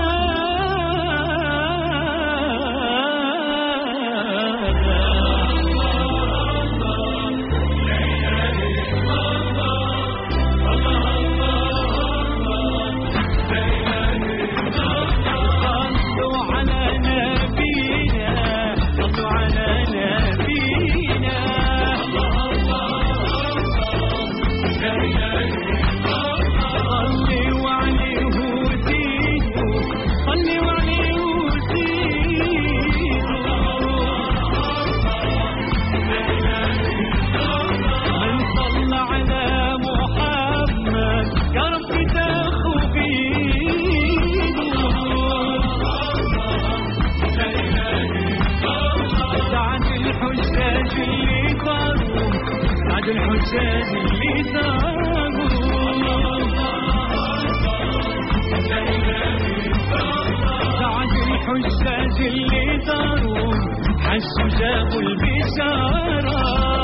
الحجاج اللي ثابوا سعد الحجاج اللي ثاروا حسوا جابوا البشارة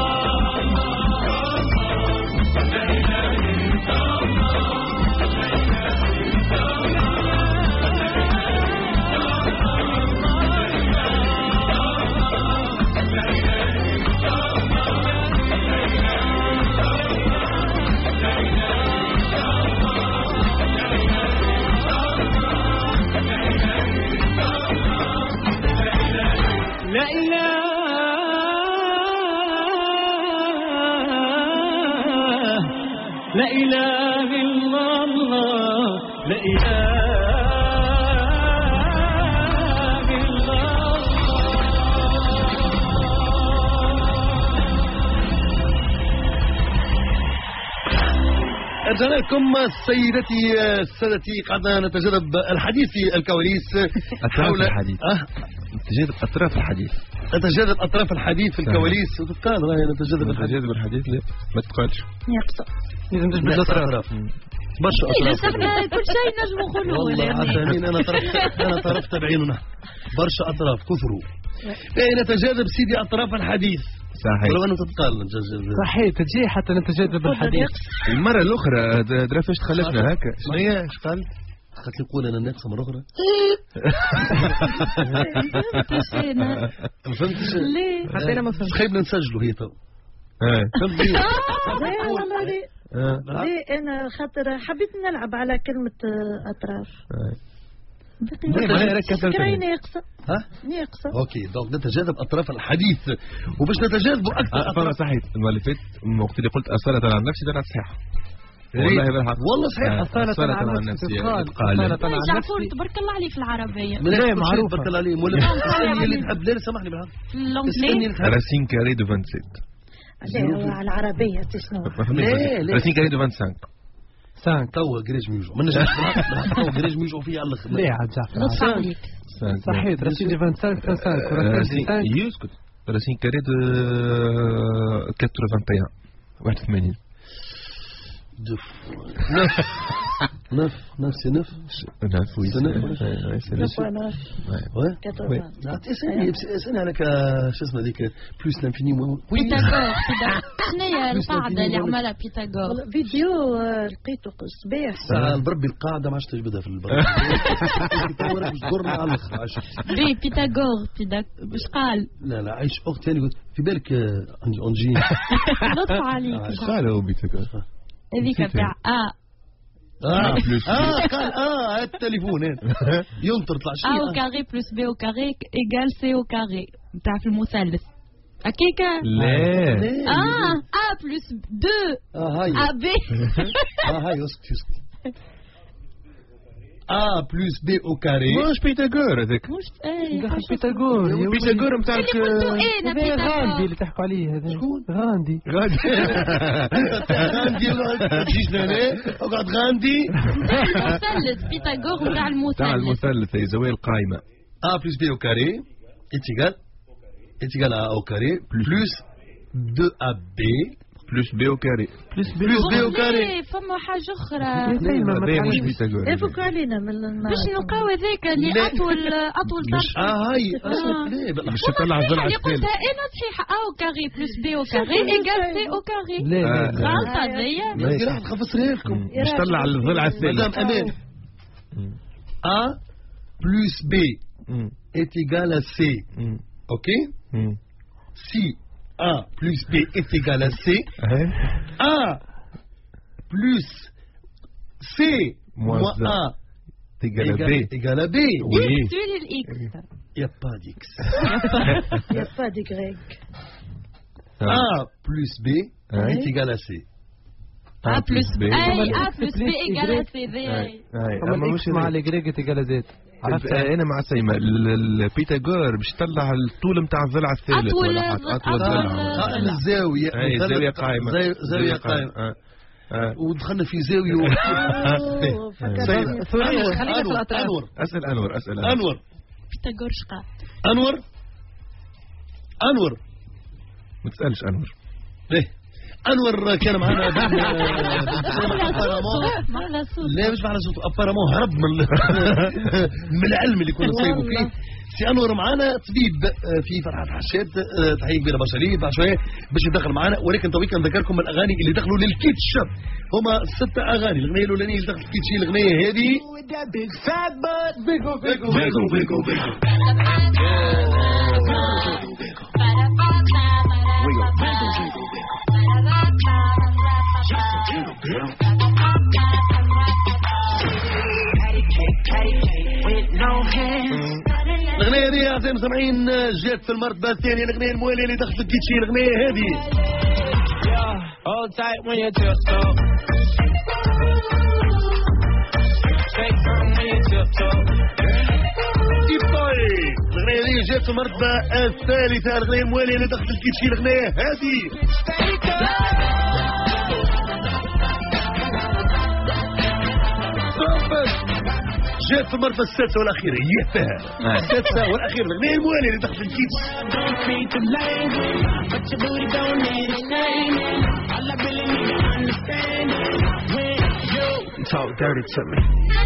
لا إله إلا الله لا إله إلا رجعنا لكم سيدتي سادتي، قعدنا نتجرب الحديث في الكواليس حول الحديث نتجاذب أطراف الحديث نتجاذب أطراف الحديث في الكواليس وتتقال نتجاذب الحديث لا ما تقالش يقصى لازم تجبد الأطراف برشا أطراف كل شيء نجم نقولوه والله عالمين أنا طرفت بعيننا برشا أطراف كثروا نتجاذب سيدي أطراف الحديث صحيح ولو أنه تتقال نتجاذب صحيح تجي حتى نتجاذب الحديث المرة الأخرى درافش تخلفنا هكا شنو هي ايش قال؟ خلت لي نقول أنا ناقصة مرة أخرى ما فهمتش ليه؟ حتى أنا ما فهمت خايبنا نسجلوا هي تو فهمت ليه؟ والله ليه أنا خاطر حبيت نلعب على كلمة أطراف كراي ناقصة ناقصة اوكي دونك نتجاذب اطراف الحديث وباش نتجاذبوا اكثر صحيح المؤلفات وقت اللي قلت اصالة عن نفسي درت صحيح والله بالحق والله صحيح. أصالة عن نفسي جعفر تبارك الله عليه في العربية لا معروف تبارك الله عليه. ولا اللي تحب لا سامحني بالحق راسين كاري دو 27 على العربية تسنو لا راسين كاري دو 25 توا قريش ميوجو من نجم توا قريش ميوجو فيه على الاخر. لا عاد جعفر نص عليك صحيح راسين دي 25 يسكت راسين كاري دو 81 9 c'est 9 oui c'est 9 ouais اسألني عليك شو اسمه ذيك بلوس لانفيني بيتاغور شنو القاعدة اللي عملها بيتاغور فيديو لقيته صباح ساعة بربي القاعدة ما عادش تجبدها في البرد تطورك مش تقرنا على الاخر بي بيتاغور باش قال لا عايش اخت ثاني قلت في بالك عندي اونجي لطف عليك قالوا بيتاغور هذيك تاع قال التليفون ينطر طلع شيء او كاري بلس بي او كاري ايجال سي او كاري نتاع في المثلث هكاكا لا بلس 2 هاي بي هاي اسكت بلس بي او كاري مش بيتاغور هذاك مش بيتاغور نتاعك غاندي اللي تحكوا عليه هذا شكون غاندي تجيش هنا اقعد غاندي المثلث بيتاغور نتاع المثلث هي زاوية القائمة بلس بي او كاري égal à A au carré plus 2AB بلس بي او كاري فما حاجة أخرى مش بيتاغور افكوا علينا من باش نلقاو هذاك اللي أطول طرف هاي مش تطلع الضلع اللي قلتها أنا صحيحة أو كاري بلس بي أو كاري إيجال سي أو كاري غلطة هذيا راح تخفصها لكم مش تطلع الضلع الثالث مدام أمان A plus B est égal à C ok si A plus B est égal à C A plus C moins A égale à B. Oui. Il n'y a pas d'X. Il n'y a pas d'Y. A plus B est égal à C. A plus B égale à C. أما مش مع الإجراء تجال زيت. عرفت أنا مع سيما البيتاغور باش تطلع الطول نتاع الضلع الثالث أطول ضلع الزاوية قائمة زاوية قائمة ودخلنا في زاوية أسأل أنور بيتاغور شقا أنور ما تسألش أنور ليه أنور كان معنا لا مش معنا صوت أبارامون هرب من العلم اللي كنا نصيبه فيه. سي أنور معنا طبيب في فرحات حشاد تحية كبيرة بشرية بعد شوية باش يدخل معنا، ولكن تويك نذكركم الأغاني اللي دخلوا للكيتش. هما 6 أغاني. الأغنية الأولانية اللي دخلت الكيتش هي الأغنية هذه الأغنية هذه أعزائي المستمعين جات في المرتبة الثانية. الأغنية الموالية اللي دخلت الكيتشي الأغنية هذه الأغنية هذه جات في المرتبة الثالثة. الأغنية الموالية اللي دخلت الكيتشي الأغنية هذه جات في المرتبة السادسة والأخيرة. السادسة والأخيرة الأغنية الموالية اللي دخلت الكيتش. Talk dirty to me.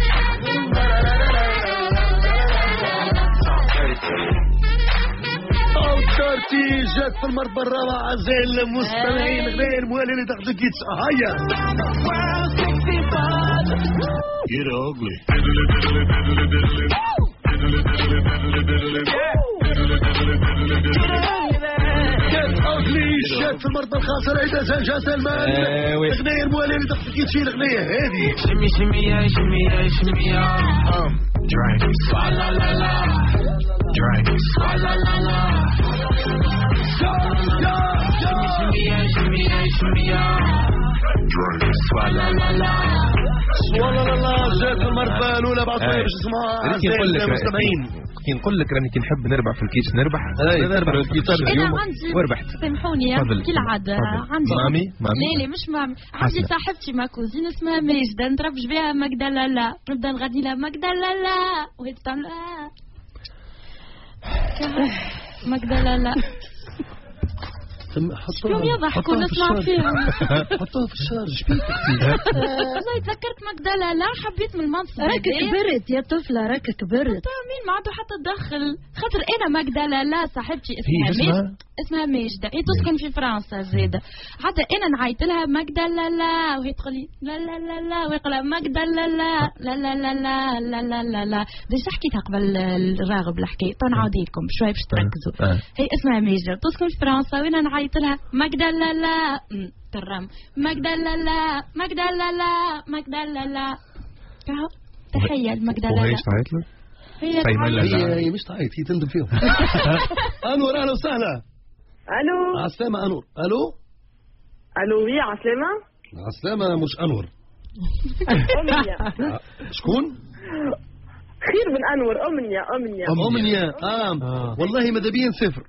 دارتي جات في المرتبة الرابعة. أعزائي المستمعين الأغنية الموالية اللي دخلت الكيتش هيا Get ugly. Get ugly. جات في المرتبة الخامسة العيدة سانجا سلمان. الأغنية الموالية اللي دخلت الكيتش هي الأغنية هذه شمي شمي يا شمي يا شمي يا drink swalla la la drink swalla la la shimmy shimmy ya shimmy ya shimmy ya drink فوالا والله لا جات المرة الأولى بعد شوية باش نسمعوها أعزائي المستمعين. كي نقول لك راني كي نحب نربح في الكيس نربح الكيس اليوم وربحت. سامحوني كالعادة عندي مامي لا مش مامي عندي صاحبتي ما كوزين اسمها ماجدة نتربش بها ماجدة لا نبدا نغني لها ماجدة لا وهي تعمل ماجدة لا شكون يضحكوا نسمع فيهم حطوها في الشارج شبيك والله تذكرت ماجدة لا حبيت من المنصب راك كبرت يا طفلة راك كبرت مين ما عنده حتى تدخل خاطر انا ماجدة لا صاحبتي اسمها ماجدة هي تسكن في فرنسا زاده حتى انا نعيط لها ماجدة لا وهي تقول لي لا ويقول لها ماجدة لا باش حكيتها قبل الراغب الحكايه نعاودي لكم شويه باش تركزوا هي اسمها ماجدة تسكن في فرنسا وانا نعيط لها ماجدة لا ترم ماجدة لا تحية الماجدة لا وهي تعيط له هي مش تعيط هي تندم فيهم أنور أهلا وسهلا الو عسلامة أنور الو وي عسلامة عسلامة مش أنور أمنية شكون خير من أنور أمنية والله ماذا بيا صفر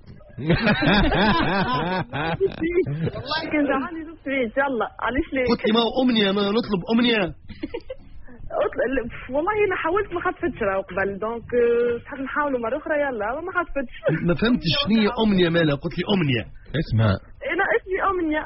والله كان جعلني زوج سويت يلا علاش ليه قلت لي ما هو أمنية ما نطلب أمنية والله انا حاولت ما خطفتش راهو قبل دونك تحب نحاولوا مره اخرى يلا ما خطفتش ما فهمتش شنو هي أمنية مالها قلت لي أمنية اسمها انا اسمي أمنية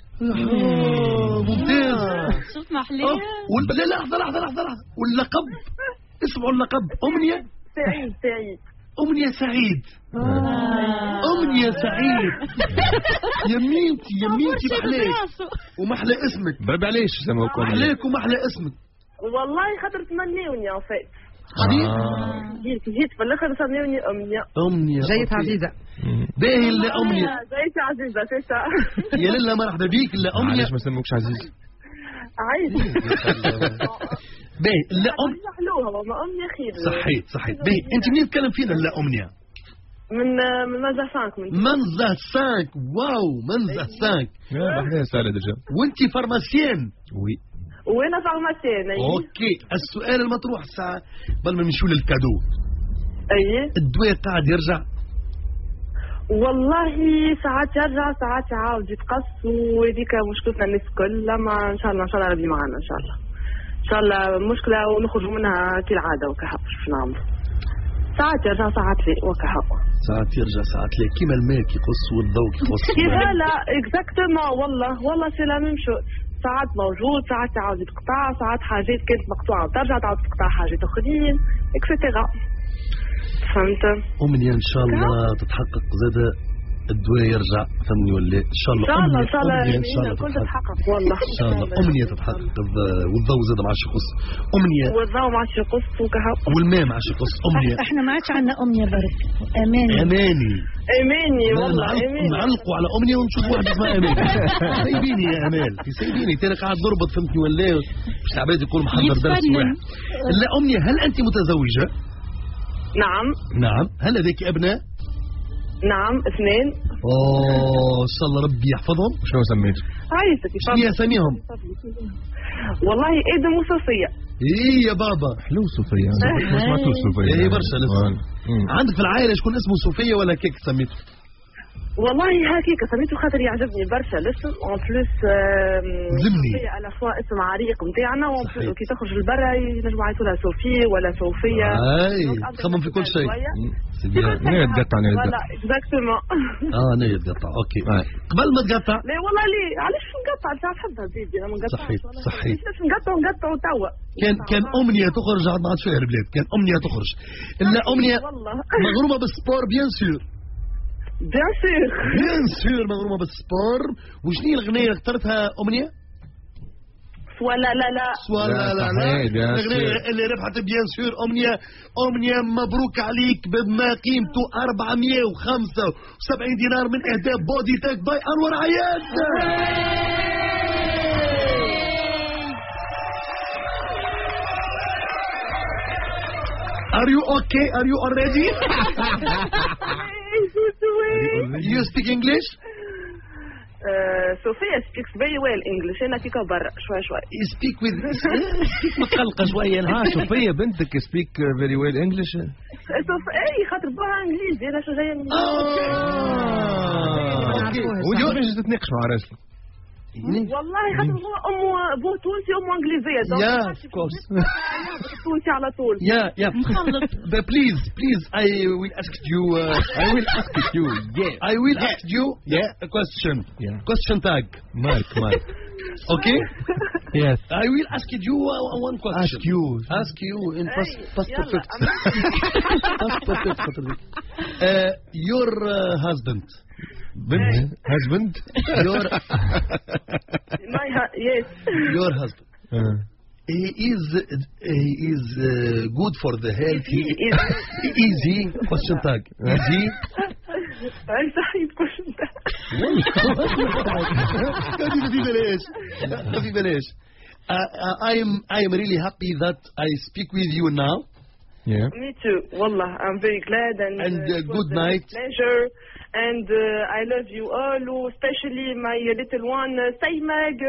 ممتاز شوف محليه لا لحظة واللقب اسمعوا اللقب أمنية سعيد أمنية سعيد أمنية سعيد يا ميمتي محلاك ومحلى اسمك بربي عليش سموكم محلاك ومحلى اسمك والله خاطر تمنيوني وفات جيت في الاخر سميوني أمنية جيت عزيزة باهي لا أمنية جيت عزيزة تسا يا لله مرحبا بيك لا أمنية علاش ما سموكش عزيز عايز باهي لا حلوها ما أمنية خير صحيت باهي انت منين تتكلم فينا لا أمنية من منزه 5 منزه 5 واو منزه 5 بحنا سهلة دجا وانت فارماسيان وي وانا فارماسيان اوكي السؤال المطروح الساعة قبل ما نمشيو للكادو الدواء قاعد يرجع والله ساعات يرجع ساعات يعاود يتقص وهذيك مشكلتنا الناس الكل لما ان شاء الله ربي معنا ان شاء الله مشكلة ونخرجوا منها كالعادة وكهو باش نعملوا ساعات يرجع ساعات لا وكهو ساعات يرجع ساعات لا كيما الماء كيقص والضوء كيقص لا اكزاكتومون والله سي لا ميم شو ساعات موجود ساعات تعاود تقطع ساعات حاجات كانت مقطوعة وترجع تعاود تقطع حاجات اخرين اكسترا فهمت أمنية ان شاء الله تتحقق زادة الدواء يرجع فهمني ولا ان شاء الله ان شاء الله كل تتحقق والله ان شاء الله أمنية تتحقق والضوء زاد ما عادش يقص أمنية والضوء ما عادش يقص وكهو والماء ما عادش يقص أمنية احنا ما عادش عندنا أمنية برك اماني والله نعلقوا على أمنية ونشوف واحد اسمها اماني سايبيني يا امال سايبيني ترى قاعد نربط فهمتني ولا باش العباد يكون محضر درس واحد لا أمنية هل انت متزوجة؟ نعم هل لديك ابناء؟ نعم 2 ان شاء الله ربي يحفظهم شنو سميت؟ عايزك شنو اساميهم؟ والله ادم وصفية يا بابا حلو صوفيا ما سمعتوش صوفيا هي برشا لسه عندك في العائلة شكون اسمه صوفيا ولا كيك سميته؟ والله هكيك سميته خاطر يعجبني برشا الاسم اون بلوس زمني على فوا اسم عريق نتاعنا وكي تخرج لبرا ينجموا يعيطوا لها صوفي ولا صوفيا تخمم في كل شيء نية تقطع ولا اكزاكتومون نية تقطع اوكي قبل ما تقطع لا والله ليه علاش نقطع انت تحبها زيدي انا ما نقطعش صحيت نقطع توا كان أمنية تخرج عاد ما عادش فيها البلاد كان أمنية تخرج لا أمنية مغرومة بالسبور بيان سور مغرومة بالسبور وشني الأغنية اللي اخترتها أمنية؟ ولا لا الأغنية اللي ربحت بيان سور أمنية مبروك عليك بما قيمته 475 دينار من إهداء بودي تك باي أنور عياد Are you okay? Are you already? You speak English? Sophia speaks very well English. أنا كيكا برا شوي. speak with متقلقة شوية ها صوفيا بنتك speak very well English. أي خاطر بوها إنجليزي أنا شو جاية من. ودي باش تتناقش مع راسك. والله خاطر هو أبوه تونسي أمه إنجليزية. Yeah, of course. تونسي على طول. Yeah. But please, I will ask you. I will ask you a question. Yeah. Question tag. Mark. Okay. Yes. I will ask you one question. Ask you in past perfect. Past perfect. Your husband. Husband? Yes. Your husband. He is good for the health. Easy. Question tag. Easy. صحيح question tag. ما في بلاش. I am really happy that I speak with you now. Yeah. Me too. Wallah, I'm very glad and good night. Pleasure. And I love you all, especially my little one, Saymag.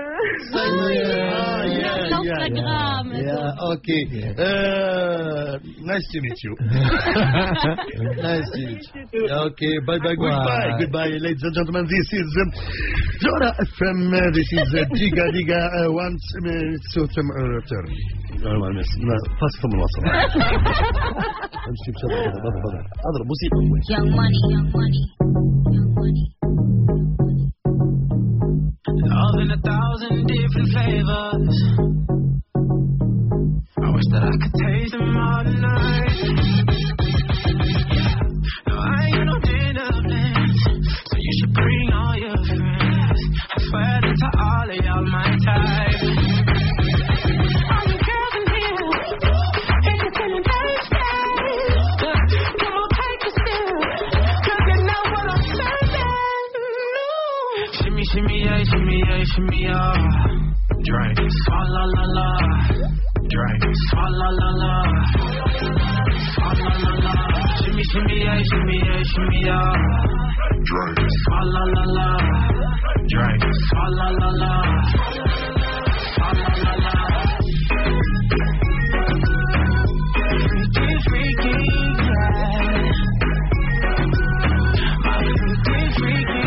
Yeah, okay. Nice to meet you. Nice to meet you. Okay, bye. Goodbye, ladies and gentlemen. This is Zora FM. This is Diga. Once to return. فاصل ثم نواصل. امشي بشرط اضرب موسيقى. Young money. Love in 1,000 different flavors. I wish that I could taste them all tonight. No, I ain't got no dinner plans, so you should bring all your friends. I swear that to all of y'all my type. All the girls in here, if you're feeling thirsty, come on, take a sip, 'cause you know what I'm saying. Shimmy, yeah. Drink, swalla la la. Drink, swalla la la. Swalla la la. Shimmy, yeah. Drink, swalla la la. Drink, swalla la la. Swalla la la. Freaky, yeah. My freaky.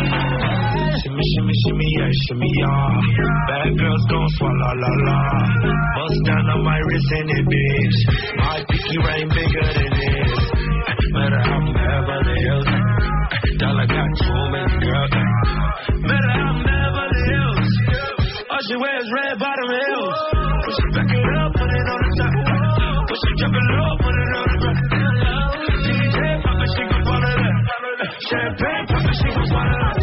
Shimmy, yeah. Bad girls gon' swallow la la. Bust down on my wrist in it, bitch. My pinky ring bigger than this. Matter how I'm Beverly Hills. Dollar got too many girls. Matter how I'm Beverly Hills. All she wears red bottom heels. Push it back it up, put it on the top. Push it drop it low, put it on the ground. DJ pop it, she gon' follow that. Champagne pop it, she gon' swallow that.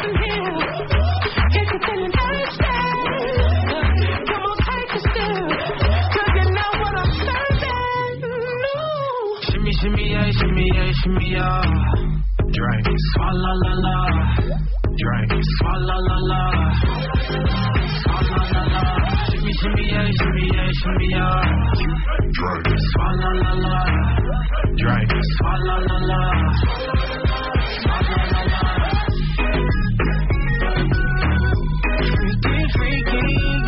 Shimmy, yeah. Drink, swalla la la. Drink, swalla la la. Swalla la la. Shimmy, yeah. Drink, swalla la la. Drink, swalla la la. Swalla la la. Freaky,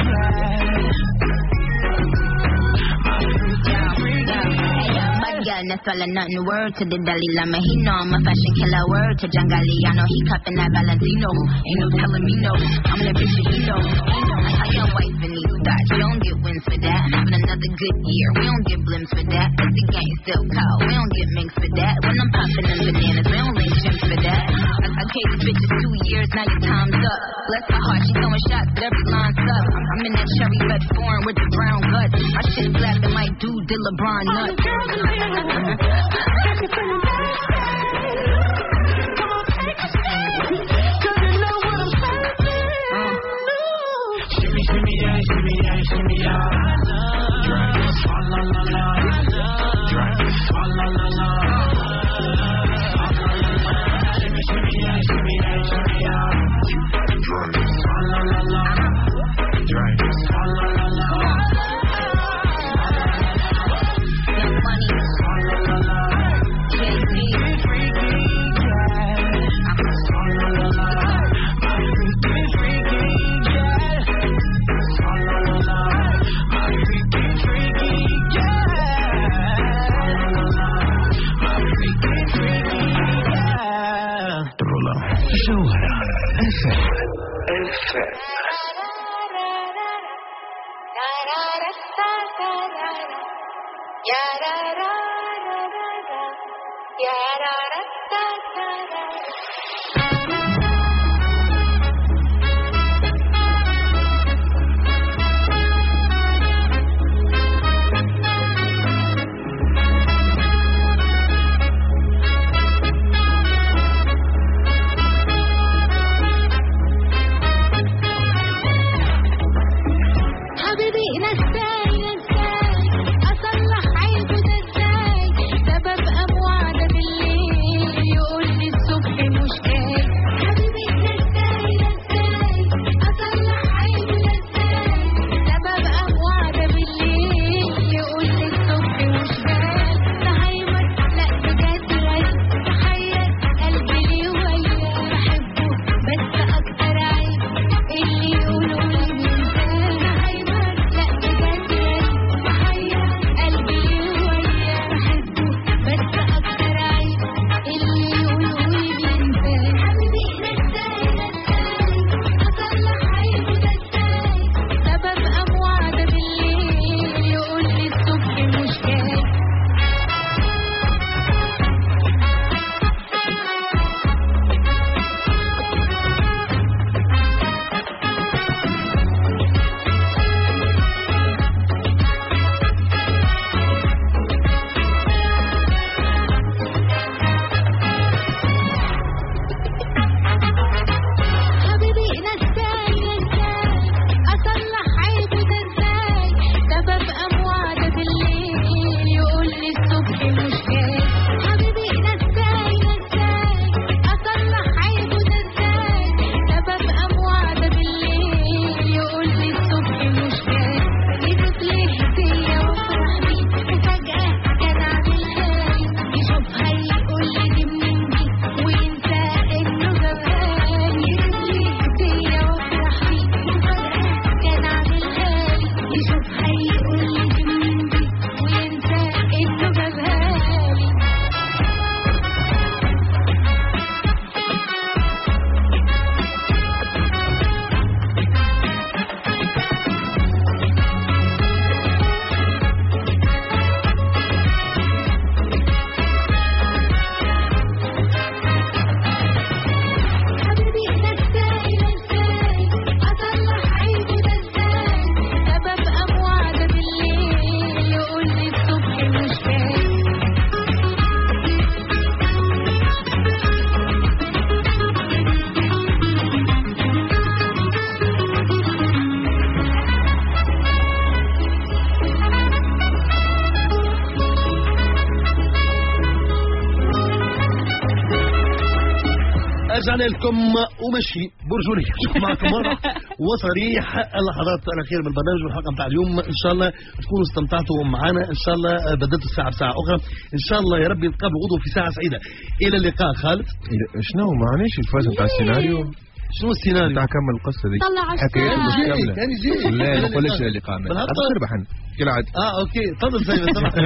Girl, that's all or nothing. Word to the Dalai Lama. He know I'm a fashion killer. Word to Jangali. I know he cupping that Valentino. Ain't no telling me no. I'm the bitch that he know. I got wife in these thoughts. You don't get wins for that. Having another good year. We don't get blimps for that. But the game still cold. We don't get minks for that. When I'm popping them bananas, we don't link gyms for that. I gave these bitches 2 years. Now your time's up. Bless her heart. She throwing shots, but every line's up. I'm in that cherry red foreign with the brown guts. My shit black that might do the LeBron nuts. Shimmy, yeah. Drink, swalla la la. Drink, swalla la la. Shimmy, yeah. Drink, swalla la la. Drink, swalla la la. Swalla la la. جوهرة FM. رجعنا لكم ومشي برجولي معكم مرة وصريح اللحظات الأخيرة من البرنامج والحلقة بتاع اليوم. إن شاء الله تكونوا استمتعتوا معنا. إن شاء الله بدلت الساعة بساعة أخرى. إن شاء الله يا رب نتقابلوا غدوة في ساعة سعيدة. إلى اللقاء. خالد شنو معناش الفاز بتاع السيناريو؟ شنو السيناريو؟ بتاع كمل القصة دي طلع حكايات مش كاملة. لا ما نقولش اللي قامت تربح كالعادة. اوكي تفضل زي ما سمحت.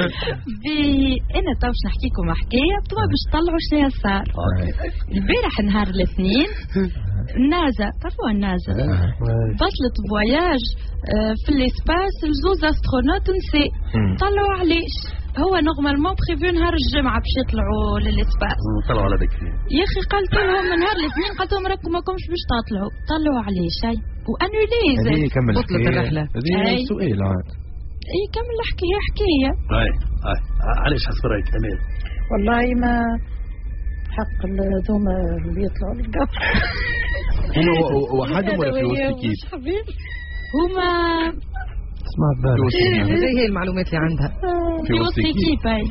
انا تو باش نحكي لكم حكايه بتوا باش تطلعوا شنو صار. البارح نهار الاثنين النازا تعرفوا النازا بطلت فواياج في الاسباس لزوز استرونوت نساء. طلعوا علاش؟ هو نورمالمون بريفو نهار الجمعه باش يطلعوا للاسباس. طلعوا على بكري يا اخي قلت لهم نهار الاثنين قلت لهم راكم ماكمش باش تطلعوا. طلعوا علاش؟ هاي وانولي هذه كمل بطلت الرحله. هذه سؤال عاد. اي كمل حكايه. هاي علاش حسب رايك امال؟ والله ما حق هذوما اللي يطلعوا للقبر هما وحدهم ولا في وسط كيف؟ هما اسمع بالك هذه هي المعلومات اللي عندها في وسط كيف. هاي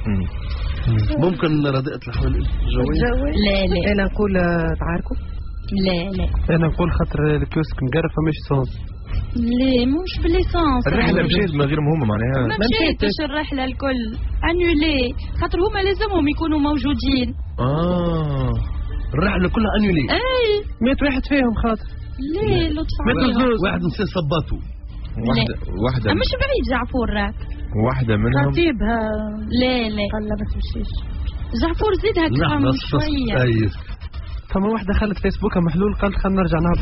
ممكن رداءة الأحوال الجوية؟ لا انا نقول تعاركوا. لا انا نقول خاطر الكيوسك مقرف فماش صوص. ليه مش بالليسانس. الرحلة مشيت من غير مهمة معناها. ما مشيتش الرحلة الكل انولي خاطر هما لازمهم يكونوا موجودين. الرحلة كلها انولي. اي 100 واحد فيهم خاطر. ليه لطف عليهم. واحد نسي صباته. واحدة مش بعيد جعفور راك. واحدة منهم خطيبها. لا قال لا ما تمشيش. جعفور زيدها كرام شوية. فما واحدة خلت فيسبوكها محلول قالت خلينا نرجع نهبط.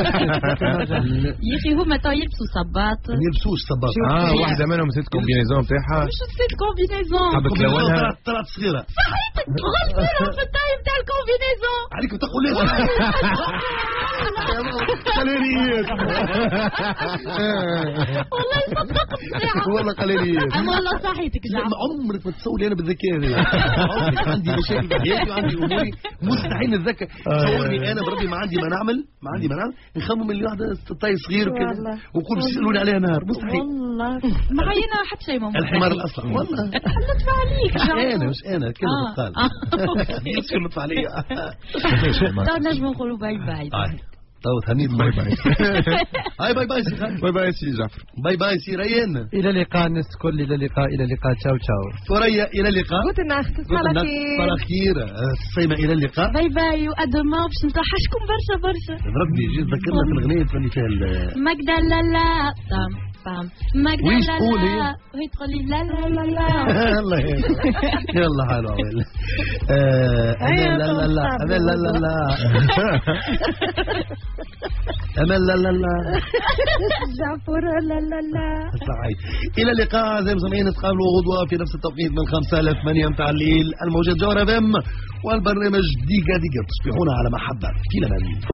يا اخي هما تو يلبسوا صباط ما يلبسوش صباط. واحدة منهم نسيت كومبينيزون بتاعها. مش نسيت كومبينيزون. حبت لونها. طلعت صغيرة. صحيتك غلطنا في التايم تاع الكومبينيزون. عليك تقول لي قليليات. والله صدقت الساعة. والله قليليات. أما والله صحيتك جعفر. عمرك ما تصوري أنا بالذكاء هذا. عندي مشاكل في حياتي وعندي أموري مستحيل نتذكر. تصورني أنا بربي ما عندي ما نعمل نخمم اللي واحدة طاي صغير وكذا وكل شيء يسألوني عليها نهار مستحيل. والله معينا حتى شيء ممكن. الحمار الأصلع والله. ندفع عليك جعفر. مش أنا كلمة بتقال. مش كلمة عليا. تو نجم نقولوا باي باي. تو تهنيت باي باي. هاي باي باي سي باي باي سي جعفر. باي باي سي ريان. إلى اللقاء الناس الكل، إلى اللقاء، إلى اللقاء. تشاو تشاو. ثريا إلى اللقاء. Gute Nacht. على خير. سيما إلى اللقاء. باي باي وأدما باش نتوحشكم برشا برشا. ضربني جيت ذكرنا في الأغنية اللي فيها ماجدة لا لا طام طام ماجدة لا لا وهي تقول لي لا لا لا لا. الله يلا حلو عويل. أمل لا لا لا أمل لا لا لا أمل لا لا لا جعفر لا لا لا. صحيح. إلى اللقاء أعزائي المستمعين، نتقابلوا غدوة في نفس التوقيت من 5 إلى 8 متاع الليل. الموجة جوهر FM والبرنامج ديكا ديكا. تصبحون على محبة في الأمان.